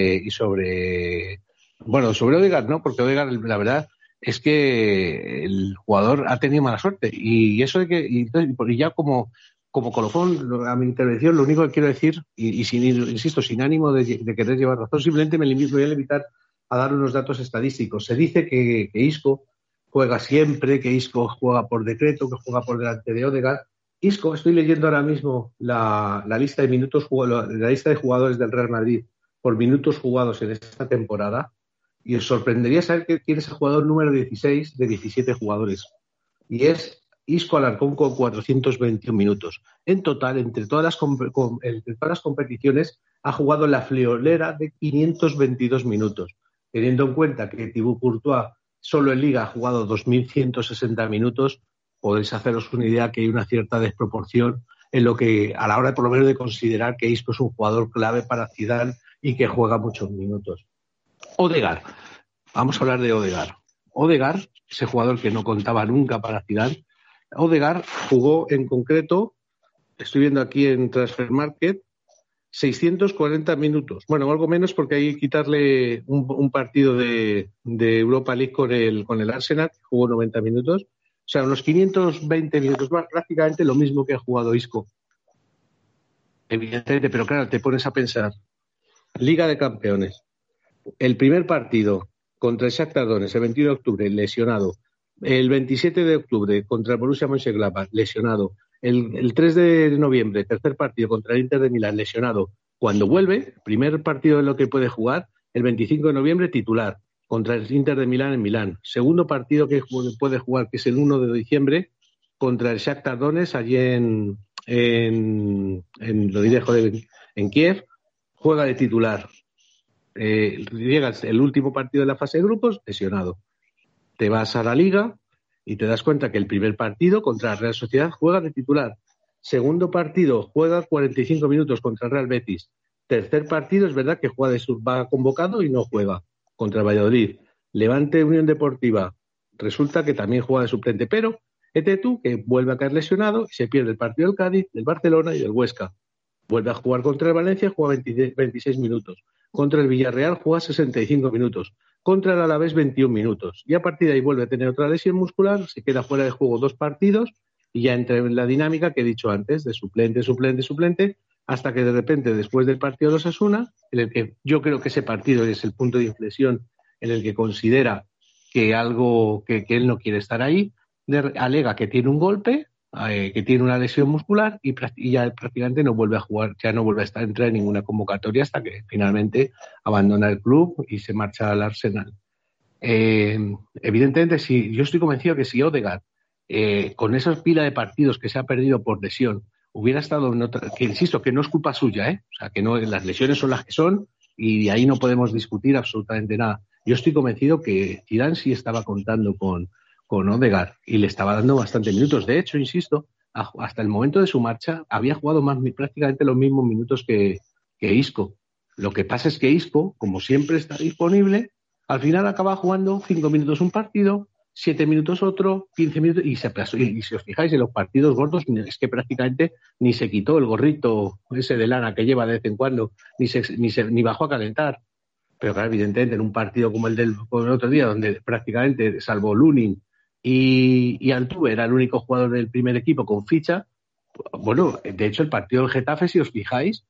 sobre Odegaard, ¿no? Porque Odegaard, la verdad es que el jugador ha tenido mala suerte. Y eso de que, y ya como colofón a mi intervención, lo único que quiero decir, insisto, sin ánimo de querer llevar razón, simplemente me voy a limitar a dar unos datos estadísticos. Se dice que Isco juega siempre, que Isco juega por decreto, que juega por delante de Odegaard. Isco, estoy leyendo ahora mismo la lista de minutos, la lista de jugadores del Real Madrid por minutos jugados en esta temporada, y os sorprendería saber quién es el jugador número 16 de 17 jugadores. Y es Isco Alarcón con 421 minutos. En total, entre todas las competiciones, ha jugado la friolera de 522 minutos. Teniendo en cuenta que Thibaut Courtois solo en Liga ha jugado 2.160 minutos, podéis haceros una idea que hay una cierta desproporción en lo que, a la hora por lo menos de considerar que Isco es un jugador clave para Zidane y que juega muchos minutos. Odegaard. Vamos a hablar de Odegaard. Odegaard, ese jugador que no contaba nunca para Zidane. Odegaard jugó en concreto, estoy viendo aquí en Transfermarkt, 640 minutos. Bueno, algo menos porque hay que quitarle un partido de Europa League con el Arsenal, que jugó 90 minutos. O sea, unos 520 minutos más, prácticamente lo mismo que ha jugado Isco. Evidentemente, pero claro, te pones a pensar. Liga de Campeones. El primer partido contra el Shakhtar Donetsk, el 21 de octubre, lesionado. El 27 de octubre contra el Borussia Mönchengladbach, lesionado. El 3 de noviembre, tercer partido contra el Inter de Milán, lesionado. Cuando vuelve, primer partido de lo que puede jugar, el 25 de noviembre, titular. Contra el Inter de Milán en Milán. Segundo partido que puede jugar, que es el 1 de diciembre, contra el Shakhtar Donetsk, allí en Kiev, juega de titular. Llega el último partido de la fase de grupos, lesionado. Te vas a la Liga y te das cuenta que el primer partido contra la Real Sociedad juega de titular. Segundo partido, juega 45 minutos contra el Real Betis. Tercer partido, es verdad que va convocado y no juega. Contra Valladolid, Levante Unión Deportiva, resulta que también juega de suplente, pero tú que vuelve a caer lesionado y se pierde el partido del Cádiz, del Barcelona y del Huesca. Vuelve a jugar contra el Valencia, juega 26 minutos. Contra el Villarreal juega 65 minutos. Contra el Alavés 21 minutos. Y a partir de ahí vuelve a tener otra lesión muscular, se queda fuera de juego 2 partidos y ya entra en la dinámica que he dicho antes, de suplente, hasta que de repente, después del partido de Osasuna, en el que yo creo que ese partido es el punto de inflexión en el que considera que él no quiere estar ahí, alega que tiene un golpe, que tiene una lesión muscular y ya prácticamente no vuelve a jugar, ya no vuelve a entrar en ninguna convocatoria hasta que finalmente abandona el club y se marcha al Arsenal. Evidentemente, yo estoy convencido que si Odegaard con esa pila de partidos que se ha perdido por lesión, hubiera estado en otra, que insisto, que no es culpa suya, o sea, que no, las lesiones son las que son y de ahí no podemos discutir absolutamente nada. Yo estoy convencido que Zidane sí estaba contando con Odegaard y le estaba dando bastantes minutos. De hecho, insisto, hasta el momento de su marcha había jugado prácticamente los mismos minutos que Isco. Lo que pasa es que Isco, como siempre está disponible, al final acaba jugando 5 minutos un partido, 7 minutos otro, 15 minutos, y si os fijáis en los partidos gordos, es que prácticamente ni se quitó el gorrito ese de lana que lleva de vez en cuando, ni bajó a calentar. Pero claro, evidentemente en un partido como el del otro día, donde prácticamente, salvo Lunin y Altuve, era el único jugador del primer equipo con ficha, bueno, de hecho el partido del Getafe, si os fijáis,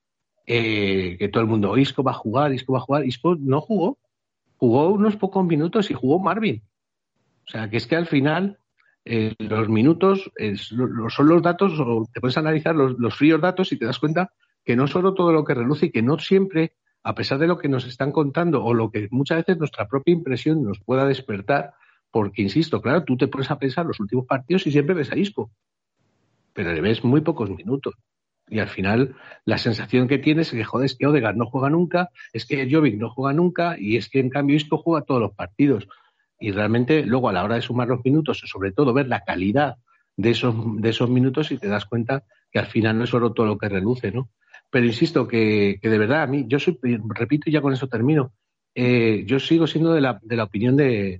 que todo el mundo, Isco va a jugar, Isco no jugó unos pocos minutos y jugó Marvin. O sea, que es que al final los minutos son los datos, o te puedes analizar los fríos datos y te das cuenta que no solo todo lo que reluce y que no siempre, a pesar de lo que nos están contando o lo que muchas veces nuestra propia impresión nos pueda despertar, porque, insisto, claro, tú te pones a pensar los últimos partidos y siempre ves a Isco, pero le ves muy pocos minutos. Y al final la sensación que tienes es que, joder, es que Odegaard no juega nunca, es que Jovic no juega nunca y es que en cambio Isco juega todos los partidos. Y realmente luego a la hora de sumar los minutos, sobre todo ver la calidad de esos minutos y te das cuenta que al final no es solo todo lo que reluce, ¿no? Pero insisto que de verdad a mí, repito y ya con eso termino, yo sigo siendo de la opinión de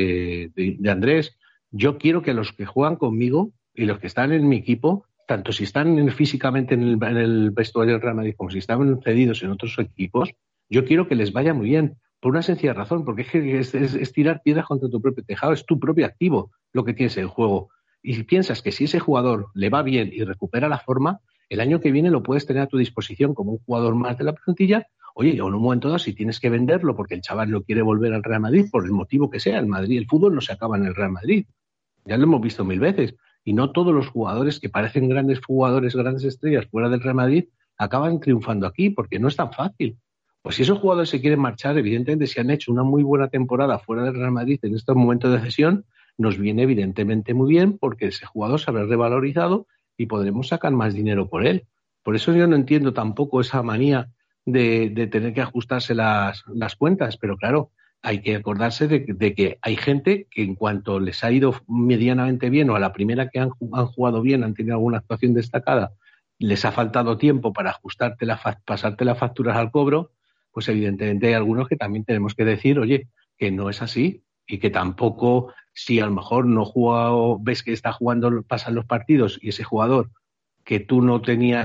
Andrés. Yo quiero que los que juegan conmigo y los que están en mi equipo, tanto si están físicamente en el vestuario del Real Madrid como si están cedidos en otros equipos, yo quiero que les vaya muy bien, por una sencilla razón, porque es tirar piedras contra tu propio tejado, es tu propio activo lo que tienes en juego. Y si piensas que si ese jugador le va bien y recupera la forma, el año que viene lo puedes tener a tu disposición como un jugador más de la plantilla. Oye, o en un momento dado, si tienes que venderlo porque el chaval no quiere volver al Real Madrid, por el motivo que sea, el fútbol no se acaba en el Real Madrid. Ya lo hemos visto 1000 veces. Y no todos los jugadores que parecen grandes jugadores, grandes estrellas fuera del Real Madrid, acaban triunfando aquí, porque no es tan fácil. Pues si esos jugadores se quieren marchar, evidentemente, si han hecho una muy buena temporada fuera del Real Madrid en estos momentos de cesión, nos viene evidentemente muy bien, porque ese jugador se habrá revalorizado y podremos sacar más dinero por él. Por eso yo no entiendo tampoco esa manía de tener que ajustarse las cuentas, pero claro, hay que acordarse de que hay gente que en cuanto les ha ido medianamente bien o a la primera que han jugado bien, han tenido alguna actuación destacada, les ha faltado tiempo para pasarte las facturas al cobro, pues evidentemente hay algunos que también tenemos que decir, oye, que no es así y que tampoco, si a lo mejor no juega o ves que está jugando, pasan los partidos y ese jugador que tú no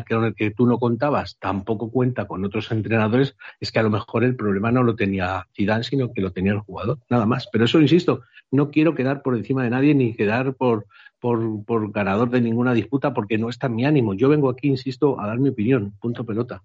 contabas tampoco cuenta con otros entrenadores, es que a lo mejor el problema no lo tenía Zidane, sino que lo tenía el jugador, nada más. Pero eso, insisto, no quiero quedar por encima de nadie ni quedar por ganador de ninguna disputa, porque no está en mi ánimo. Yo vengo aquí, insisto, a dar mi opinión, punto pelota.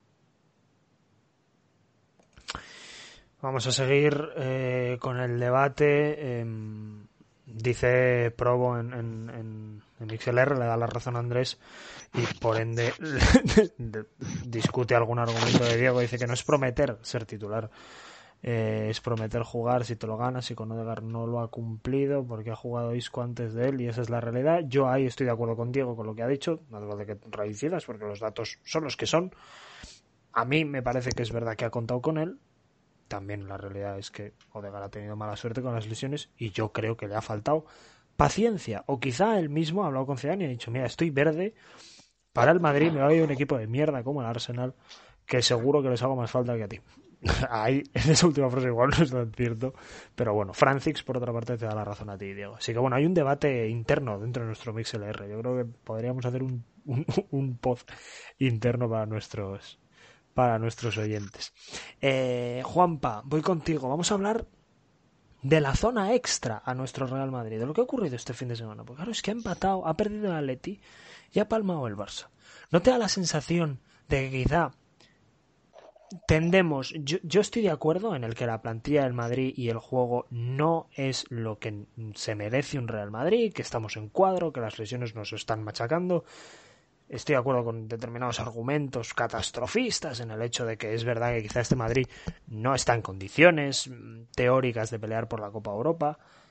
Vamos a seguir con el debate. Dice Probo en XLR, le da la razón a Andrés y por ende discute algún argumento de Diego. Dice que no es prometer ser titular, es prometer jugar si te lo ganas, y con Odegaard no lo ha cumplido porque ha jugado Isco antes de él y esa es la realidad. Yo ahí estoy de acuerdo con Diego con lo que ha dicho, no debo de que reincidas porque los datos son los que son. A mí me parece que es verdad que ha contado con él. También la realidad es que Odegaard ha tenido mala suerte con las lesiones y yo creo que le ha faltado paciencia, o quizá él mismo ha hablado con Zidane y ha dicho, mira, estoy verde para el Madrid, me va a ir un equipo de mierda como el Arsenal, que seguro que les hago más falta que a ti. Ahí, en esa última frase igual no es tan cierto, pero bueno, Francis por otra parte te da la razón a ti, Diego. Así que bueno, hay un debate interno dentro de nuestro MixLR. Yo creo que podríamos hacer un pod interno para nuestros oyentes. Juanpa, voy contigo. Vamos a hablar de la zona extra a nuestro Real Madrid, de lo que ha ocurrido este fin de semana. Porque claro, es que ha empatado, ha perdido el Atleti y ha palmado el Barça. ¿No te da la sensación de que quizá tendemos... Yo estoy de acuerdo en el que la plantilla del Madrid y el juego no es lo que se merece un Real Madrid, que estamos en cuadro, que las lesiones nos están machacando. Estoy de acuerdo con determinados argumentos catastrofistas en el hecho de que es verdad que quizá este Madrid no está en condiciones teóricas de pelear por la Copa Europa.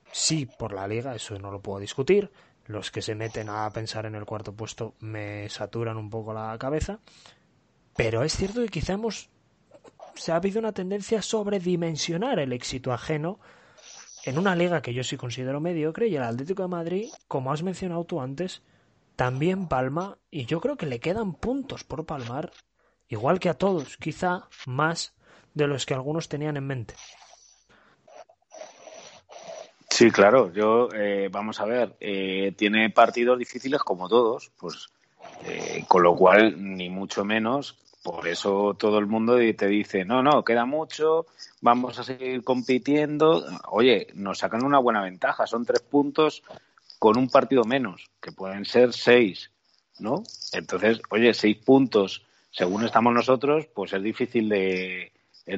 sí por la Liga, eso no lo puedo discutir. Los que se meten a pensar en el cuarto puesto me saturan un poco la cabeza. Pero es cierto que quizá se ha habido una tendencia a sobredimensionar el éxito ajeno en una liga que yo sí considero mediocre, y el Atlético de Madrid, como has mencionado tú antes, también palma, y yo creo que le quedan puntos por palmar, igual que a todos, quizá más de los que algunos tenían en mente. Sí, claro, vamos a ver, tiene partidos difíciles como todos, pues con lo cual, ni mucho menos, por eso todo el mundo te dice, no, queda mucho, vamos a seguir compitiendo. Oye, nos sacan una buena ventaja, son 3 puntos con un partido menos, que pueden ser 6, ¿no? Entonces, oye, 6 puntos, según estamos nosotros, pues es difícil de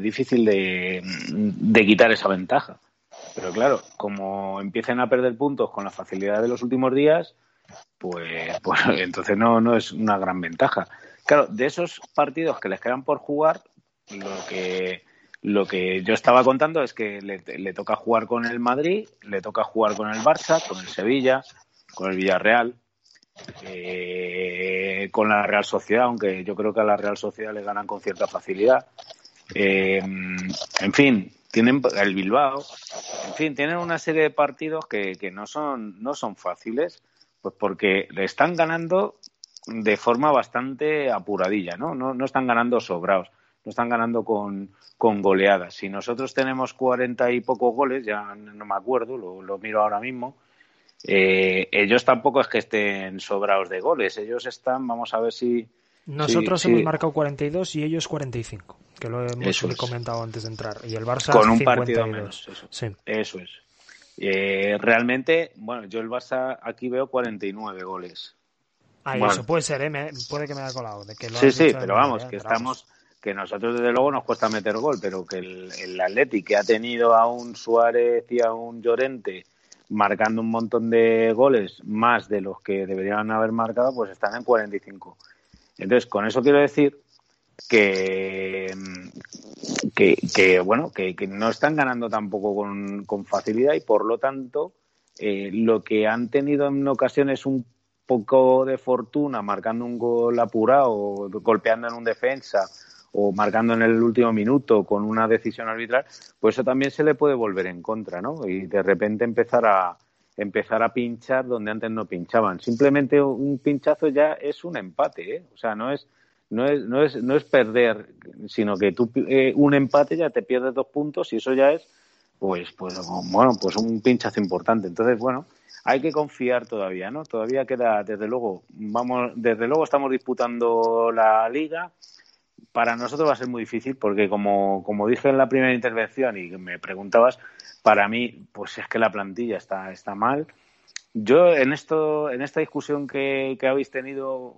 quitar esa ventaja. Pero claro, como empiecen a perder puntos con la facilidad de los últimos días, pues entonces no es una gran ventaja. Claro, de esos partidos que les quedan por jugar, lo que yo estaba contando es que le toca jugar con el Madrid, le toca jugar con el Barça, con el Sevilla, con el Villarreal, con la Real Sociedad, aunque yo creo que a la Real Sociedad le ganan con cierta facilidad. En fin, tienen el Bilbao, en fin, tienen una serie de partidos que no son fáciles, pues porque le están ganando de forma bastante apuradilla, ¿no? No están ganando sobrados, no están ganando con goleadas. Si nosotros tenemos 40 y pocos goles, ya no me acuerdo, lo miro ahora mismo, ellos tampoco es que estén sobrados de goles, ellos están, vamos a ver si... Nosotros hemos marcado 42 y ellos 45, que lo hemos comentado antes de entrar. Y el Barça con un 52. Partido menos, eso es. Realmente, bueno, yo el Barça aquí veo 49 goles. Eso puede ser, puede que me haya colado. De que lo sí, pero vamos, que nosotros desde luego nos cuesta meter gol, pero que el Atleti, que ha tenido a un Suárez y a un Llorente marcando un montón de goles, más de los que deberían haber marcado, pues están en 45. Entonces, con eso quiero decir que no están ganando tampoco con facilidad, y por lo tanto lo que han tenido en ocasiones un poco de fortuna marcando un gol apurado, o golpeando en un defensa, o marcando en el último minuto con una decisión arbitral, pues eso también se le puede volver en contra, ¿no? Y de repente empezar a pinchar donde antes no pinchaban. Simplemente un pinchazo ya es un empate, ¿eh? O sea, no es perder, sino que tú un empate ya te pierdes 2 puntos, y eso ya es pues un pinchazo importante. Entonces, bueno, hay que confiar todavía, ¿no? Todavía queda, desde luego estamos disputando la Liga. Para nosotros va a ser muy difícil porque, como dije en la primera intervención y me preguntabas, para mí, pues es que la plantilla está mal. Yo en esta discusión que habéis tenido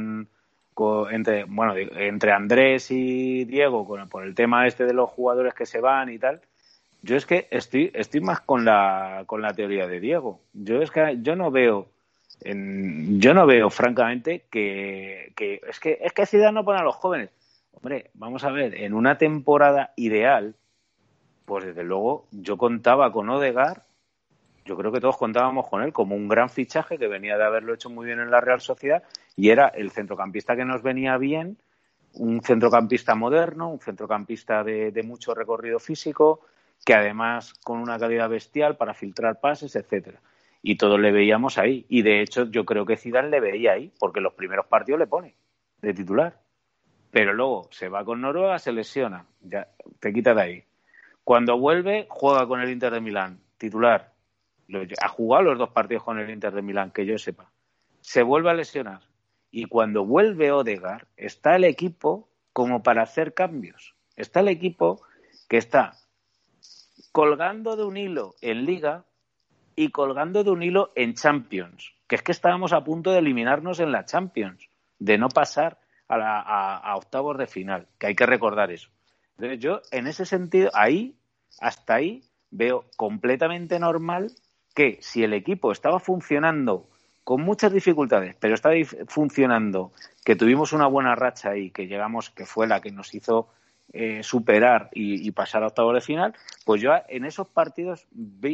entre Andrés y Diego por el tema de los jugadores que se van y tal, yo es que estoy más con la teoría de Diego. Yo no veo francamente que Zidane no pone a los jóvenes. Hombre, vamos a ver, en una temporada ideal, pues desde luego yo contaba con Odegaard, yo creo que todos contábamos con él como un gran fichaje que venía de haberlo hecho muy bien en la Real Sociedad, y era el centrocampista que nos venía bien, un centrocampista moderno, un centrocampista de mucho recorrido físico, que además con una calidad bestial para filtrar pases, etcétera. Y todos le veíamos ahí, y de hecho yo creo que Zidane le veía ahí, porque los primeros partidos le pone de titular. Pero luego se va con Noruega, se lesiona, ya te quita de ahí. Cuando vuelve, juega con el Inter de Milán, titular. Ha jugado los 2 partidos con el Inter de Milán, que yo sepa. Se vuelve a lesionar. Y cuando vuelve Odegaard, está el equipo como para hacer cambios. Está el equipo que está colgando de un hilo en Liga y colgando de un hilo en Champions. Que es que estábamos a punto de eliminarnos en la Champions, de no pasar a octavos de final, que hay que recordar eso. Entonces yo, en ese sentido, hasta ahí, veo completamente normal que si el equipo estaba funcionando con muchas dificultades, pero estaba funcionando, que tuvimos una buena racha y que llegamos, que fue la que nos hizo superar y pasar a octavos de final, pues yo en esos partidos vi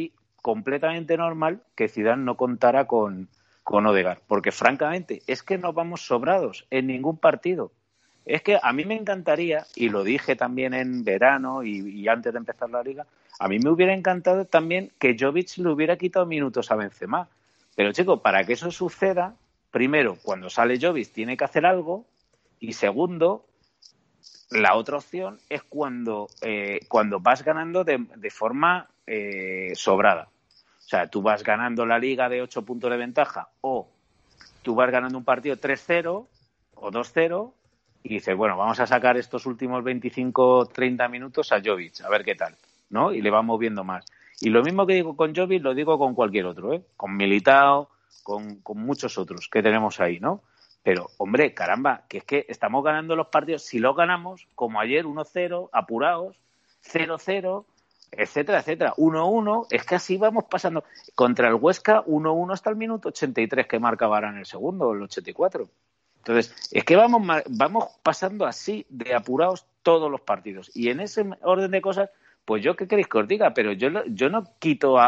completamente normal que Zidane no contara con Odegaard, porque francamente es que no vamos sobrados en ningún partido. Es que a mí me encantaría, y lo dije también en verano y antes de empezar la Liga, a mí me hubiera encantado también que Jovic le hubiera quitado minutos a Benzema. Pero, chico, para que eso suceda, primero, cuando sale Jovic tiene que hacer algo, y segundo, la otra opción es cuando vas ganando de forma sobrada. O sea, tú vas ganando la Liga de 8 puntos de ventaja, o tú vas ganando un partido 3-0 o 2-0, y dices, bueno, vamos a sacar estos últimos 25-30 minutos a Jovic, a ver qué tal, ¿no? Y le vamos moviendo más. Y lo mismo que digo con Jovic, lo digo con cualquier otro, ¿eh? Con Militao, con muchos otros que tenemos ahí, ¿no? Pero, hombre, caramba, que es que estamos ganando los partidos, si los ganamos, como ayer, 1-0, apurados, 0-0, etcétera, etcétera. 1-1, es que así vamos pasando. Contra el Huesca, 1-1 hasta el minuto 83 que marca Varane en el segundo, el 84. Entonces, es que vamos pasando así de apurados todos los partidos. Y en ese orden de cosas, pues yo qué queréis que os diga, pero yo no quito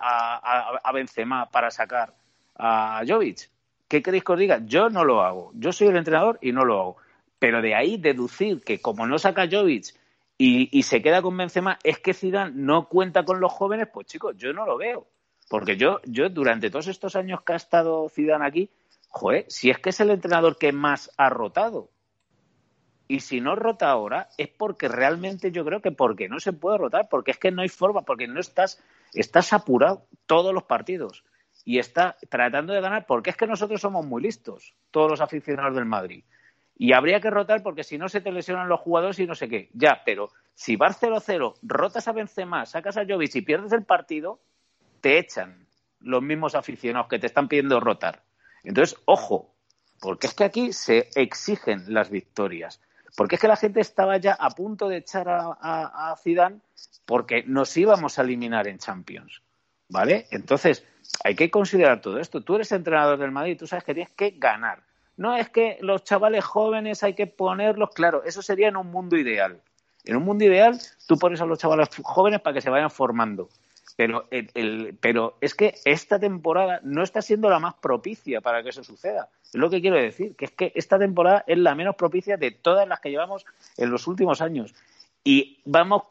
a Benzema para sacar a Jovic. ¿Qué queréis que os diga? Yo no lo hago. Yo soy el entrenador y no lo hago. Pero de ahí deducir que como no saca a Jovic y se queda con Benzema, es que Zidane no cuenta con los jóvenes, pues chicos, yo no lo veo. Porque yo durante todos estos años que ha estado Zidane aquí, joder, si es que es el entrenador que más ha rotado. Y si no rota ahora, es porque realmente yo creo que porque no se puede rotar, porque es que no hay forma, porque no estás apurado todos los partidos. Y está tratando de ganar, porque es que nosotros somos muy listos, todos los aficionados del Madrid. Y habría que rotar porque si no se te lesionan los jugadores y no sé qué. Ya, pero si vas 0-0, rotas a Benzema, sacas a Jovic y pierdes el partido, te echan los mismos aficionados que te están pidiendo rotar. Entonces, ojo, porque es que aquí se exigen las victorias. Porque es que la gente estaba ya a punto de echar a Zidane porque nos íbamos a eliminar en Champions, ¿vale? Entonces, hay que considerar todo esto. Tú eres entrenador del Madrid, tú sabes que tienes que ganar. No es que los chavales jóvenes hay que ponerlos, claro, eso sería en un mundo ideal. En un mundo ideal, tú pones a los chavales jóvenes para que se vayan formando. Pero es que esta temporada no está siendo la más propicia para que eso suceda. Es lo que quiero decir, que es que esta temporada es la menos propicia de todas las que llevamos en los últimos años. Y vamos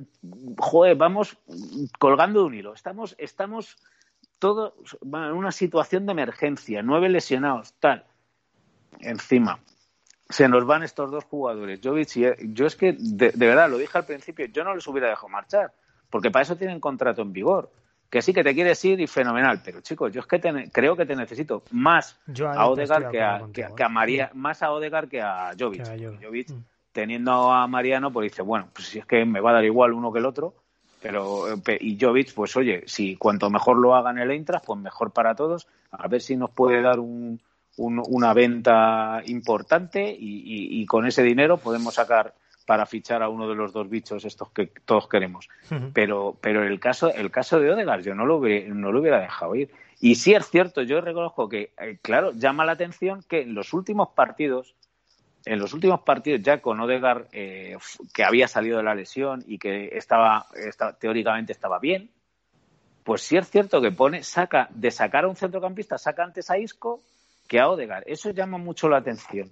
vamos colgando de un hilo. Estamos todos en una situación de emergencia, 9 lesionados, tal. Encima, se nos van estos dos jugadores, Jovic y yo es que, de verdad, lo dije al principio, yo no les hubiera dejado marchar. Porque para eso tienen contrato en vigor. Que sí que te quieres ir y fenomenal. Pero, chicos, yo es que creo que te necesito más a Odegaard que a María, más a Odegaard que a Jovic. Jovic, teniendo a Mariano, pues dice, bueno, pues si es que me va a dar igual uno que el otro. Y Jovic, pues oye, si cuanto mejor lo haga en el Eintracht, pues mejor para todos. A ver si nos puede dar una venta importante y con ese dinero podemos sacar para fichar a uno de los dos bichos estos que todos queremos. Uh-huh. Pero el caso de Odegaard yo no lo hubiera dejado ir. Y sí es cierto, yo reconozco que, claro, llama la atención que en los últimos partidos ya con Odegaard, que había salido de la lesión y que teóricamente estaba bien, pues sí es cierto que sacar a un centrocampista, saca antes a Isco que a Odegaard. Eso llama mucho la atención.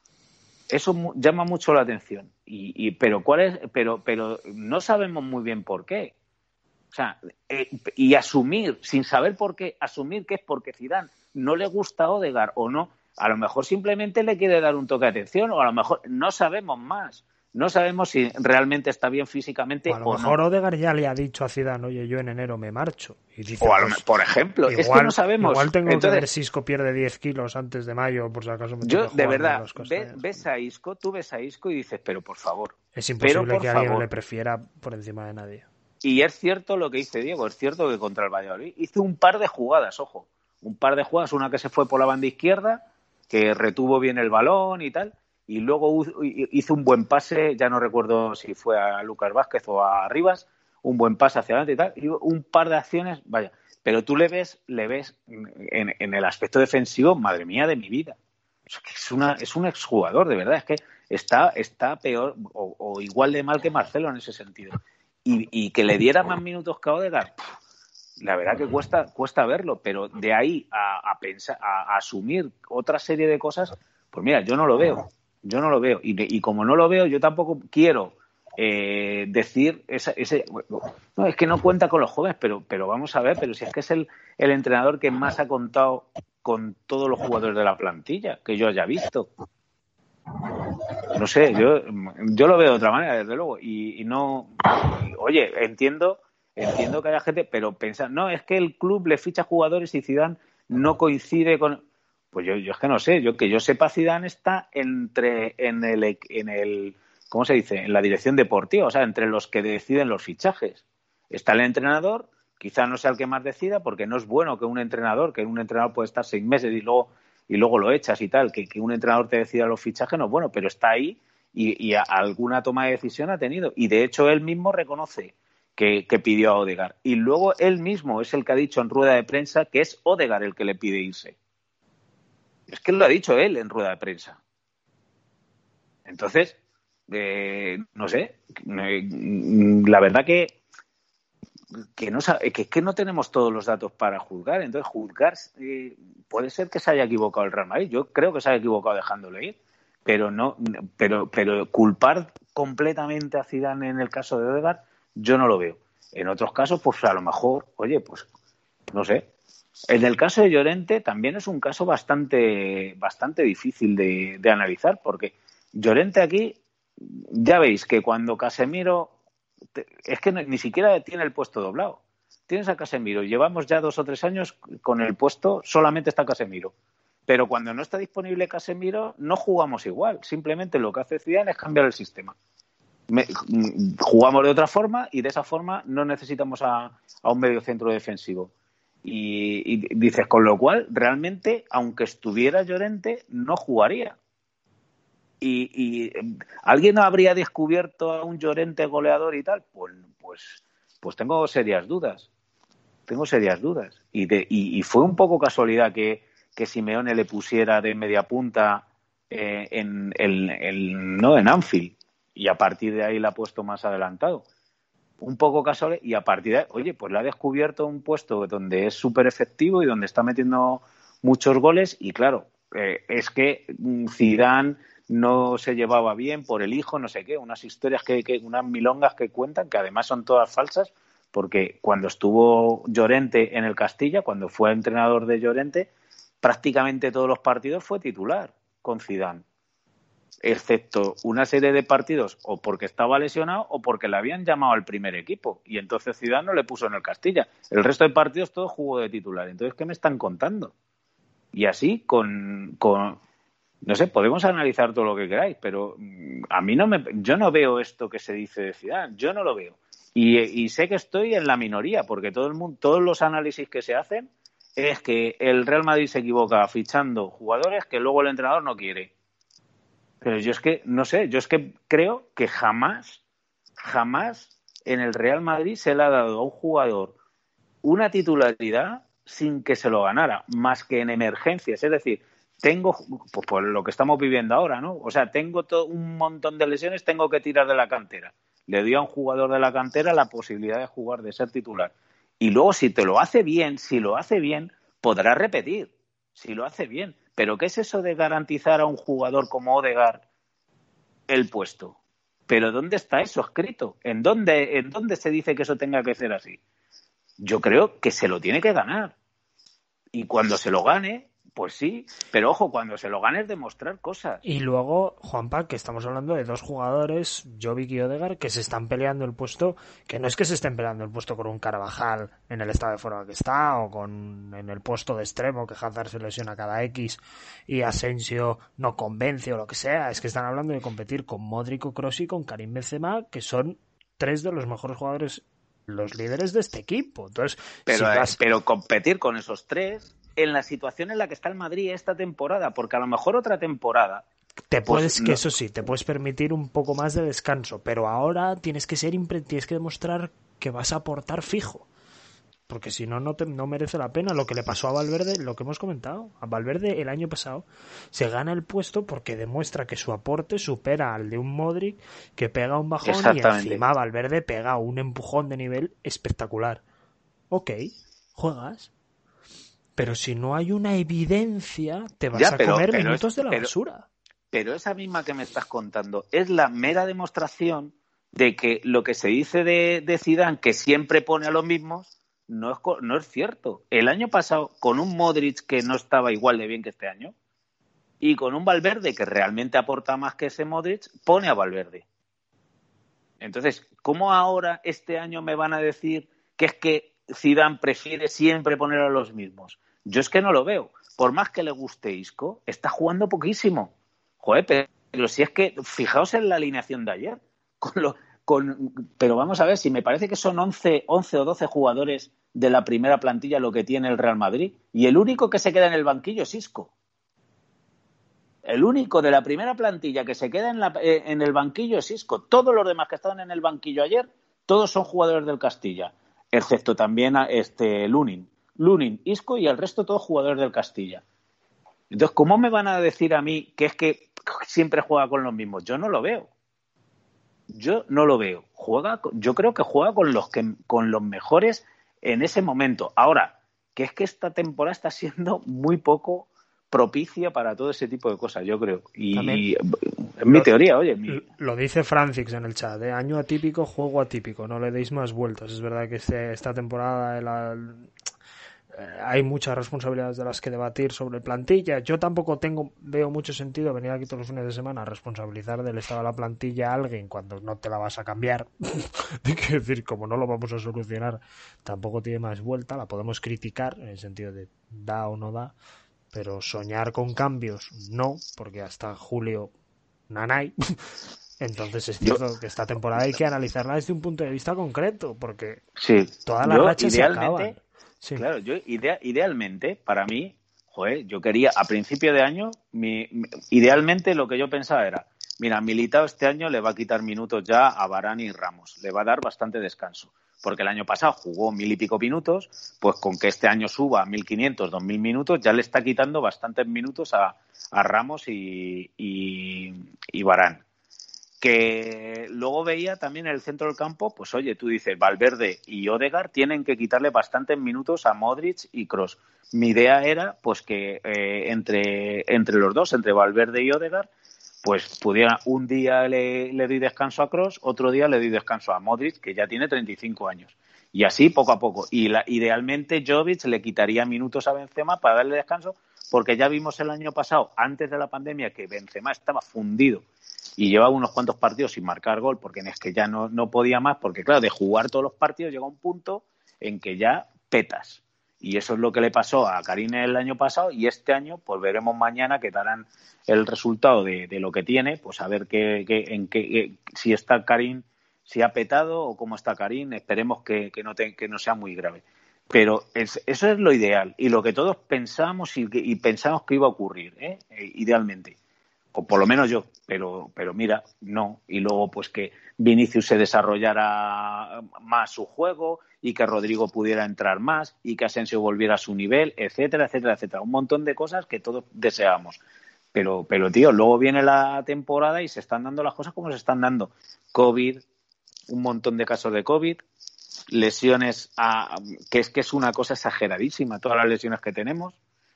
Pero no sabemos muy bien por qué. O sea, y asumir, sin saber por qué, asumir que es porque Zidane no le gusta a Odegaard o no, a lo mejor simplemente le quiere dar un toque de atención, o a lo mejor no sabemos más. No sabemos si realmente está bien físicamente o no. A lo mejor Odegaard ya le ha dicho a Zidane, oye, yo en enero me marcho. Y dice, por ejemplo, es que no sabemos. Igual tengo que ver si Isco pierde 10 kilos antes de mayo, por si acaso me yo, de verdad, ves a Isco y dices, pero por favor. Es imposible que alguien le prefiera por encima de nadie. Y es cierto lo que dice Diego, es cierto que contra el Valladolid hizo un par de jugadas, una que se fue por la banda izquierda, que retuvo bien el balón y tal, y luego hizo un buen pase, ya no recuerdo si fue a Lucas Vázquez o a Rivas, un buen pase hacia adelante y tal, y un par de acciones, vaya, pero tú le ves en el aspecto defensivo, madre mía de mi vida, es un exjugador, de verdad, es que está peor o igual de mal que Marcelo en ese sentido, y que le diera más minutos que a Odegaard, la verdad que cuesta verlo, pero de ahí a pensar, a asumir otra serie de cosas, pues mira, yo no lo veo. Y como no lo veo, yo tampoco quiero decir no, es que no cuenta con los jóvenes, pero vamos a ver, pero si es que es el entrenador que más ha contado con todos los jugadores de la plantilla que yo haya visto. No sé, yo lo veo de otra manera, desde luego, y no, oye, entiendo que haya gente, pero pensar, no, es que el club le ficha jugadores y Zidane no coincide con... Pues yo es que no sé, que yo sepa, Zidane está en el ¿cómo se dice? En la dirección deportiva, o sea, entre los que deciden los fichajes. Está el entrenador, quizá no sea el que más decida, porque no es bueno que un entrenador puede estar 6 meses y luego lo echas y tal, que un entrenador te decida los fichajes no es bueno, pero está ahí y alguna toma de decisión ha tenido. Y de hecho él mismo reconoce que pidió a Ødegaard. Y luego él mismo es el que ha dicho en rueda de prensa que es Ødegaard el que le pide irse. Es que lo ha dicho él en rueda de prensa. Entonces, no sé, la verdad que no tenemos todos los datos para juzgar. Entonces, juzgar puede ser que se haya equivocado el Real Madrid. Yo creo que se haya equivocado dejándole ir, pero culpar completamente a Zidane en el caso de Ødegaard, yo no lo veo. En otros casos, pues a lo mejor, oye, pues no sé. En el caso de Llorente también es un caso bastante difícil de analizar, porque Llorente aquí, ya veis que cuando Casemiro, es que ni siquiera tiene el puesto doblado. Tienes a Casemiro, llevamos ya 2 o 3 años con el puesto, solamente está Casemiro. Pero cuando no está disponible Casemiro, no jugamos igual. Simplemente lo que hace Zidane es cambiar el sistema. Jugamos de otra forma y de esa forma no necesitamos a un mediocentro defensivo. Y dices, con lo cual, realmente, aunque estuviera Llorente, no jugaría. Y ¿alguien habría descubierto a un Llorente goleador y tal? Pues tengo serias dudas. Y fue un poco casualidad que Simeone le pusiera de media punta en Anfield, y a partir de ahí la ha puesto más adelantado. Un poco casual, y a partir de ahí, oye, pues le ha descubierto un puesto donde es súper efectivo y donde está metiendo muchos goles. Y claro, es que Zidane no se llevaba bien por el hijo, no sé qué, unas historias unas milongas que cuentan, que además son todas falsas, porque cuando estuvo Llorente en el Castilla, cuando fue entrenador de Llorente, prácticamente todos los partidos fue titular con Zidane, excepto una serie de partidos o porque estaba lesionado o porque le habían llamado al primer equipo, y entonces Zidane no le puso en el Castilla. El resto de partidos todos jugó de titular. Entonces, ¿qué me están contando? Y así no sé, podemos analizar todo lo que queráis, pero a mí yo no veo esto que se dice de Zidane, yo no lo veo. Y sé que estoy en la minoría, porque todos los análisis que se hacen es que el Real Madrid se equivoca fichando jugadores que luego el entrenador no quiere. Pero yo es que, no sé, creo que jamás en el Real Madrid se le ha dado a un jugador una titularidad sin que se lo ganara, más que en emergencias. Es decir, tengo, pues lo que estamos viviendo ahora, ¿no? O sea, tengo un montón de lesiones, tengo que tirar de la cantera. Le doy a un jugador de la cantera la posibilidad de jugar, de ser titular. Y luego, si lo hace bien, podrá repetir. Si lo hace bien. Pero ¿qué es eso de garantizar a un jugador como Ødegaard el puesto? ¿Pero dónde está eso escrito? ¿En dónde se dice que eso tenga que ser así? Yo creo que se lo tiene que ganar. Y cuando se lo gane, pues sí. Pero ojo, cuando se lo gane es demostrar cosas. Y luego, Juanpa, que estamos hablando de 2 jugadores, Jovic y Ødegaard, que se están peleando el puesto, que no es que se estén peleando el puesto con un Carvajal en el estado de forma que está, o en el puesto de extremo, que Hazard se lesiona cada X y Asensio no convence o lo que sea. Es que están hablando de competir con Modric, Kroos y con Karim Benzema, que son 3 de los mejores jugadores, los líderes de este equipo. Entonces, pero competir con esos 3 en la situación en la que está el Madrid esta temporada, porque a lo mejor otra temporada te puedes permitir un poco más de descanso, pero ahora tienes que demostrar que vas a aportar fijo, porque si no merece la pena. Lo que le pasó a Valverde, lo que hemos comentado, a Valverde el año pasado se gana el puesto porque demuestra que su aporte supera al de un Modric, que pega un bajón, y encima Valverde pega un empujón de nivel espectacular. Ok, juegas. Pero si no hay una evidencia, te vas a comer minutos de la basura. Pero esa misma que me estás contando es la mera demostración de que lo que se dice de Zidane, que siempre pone a los mismos, no es cierto. El año pasado, con un Modric que no estaba igual de bien que este año, y con un Valverde que realmente aporta más que ese Modric, pone a Valverde. Entonces, ¿cómo ahora este año me van a decir que es que Zidane prefiere siempre poner a los mismos? Yo es que no lo veo. Por más que le guste Isco, está jugando poquísimo. Joder, pero si es que fijaos en la alineación de ayer. Pero vamos a ver, si me parece que son 11 o 12 jugadores de la primera plantilla lo que tiene el Real Madrid, y el único que se queda en el banquillo es Isco. El único de la primera plantilla que se queda en el banquillo es Isco. Todos los demás que estaban en el banquillo ayer, todos son jugadores del Castilla, excepto también Lunin, Isco y el resto todos jugadores del Castilla. Entonces, ¿cómo me van a decir a mí que es que siempre juega con los mismos? Yo no lo veo. Yo creo que juega con los mejores en ese momento. Ahora, que es que esta temporada está siendo muy poco propicia para todo ese tipo de cosas, yo creo. Y es mi teoría, oye. Lo dice Francix en el chat, ¿eh? Año atípico, juego atípico, no le deis más vueltas. Es verdad que esta temporada hay muchas responsabilidades de las que debatir sobre plantilla. Yo tampoco veo mucho sentido venir aquí todos los fines de semana a responsabilizar del estado de la plantilla a alguien cuando no te la vas a cambiar. Quiero decir, como no lo vamos a solucionar, tampoco tiene más vuelta. La podemos criticar en el sentido de da o no da, pero soñar con cambios no, porque hasta julio nanay. Entonces es cierto que esta temporada hay que analizarla desde un punto de vista concreto, porque todas las rachas se acaban. Sí. Claro, yo idealmente, para mí, yo quería, a principio de año, idealmente lo que yo pensaba era, mira, Militao este año le va a quitar minutos ya a Varane y Ramos, le va a dar bastante descanso, porque el año pasado jugó 1000 y pico minutos, pues con que este año suba a 1500, 2000 minutos, ya le está quitando bastantes minutos a Ramos y Varane. Que luego veía también en el centro del campo, pues oye, tú dices, Valverde y Odegaard tienen que quitarle bastantes minutos a Modric y Kroos. Mi idea era, pues que entre los dos, entre Valverde y Odegaard, pues pudiera, un día le doy descanso a Kroos, otro día le doy descanso a Modric, que ya tiene 35 años. Y así, poco a poco. Y idealmente Jovic le quitaría minutos a Benzema para darle descanso, porque ya vimos el año pasado, antes de la pandemia, que Benzema estaba fundido y llevaba unos cuantos partidos sin marcar gol, porque es que ya no podía más, porque claro, de jugar todos los partidos llega un punto en que ya petas. Y eso es lo que le pasó a Karim el año pasado, y este año pues veremos mañana que darán el resultado de lo que tiene, pues a ver si está Karim, si ha petado o cómo está Karim. Esperemos que no sea muy grave. Pero eso es lo ideal y lo que todos pensamos y pensamos que iba a ocurrir, idealmente. O por lo menos yo, pero mira, no. Y luego pues que Vinicius se desarrollara más su juego y que Rodrigo pudiera entrar más y que Asensio volviera a su nivel, etcétera, etcétera, etcétera. Un montón de cosas que todos deseamos. Pero tío, luego viene la temporada y se están dando las cosas como se están dando. COVID, un montón de casos de COVID, lesiones, que es una cosa exageradísima, todas las lesiones que tenemos.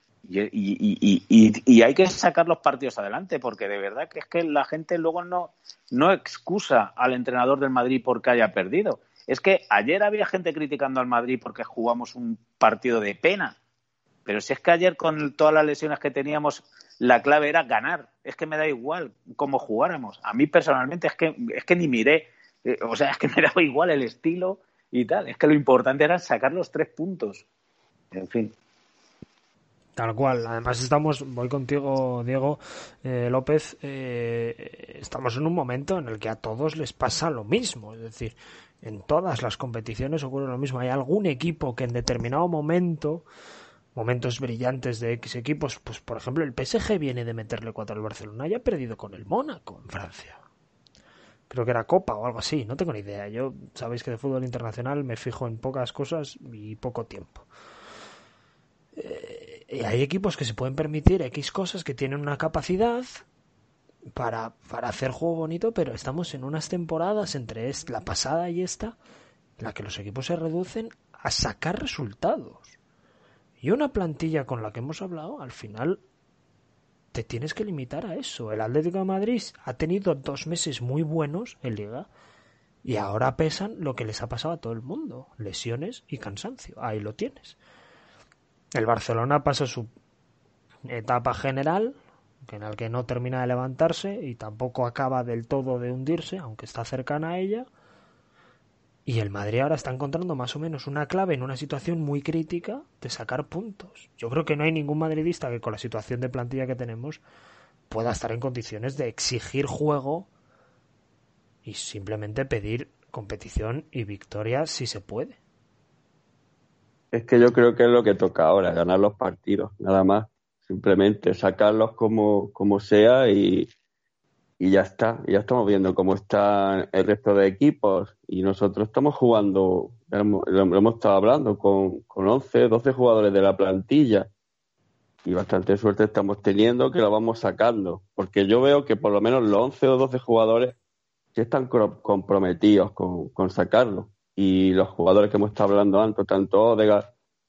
Y hay que sacar los partidos adelante, porque de verdad que es que la gente luego no excusa al entrenador del Madrid porque haya perdido. Es que ayer había gente criticando al Madrid porque jugamos un partido de pena, pero si es que ayer con todas las lesiones que teníamos la clave era ganar. Es que me da igual cómo jugáramos. A mí personalmente es que ni miré, o sea, es que me daba igual el estilo y tal. Es que lo importante era sacar los 3 puntos. En fin. Tal cual. Además voy contigo, Diego López, estamos en un momento en el que a todos les pasa lo mismo. Es decir, en todas las competiciones ocurre lo mismo. Hay algún equipo que en determinado momentos brillantes de X equipos, pues por ejemplo el PSG viene de meterle 4 al Barcelona y ha perdido con el Mónaco en Francia. Creo que era Copa o algo así, no tengo ni idea. Yo sabéis que de fútbol internacional me fijo en pocas cosas y poco tiempo. Y hay equipos que se pueden permitir X cosas, que tienen una capacidad para hacer juego bonito, pero estamos en unas temporadas entre la pasada y esta, en la que los equipos se reducen a sacar resultados. Y una plantilla con la que hemos hablado, al final te tienes que limitar a eso. El Atlético de Madrid ha tenido 2 meses muy buenos en Liga y ahora pesan lo que les ha pasado a todo el mundo, lesiones y cansancio. Ahí lo tienes. El Barcelona pasa su etapa general, en la que no termina de levantarse y tampoco acaba del todo de hundirse, aunque está cercana a ella. Y el Madrid ahora está encontrando más o menos una clave en una situación muy crítica de sacar puntos. Yo creo que no hay ningún madridista que con la situación de plantilla que tenemos pueda estar en condiciones de exigir juego y simplemente pedir competición y victoria si se puede. Es que yo creo que es lo que toca ahora, ganar los partidos, nada más. Simplemente sacarlos como sea y ya está. Ya estamos viendo cómo están el resto de equipos y nosotros estamos jugando, lo hemos estado hablando, con 11, 12 jugadores de la plantilla y bastante suerte estamos teniendo que lo vamos sacando. Porque yo veo que por lo menos los 11 o 12 jugadores sí están comprometidos con sacarlo. Y los jugadores que hemos estado hablando antes, tanto Odegaard,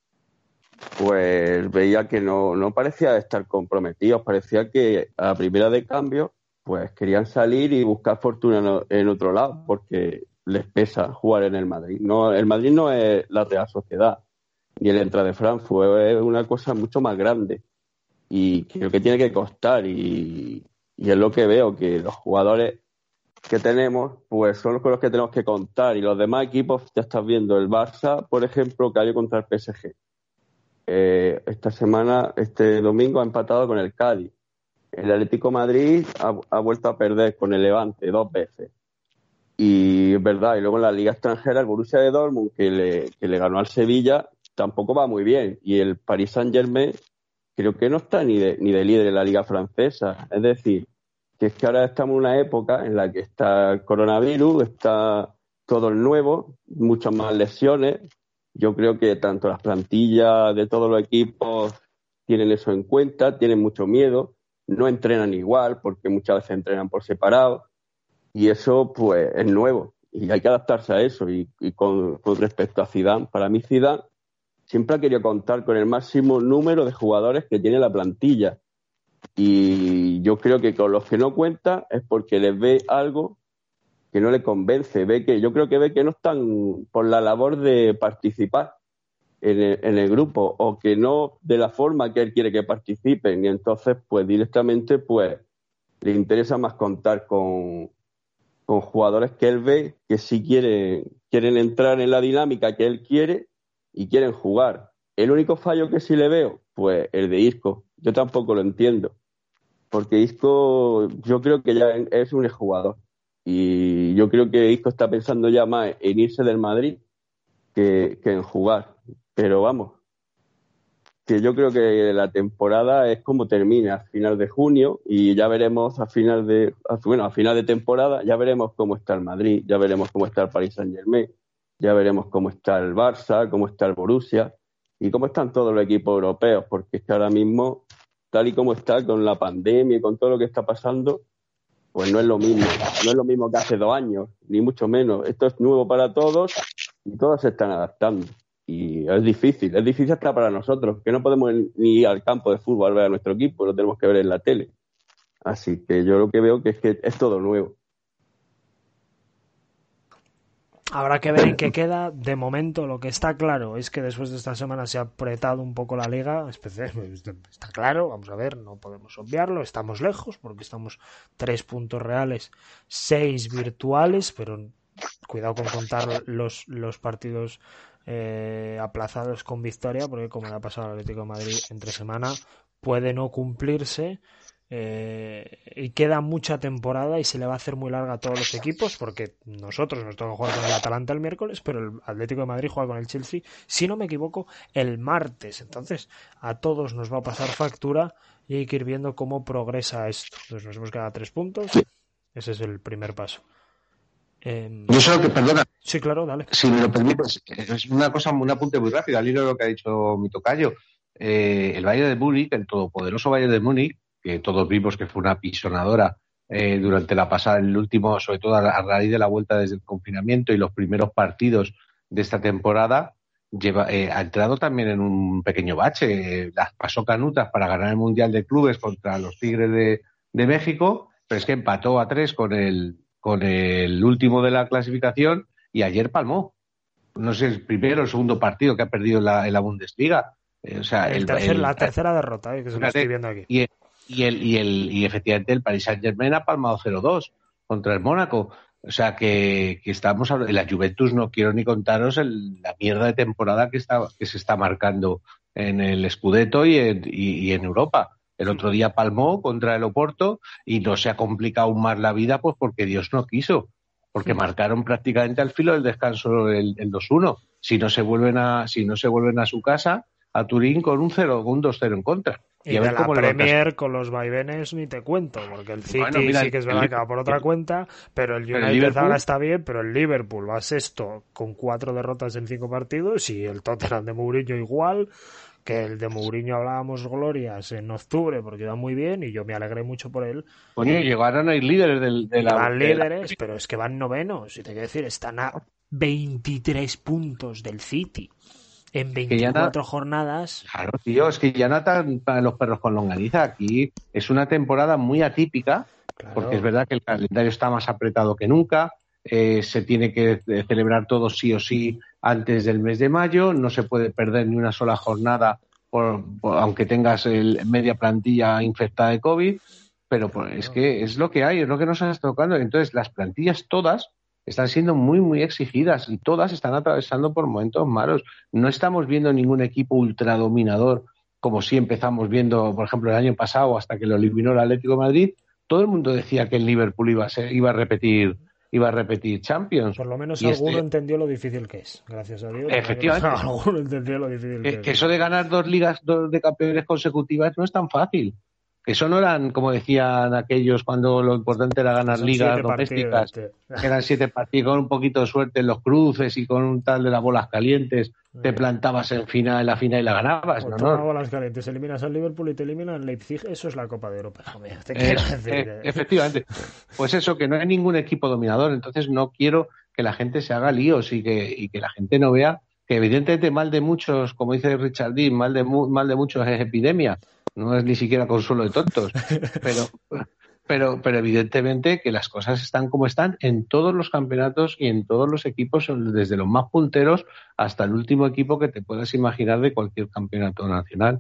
pues veía que no parecía estar comprometidos, parecía que a la primera de cambio pues querían salir y buscar fortuna en otro lado, porque les pesa jugar en el Madrid. No, el Madrid no es la Real Sociedad, ni el Eintracht de Frankfurt, es una cosa mucho más grande y creo que tiene que costar y es lo que veo, que los jugadores que tenemos pues son con los que tenemos que contar y los demás equipos, ya estás viendo el Barça, por ejemplo, cayó contra el PSG. Esta semana, este domingo, ha empatado con el Cádiz. El Atlético de Madrid ha vuelto a perder con el Levante 2 veces. Y es verdad, y luego en la Liga Extranjera, el Borussia de Dortmund, que le ganó al Sevilla, tampoco va muy bien. Y el Paris Saint-Germain creo que no está ni de líder en la Liga Francesa. Es decir, que es que ahora estamos en una época en la que está el coronavirus, está todo el nuevo, muchas más lesiones. Yo creo que tanto las plantillas de todos los equipos tienen eso en cuenta, tienen mucho miedo, no entrenan igual porque muchas veces entrenan por separado y eso pues es nuevo y hay que adaptarse a eso. Y con respecto a Zidane, para mí Zidane siempre ha querido contar con el máximo número de jugadores que tiene la plantilla y yo creo que con los que no cuenta es porque les ve algo que no le convence, yo creo que ve que no están por la labor de participar en el grupo o que no de la forma que él quiere que participen y entonces pues directamente pues le interesa más contar con jugadores que él ve que sí quieren entrar en la dinámica que él quiere y quieren jugar. El único fallo que sí le veo, pues el de Isco. Yo tampoco lo entiendo porque Isco yo creo que ya es un exjugador. Y yo creo que Isco está pensando ya más en irse del Madrid que en jugar. Pero vamos, que yo creo que la temporada es como termina, a final de junio, y ya veremos a final de temporada, ya veremos cómo está el Madrid, ya veremos cómo está el Paris Saint-Germain, ya veremos cómo está el Barça, cómo está el Borussia y cómo están todos los equipos europeos, porque es que ahora mismo, tal y como está con la pandemia y con todo lo que está pasando, pues no es lo mismo que hace 2 años, ni mucho menos. Esto es nuevo para todos y todos se están adaptando. Y es difícil hasta para nosotros, que no podemos ni ir al campo de fútbol a ver a nuestro equipo, lo tenemos que ver en la tele. Así que yo lo que veo que es todo nuevo. Habrá que ver en qué queda. De momento lo que está claro es que después de esta semana se ha apretado un poco la liga, está claro, vamos a ver, no podemos obviarlo, estamos lejos porque estamos 3 puntos reales, 6 virtuales, pero cuidado con contar los partidos aplazados con victoria, porque como le ha pasado al Atlético de Madrid entre semana, puede no cumplirse. Y queda mucha temporada y se le va a hacer muy larga a todos los equipos porque nosotros nos toca jugar con el Atalanta el miércoles, pero el Atlético de Madrid juega con el Chelsea, si no me equivoco, el martes. Entonces a todos nos va a pasar factura y hay que ir viendo cómo progresa esto. Entonces nos hemos quedado a 3 puntos. Ese es el primer paso. Yo solo que, perdona. Sí, claro, dale. Si me lo permites, es un apunte muy rápido al hilo de lo que ha dicho mi tocayo. El Bayern de Múnich, el todopoderoso Bayern de Múnich, que todos vimos que fue una pisonadora durante la pasada, el último, sobre todo a raíz de la vuelta desde el confinamiento y los primeros partidos de esta temporada, ha entrado también en un pequeño bache. Las pasó canutas para ganar el Mundial de Clubes contra los Tigres de México, pero es que empató a 3 con el último de la clasificación y ayer palmó. No sé, el primero o el segundo partido que ha perdido en la Bundesliga. La tercera derrota, que se lo estoy viendo aquí. Y efectivamente el Paris Saint-Germain ha palmado 0-2 contra el Mónaco. O sea que estamos hablando. La Juventus, no quiero ni contaros la mierda de temporada que se está marcando en el Scudetto y en Europa. El otro día palmó contra el Oporto y no se ha complicado aún más la vida, pues porque Dios no quiso. Porque marcaron prácticamente al filo del descanso el 2-1. Si no se vuelven a su casa, a Turín, con un 2-0 en contra. Y de la Premier con los vaivenes ni te cuento, porque el City sí que es verdad que va por otra cuenta, pero el United ahora está bien, pero el Liverpool va sexto con 4 derrotas en 5 partidos y el Tottenham de Mourinho igual, que el de Mourinho hablábamos glorias en octubre porque iba muy bien y yo me alegré mucho por él. Coño, llegaron a ir líderes van líderes, pero es que van novenos, y te quiero decir, están a 23 puntos del City. En 24 jornadas. Claro, tío, es que ya no están para los perros con longaniza. Aquí es una temporada muy atípica, claro, porque es verdad que el calendario está más apretado que nunca. Se tiene que celebrar todo sí o sí antes del mes de mayo. No se puede perder ni una sola jornada, aunque tengas media plantilla infectada de COVID. Pero claro, es que es lo que hay, es lo que nos está tocando. Entonces, las plantillas todas están siendo muy, muy exigidas y todas están atravesando por momentos malos. No estamos viendo ningún equipo ultradominador como sí empezamos viendo, por ejemplo, el año pasado hasta que lo eliminó el Atlético de Madrid. Todo el mundo decía que el Liverpool iba a repetir Champions. Por lo menos alguno entendió lo difícil que es, gracias a Dios. Efectivamente. Alguno entendió lo difícil que es. Que eso de ganar 2 ligas de campeones consecutivas no es tan fácil. Eso no eran, como decían aquellos, cuando lo importante era ganar ligas domésticas, que eran 7 partidos, con un poquito de suerte en los cruces y con un tal de las bolas calientes, te plantabas en la final y la ganabas. Pues no, bolas calientes, eliminas al Liverpool y te eliminan Leipzig, eso es la Copa de Europa. Joder, te quiero decir. Efectivamente. Pues eso, que no hay ningún equipo dominador, entonces no quiero que la gente se haga líos y que la gente no vea que evidentemente mal de muchos, como dice Richard Dean, mal de muchos es epidemia. No es ni siquiera consuelo de tontos, pero evidentemente que las cosas están como están en todos los campeonatos y en todos los equipos, desde los más punteros hasta el último equipo que te puedas imaginar de cualquier campeonato nacional.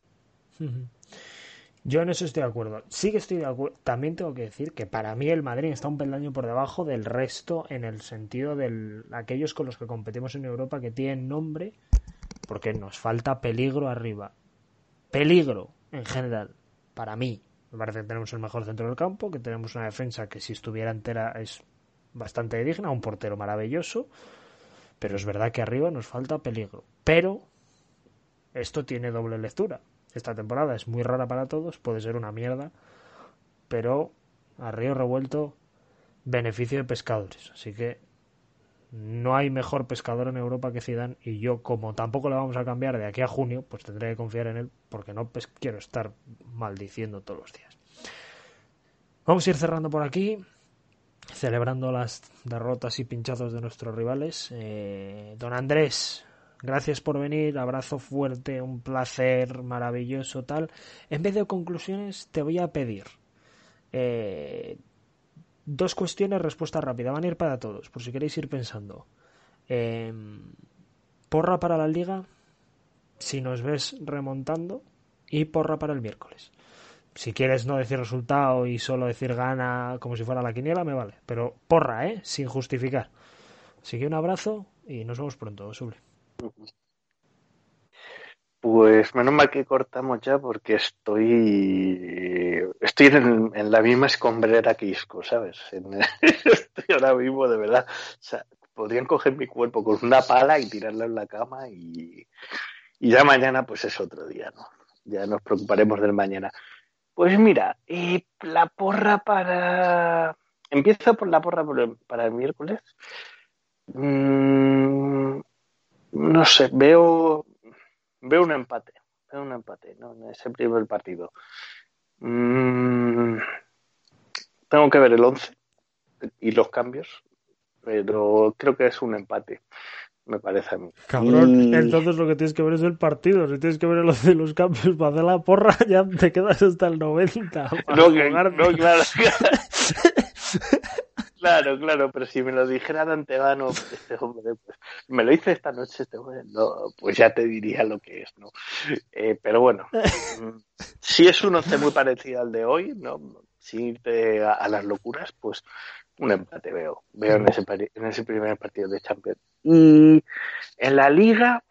Yo en eso estoy de acuerdo. Sí que estoy de acuerdo. También tengo que decir que para mí el Madrid está un peldaño por debajo del resto en el sentido de aquellos con los que competimos en Europa que tienen nombre, porque nos falta peligro arriba. Peligro en general, para mí. Me parece que tenemos el mejor centro del campo, que tenemos una defensa que si estuviera entera es bastante digna, un portero maravilloso, pero es verdad que arriba nos falta peligro. Pero esto tiene doble lectura. Esta temporada es muy rara para todos, puede ser una mierda, pero a río revuelto, beneficio de pescadores. Así que no hay mejor pescador en Europa que Zidane, y yo, como tampoco le vamos a cambiar de aquí a junio, pues tendré que confiar en él, porque no quiero estar maldiciendo todos los días. Vamos a ir cerrando por aquí, celebrando las derrotas y pinchazos de nuestros rivales. Don Andrés, gracias por venir, abrazo fuerte, un placer maravilloso, tal. En vez de conclusiones, te voy a pedir 2 cuestiones, respuesta rápida, van a ir para todos, por si queréis ir pensando. Porra para la Liga, si nos ves remontando, y porra para el miércoles. Si quieres no decir resultado y solo decir gana como si fuera la quiniela, me vale, pero porra, sin justificar. Así que un abrazo y nos vemos pronto, Sule. Pues menos mal que cortamos ya, porque estoy en la misma escombrera que Isco, ¿sabes? Estoy ahora mismo, de verdad. O sea, podrían coger mi cuerpo con una pala y tirarlo en la cama y ya mañana pues es otro día, ¿no? Ya nos preocuparemos del mañana. Pues mira, la porra para... Empiezo por la porra para el miércoles. No sé, veo un empate. ¿No? En ese primer partido. Tengo que ver el 11 y los cambios. pero creo que es un empate, me parece a mí. Cabrón, Y- entonces lo que tienes que ver es el partido. Si tienes que ver los de los cambios para hacer la porra, ya te quedas hasta el 90 para No, jugarte. no, claro, claro, pero si me lo dijera de antemano, este hombre, pues me lo hice esta noche, este hombre, no, pues ya te diría lo que es, ¿no? Pero bueno, si es un once muy parecido al de hoy, ¿no? Sin irte a las locuras, pues un empate veo en ese primer partido de Champions. Y en la Liga,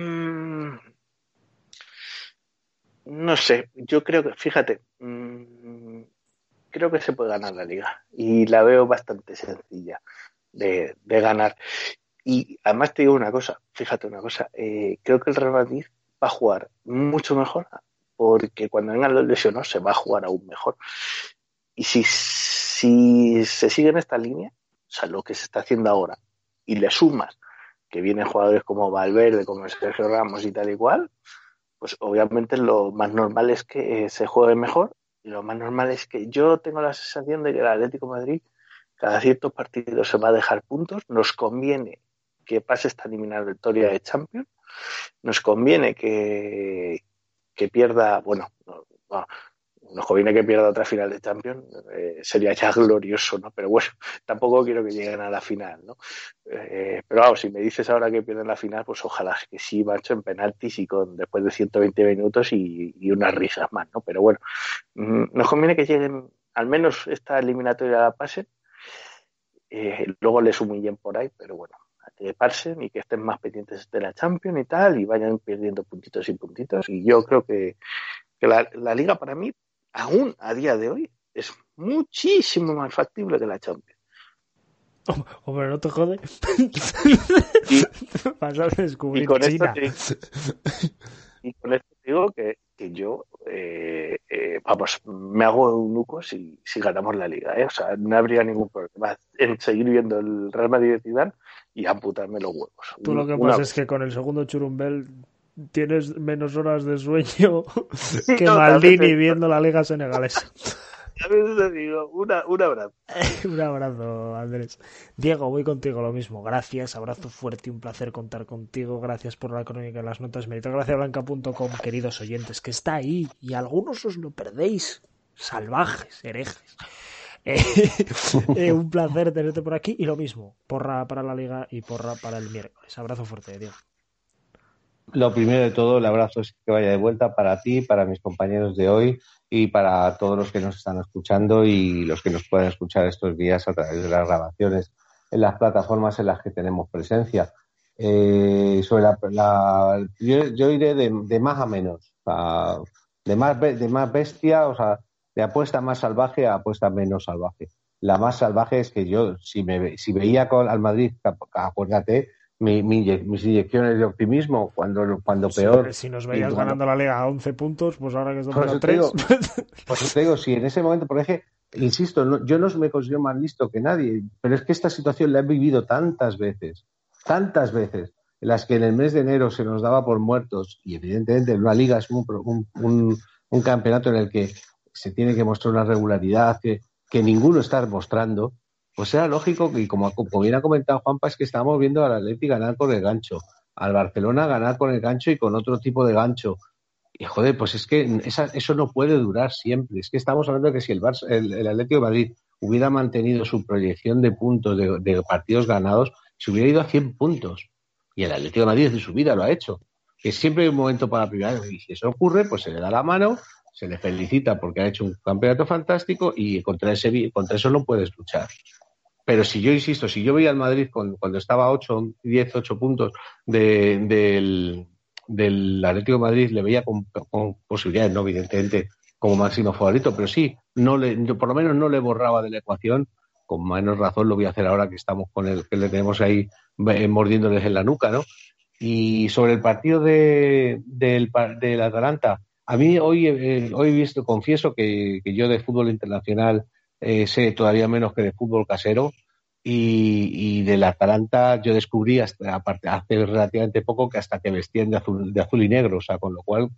no sé, yo creo que, fíjate, creo que se puede ganar la Liga y la veo bastante sencilla de ganar. Y además te digo una cosa, fíjate una cosa, creo que el Real Madrid va a jugar mucho mejor porque cuando vengan los lesionados se va a jugar aún mejor. Y si se sigue en esta línea, o sea, lo que se está haciendo ahora, y le sumas que vienen jugadores como Valverde, como Sergio Ramos y tal y cual, pues obviamente lo más normal es que se juegue mejor y lo más normal es que yo tengo la sensación de que el Atlético de Madrid cada ciertos partidos se va a dejar puntos, nos conviene que pase esta eliminatoria de Champions, nos conviene que pierda, nos conviene que pierda otra final de Champions, sería ya glorioso, ¿no? Pero bueno, tampoco quiero que lleguen a la final, ¿no? Pero vamos, si me dices ahora que pierden la final, pues ojalá que sí, macho, en penaltis y después de 120 minutos y unas risas más, ¿no? Pero bueno, nos conviene que lleguen, al menos esta eliminatoria la pasen, luego les humillen por ahí, pero bueno, que pasen y que estén más pendientes de la Champions y tal, y vayan perdiendo puntitos y puntitos, y yo creo que la Liga para mí, aún a día de hoy, es muchísimo más factible que la Champions. Hombre, no te jode. Vas a descubrir con China. Y con esto te digo que yo, vamos, me hago eunuco si ganamos la Liga, ¿eh? O sea, no habría ningún problema en seguir viendo el Real Madrid de Zidane y amputarme los huevos. Tú lo que pasa es que con el segundo churumbel tienes menos horas de sueño que Maldini viendo la Liga Senegalesa. A veces te digo, un abrazo. Un abrazo, Andrés. Diego, voy contigo lo mismo. Gracias, abrazo fuerte y un placer contar contigo. Gracias por la crónica de las notas. Meritocraciablanca.com, queridos oyentes, que está ahí y algunos os lo perdéis. Salvajes, herejes. Un placer tenerte por aquí y lo mismo. Porra para la Liga y porra para el miércoles. Abrazo fuerte, Diego. Lo primero de todo, el abrazo es que vaya de vuelta para ti, para mis compañeros de hoy y para todos los que nos están escuchando y los que nos pueden escuchar estos días a través de las grabaciones en las plataformas en las que tenemos presencia. Sobre yo iré de más a menos, o sea, de más bestia, o sea, de apuesta más salvaje a apuesta menos salvaje. La más salvaje es que yo, si veía al Madrid, acuérdate, mis inyecciones de optimismo cuando peor. Si nos veías ganando la Liga a 11 puntos, pues ahora que estamos a 3. Pues te digo, si en ese momento, porque insisto, yo no me considero más listo que nadie, pero es que esta situación la he vivido tantas veces, en las que en el mes de enero se nos daba por muertos, y evidentemente en una liga es un campeonato en el que se tiene que mostrar una regularidad que ninguno está mostrando. Pues era lógico que, como bien ha comentado Juanpa, es que estábamos viendo al Atleti ganar con el gancho, al Barcelona ganar con el gancho y con otro tipo de gancho. Y joder, pues es que eso no puede durar siempre. Es que estamos hablando de que si el Atlético de Madrid hubiera mantenido su proyección de puntos de partidos ganados, se hubiera ido a 100 puntos. Y el Atlético de Madrid en su vida lo ha hecho. Que siempre hay un momento para privar. Y si eso ocurre, pues se le da la mano, se le felicita porque ha hecho un campeonato fantástico y contra eso no puedes luchar. Pero si yo veía al Madrid cuando estaba a 8 puntos del Atlético de Madrid, le veía con posibilidades, no evidentemente como máximo favorito, pero sí, por lo menos no le borraba de la ecuación. Con menos razón lo voy a hacer ahora que estamos que le tenemos ahí mordiéndoles en la nuca, ¿no? Y sobre el partido del Atalanta, a mí hoy he visto, confieso que yo de fútbol internacional sé todavía menos que de fútbol casero y del Atalanta yo descubrí hace relativamente poco que hasta que vestían de azul y negro, o sea, con lo cual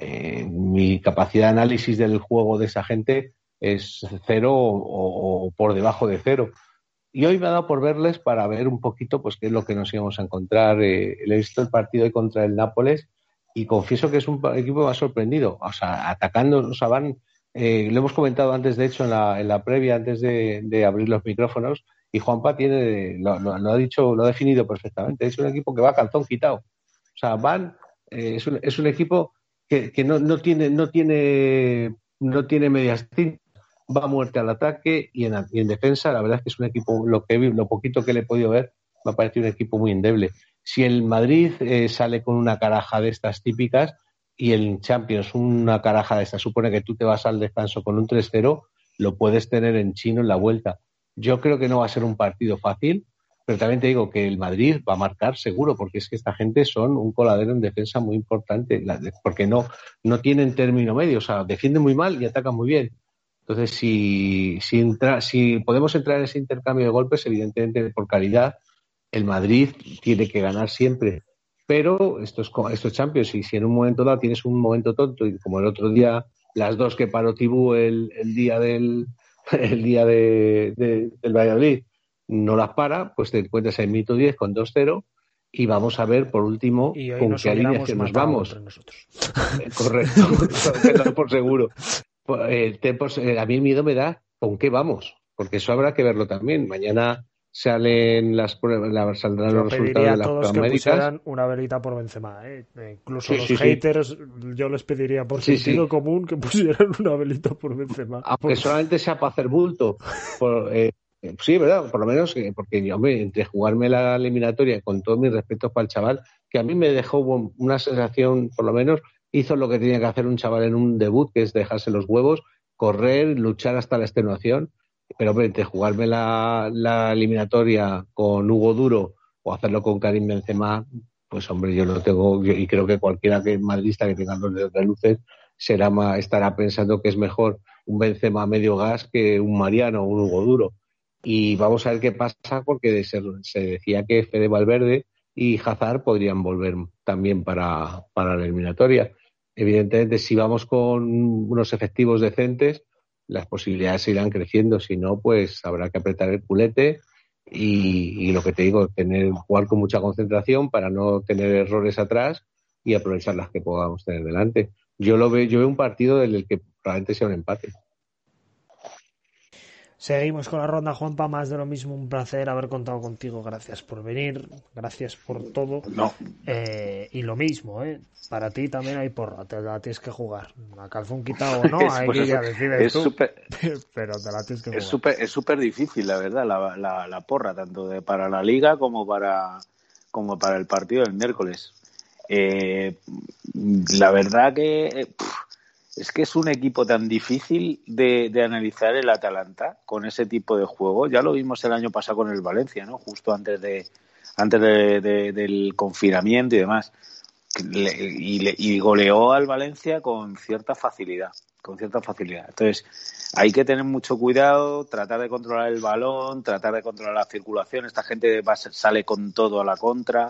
mi capacidad de análisis del juego de esa gente es cero o por debajo de cero. Y hoy me ha dado por verles para ver un poquito pues qué es lo que nos íbamos a encontrar. He visto el partido hoy contra el Nápoles y confieso que es un equipo que me ha sorprendido. O sea, atacando, o sea, van, lo hemos comentado antes, de hecho, en la previa, antes de abrir los micrófonos, y Juanpa lo ha dicho, lo ha definido perfectamente. Es un equipo que va a calzón quitado. O sea, es un equipo que no tiene medias tintas, va a muerte al ataque y en defensa. La verdad es que es un equipo, lo poquito que le he podido ver, me ha parecido un equipo muy endeble. Si el Madrid sale con una caraja de estas típicas y el Champions una caraja de estas, supone que tú te vas al descanso con un 3-0, lo puedes tener en chino en la vuelta. Yo creo que no va a ser un partido fácil, pero también te digo que el Madrid va a marcar seguro, porque es que esta gente son un coladero en defensa muy importante, porque no tienen término medio, o sea, defienden muy mal y atacan muy bien. Entonces, si podemos entrar en ese intercambio de golpes, evidentemente por calidad, el Madrid tiene que ganar siempre. Pero esto es Champions, y si en un momento dado tienes un momento tonto, y como el otro día, las dos que paró Tibú el día del Valladolid, no las para, pues te encuentras en minuto 10 con 2-0 y vamos a ver por último con qué alineación nos vamos. Correcto, por seguro. A mí el miedo me da con qué vamos, porque eso habrá que verlo también. Mañana salen saldrán los resultados de las pruebas que médicas. pusieran una velita por Benzema, incluso los haters, yo les pediría por sentido común que pusieran una velita por Benzema. Aunque solamente sea para hacer bulto. Sí, ¿verdad? Por lo menos, porque hombre, entre jugarme la eliminatoria, con todos mis respetos para el chaval, que a mí me dejó una sensación, por lo menos, hizo lo que tenía que hacer un chaval en un debut, que es dejarse los huevos, correr, luchar hasta la extenuación. Pero hombre, entre jugarme la eliminatoria con Hugo Duro o hacerlo con Karim Benzema, pues hombre, yo lo tengo, y creo que cualquiera madridista que tenga los dedos de luces estará pensando que es mejor un Benzema a medio gas que un Mariano o un Hugo Duro. Y vamos a ver qué pasa, porque se decía que Fede Valverde y Hazard podrían volver también para la eliminatoria. Evidentemente, si vamos con unos efectivos decentes, las posibilidades irán creciendo. Si no, pues habrá que apretar el culete y lo que te digo, jugar con mucha concentración para no tener errores atrás y aprovechar las que podamos tener delante. Yo veo un partido en el que probablemente sea un empate. Seguimos con la ronda, Juanpa, más de lo mismo, un placer haber contado contigo, gracias por venir, gracias por todo. Y lo mismo, para ti también hay porra, te la tienes que jugar, a calzón quitado o no, hay que ya decides tú, pero te la tienes que jugar. Es súper difícil, la verdad, la porra, tanto para la Liga como para el partido del miércoles. La verdad que... Es que es un equipo tan difícil de analizar, el Atalanta, con ese tipo de juego. Ya lo vimos el año pasado con el Valencia, ¿no? Justo antes del confinamiento y demás. Y goleó al Valencia con cierta facilidad. Entonces, hay que tener mucho cuidado, tratar de controlar el balón, tratar de controlar la circulación. Esta gente sale con todo a la contra.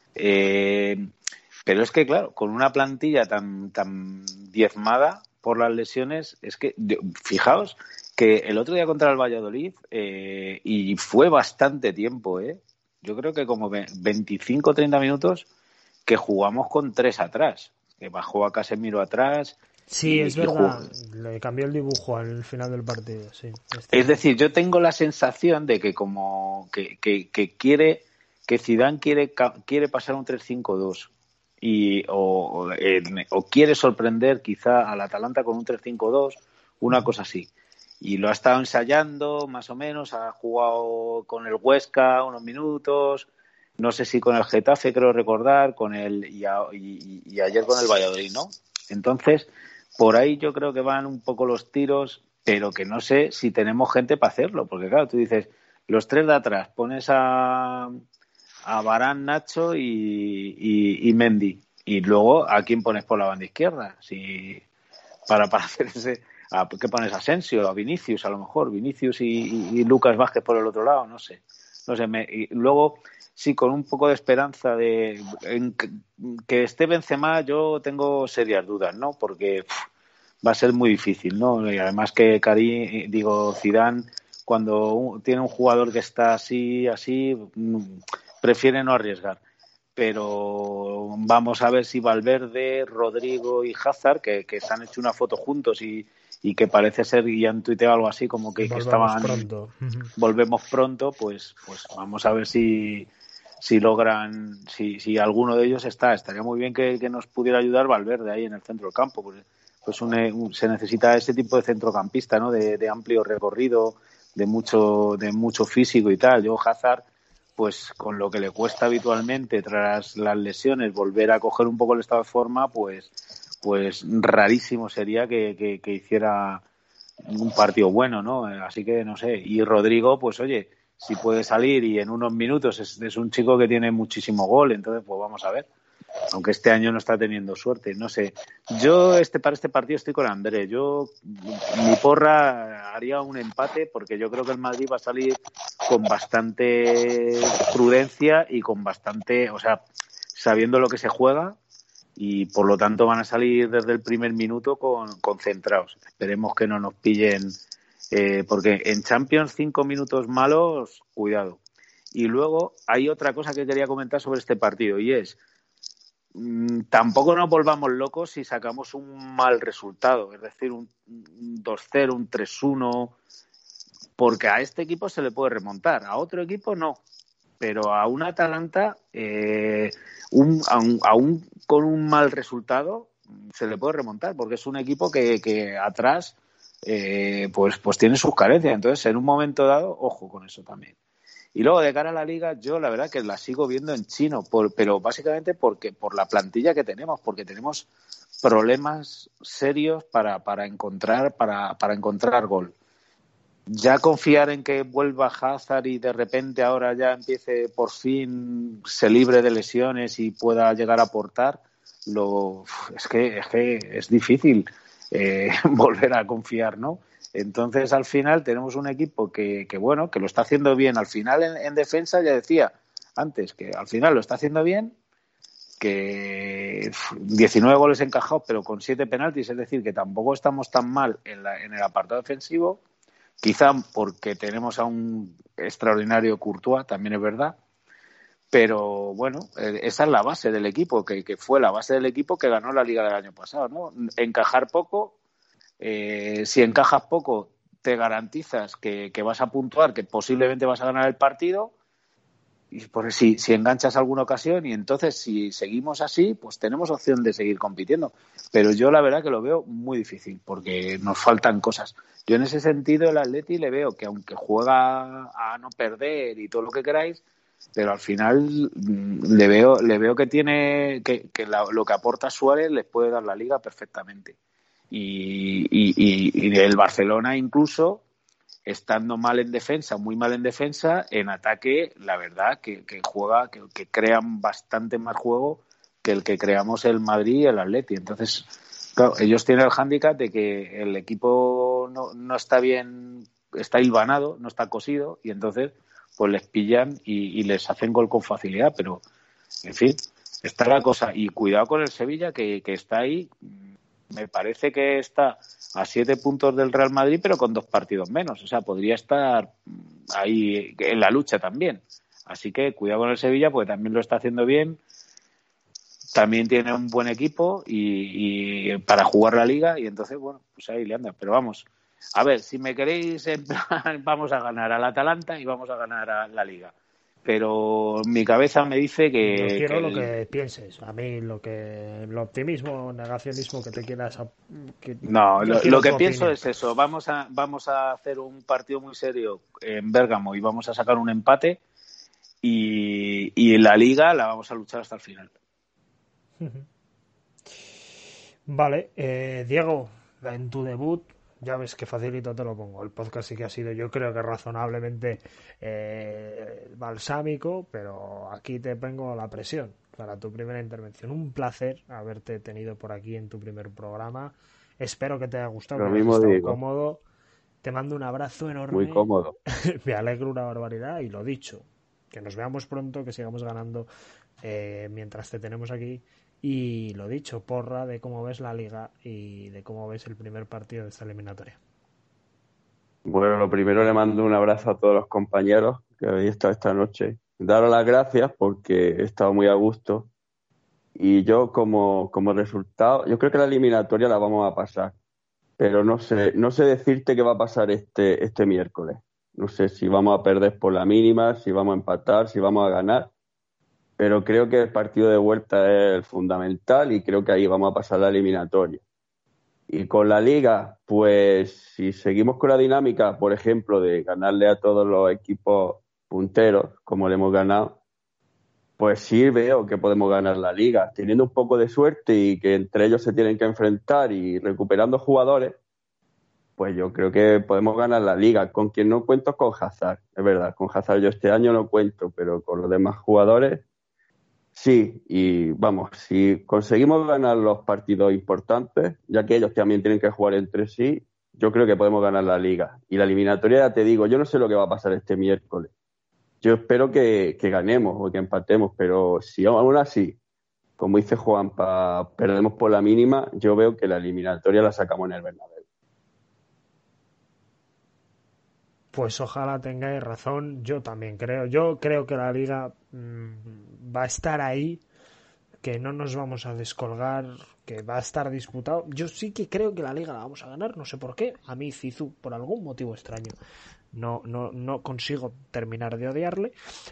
Pero es que, claro, con una plantilla tan diezmada por las lesiones, es que, fijaos, que el otro día contra el Valladolid, y fue bastante tiempo, yo creo que como 25 o 30 minutos que jugamos con 3 atrás, que bajó a Casemiro atrás. Sí, es verdad, le cambió el dibujo al final del partido, sí. Es decir, yo tengo la sensación de que que Zidane quiere pasar un 3-5-2. O quiere sorprender quizá al Atalanta con un 3-5-2, una cosa así, y lo ha estado ensayando más o menos, ha jugado con el Huesca unos minutos, no sé si con el Getafe, creo recordar, y ayer con el Valladolid, ¿no? Entonces, por ahí yo creo que van un poco los tiros, pero que no sé si tenemos gente para hacerlo, porque claro, tú dices, los 3 de atrás, pones a Varane, Nacho y Mendy. Y luego, ¿a quién pones por la banda izquierda? Para hacer ese... ¿Qué pones? ¿Asensio? ¿A Vinicius? A lo mejor. Vinicius y Lucas Vázquez por el otro lado. No sé. Y luego, sí, con un poco de esperanza en que esté Benzema, yo tengo serias dudas, ¿no? Porque va a ser muy difícil, ¿no? Y además que Zidane, cuando tiene un jugador que está así, prefiere no arriesgar. Pero vamos a ver si Valverde, Rodrigo y Hazard, que se han hecho una foto juntos y que parece ser, y han tuiteado algo así como que estaban pronto. Volvemos pronto, pues vamos a ver si logran, si alguno de ellos estaría muy bien que nos pudiera ayudar Valverde ahí en el centro del campo, pues se necesita ese tipo de centrocampista, ¿no? De amplio recorrido, de mucho físico y tal. Yo Hazard, pues con lo que le cuesta habitualmente tras las lesiones volver a coger un poco el estado de forma, pues rarísimo sería que hiciera un partido bueno, ¿no? Así que no sé. Y Rodrigo, pues oye, si puede salir y en unos minutos es un chico que tiene muchísimo gol, entonces pues vamos a ver. Aunque este año no está teniendo suerte, no sé. Yo para este partido estoy con Andrés. Mi porra haría un empate porque yo creo que el Madrid va a salir con bastante prudencia y con bastante, o sea, sabiendo lo que se juega, y por lo tanto van a salir desde el primer minuto concentrados. Esperemos que no nos pillen, porque en Champions 5 minutos malos, cuidado. Y luego hay otra cosa que quería comentar sobre este partido, y es tampoco nos volvamos locos si sacamos un mal resultado, es decir, un 2-0, un 3-1, porque a este equipo se le puede remontar, a otro equipo no, pero a un Atalanta, aún con un mal resultado, se le puede remontar, porque es un equipo que atrás pues tiene sus carencias. Entonces, en un momento dado, ojo con eso también. Y luego, de cara a la Liga, yo la verdad que la sigo viendo en chino, pero básicamente porque por la plantilla que tenemos, porque tenemos problemas serios para encontrar gol. Ya confiar en que vuelva Hazard y de repente ahora ya empiece, por fin se libre de lesiones y pueda llegar a aportar, es que es difícil volver a confiar, ¿no? Entonces, al final tenemos un equipo que bueno, que lo está haciendo bien. Al final, en defensa, ya decía antes, que al final lo está haciendo bien, que 19 goles encajados, pero con 7 penaltis, es decir, que tampoco estamos tan mal en el apartado defensivo, quizá porque tenemos a un extraordinario Courtois, también es verdad, pero bueno, esa es la base del equipo, que fue la base del equipo que ganó la Liga del año pasado, ¿no? Encajar poco. Si encajas poco, te garantizas que vas a puntuar, que posiblemente vas a ganar el partido, y por si enganchas alguna ocasión, y entonces si seguimos así, pues tenemos opción de seguir compitiendo. Pero yo la verdad que lo veo muy difícil, porque nos faltan cosas. Yo en ese sentido el Atleti le veo que aunque juega a no perder y todo lo que queráis, pero al final le veo que tiene que lo que aporta Suárez les puede dar la Liga perfectamente. Y el Barcelona, incluso estando mal en defensa, muy mal en defensa, en ataque la verdad que juega, que crean bastante más juego que el que creamos el Madrid y el Atleti. Entonces, claro, ellos tienen el hándicap de que el equipo no está bien, está hilvanado, no está cosido, y entonces pues les pillan y les hacen gol con facilidad. Pero en fin, está la cosa. Y cuidado con el Sevilla, que está ahí. Me parece que está a 7 puntos del Real Madrid, pero con 2 partidos menos. O sea, podría estar ahí en la lucha también. Así que cuidado con el Sevilla, porque también lo está haciendo bien. También tiene un buen equipo y para jugar la Liga, y entonces, bueno, pues ahí le anda. Pero vamos, a ver, si me queréis, en plan, vamos a ganar al Atalanta y vamos a ganar a la Liga. Pero mi cabeza me dice que... No quiero lo que pienses. A mí el optimismo, negacionismo que te quieras... No, lo que pienso es eso. Vamos a hacer un partido muy serio en Bérgamo y vamos a sacar un empate, y en la Liga la vamos a luchar hasta el final. Vale, Diego, en tu debut... Ya ves que facilito te lo pongo. El podcast sí que ha sido, yo creo que razonablemente balsámico, pero aquí te pongo la presión para tu primera intervención. Un placer haberte tenido por aquí en tu primer programa. Espero que te haya gustado, que hayas estado cómodo. Te mando un abrazo enorme. Muy cómodo. Me alegro una barbaridad, y lo dicho, que nos veamos pronto, que sigamos ganando mientras te tenemos aquí. Y lo dicho, porra de cómo ves la Liga y de cómo ves el primer partido de esta eliminatoria. Bueno, lo primero le mando un abrazo a todos los compañeros que habéis estado esta noche. Daros las gracias porque he estado muy a gusto. Y yo como resultado, yo creo que la eliminatoria la vamos a pasar. Pero no sé decirte qué va a pasar este miércoles. No sé si vamos a perder por la mínima, si vamos a empatar, si vamos a ganar. Pero creo que el partido de vuelta es el fundamental y creo que ahí vamos a pasar la eliminatoria. Y con la Liga, pues si seguimos con la dinámica, por ejemplo, de ganarle a todos los equipos punteros, como le hemos ganado, pues sí veo que podemos ganar la Liga. Teniendo un poco de suerte y que entre ellos se tienen que enfrentar y recuperando jugadores, pues yo creo que podemos ganar la Liga. Con quien no cuento es con Hazard, es verdad. Con Hazard yo este año no cuento, pero con los demás jugadores sí. Y vamos, si conseguimos ganar los partidos importantes, ya que ellos también tienen que jugar entre sí, yo creo que podemos ganar la Liga. Y la eliminatoria, ya te digo, yo no sé lo que va a pasar este miércoles. Yo espero que ganemos o que empatemos, pero si aún así, como dice Juanpa, perdemos por la mínima, yo veo que la eliminatoria la sacamos en el Bernabéu. Pues ojalá tengáis razón, yo también creo. Yo creo que la Liga va a estar ahí, que no nos vamos a descolgar, que va a estar disputado. Yo sí que creo que la Liga la vamos a ganar, no sé por qué. A mí Zizou, por algún motivo extraño, no consigo terminar de odiarle.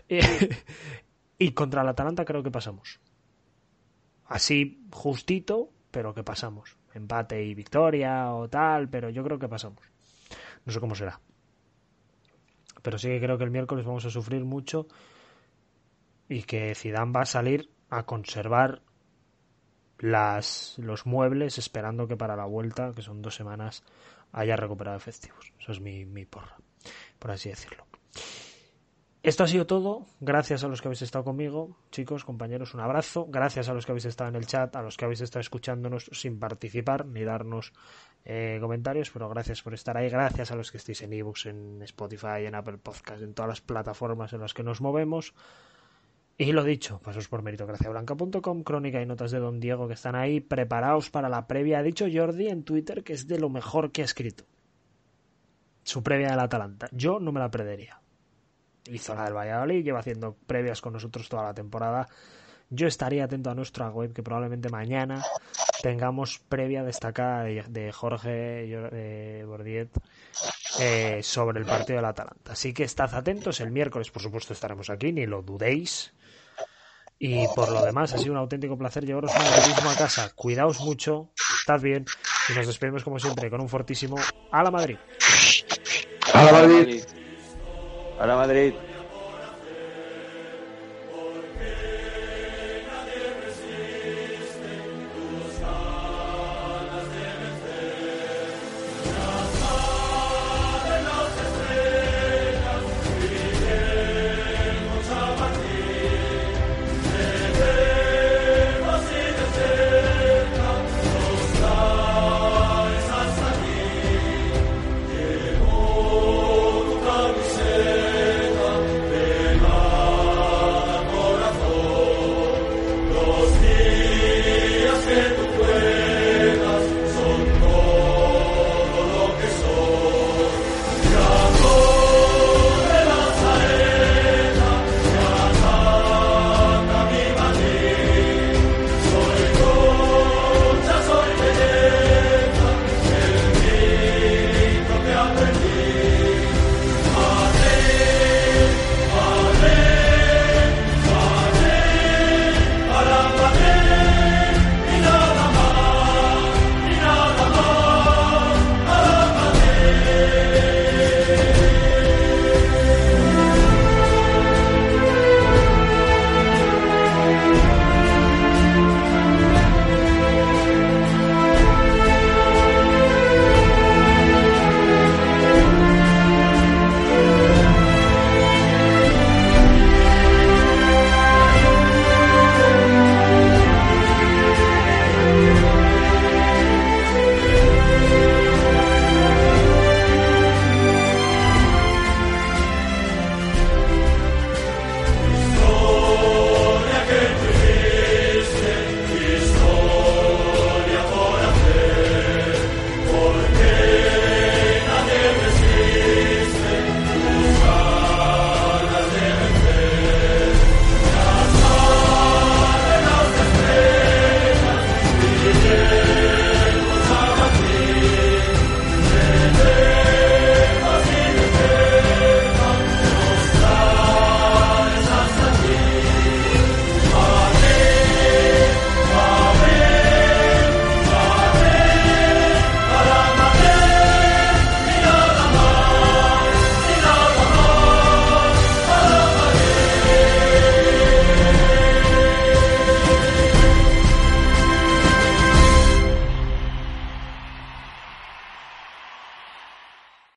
Y contra el Atalanta creo que pasamos. Así justito, pero que pasamos. Empate y victoria o tal, pero yo creo que pasamos. No sé cómo será. Pero sí que creo que el miércoles vamos a sufrir mucho y que Zidane va a salir a conservar los muebles esperando que para la vuelta, que son 2 semanas, haya recuperado efectivos. Eso es mi porra, por así decirlo. Esto ha sido todo. Gracias a los que habéis estado conmigo, chicos, compañeros, un abrazo. Gracias a los que habéis estado en el chat, a los que habéis estado escuchándonos sin participar ni darnos comentarios, pero gracias por estar ahí. Gracias a los que estéis en ebooks, en Spotify, en Apple Podcast, en todas las plataformas en las que nos movemos. Y lo dicho, pasos por meritocraciablanca.com, crónica y notas de Don Diego que están ahí. Preparaos para la previa. Ha dicho Jordi en Twitter que es de lo mejor que ha escrito. Su previa del Atalanta. Yo no me la perdería. Hizo la del Valladolid, lleva haciendo previas con nosotros toda la temporada. Yo estaría atento a nuestra web, que probablemente mañana tengamos previa destacada de Jorge Bordiet sobre el partido del Atalanta. Así que estad atentos, el miércoles por supuesto estaremos aquí, ni lo dudéis. Y por lo demás ha sido un auténtico placer llevaros un madridismo a casa. Cuidaos mucho, estad bien y nos despedimos como siempre con un fortísimo ¡A la Madrid! ¡A la Madrid! ¡A la Madrid!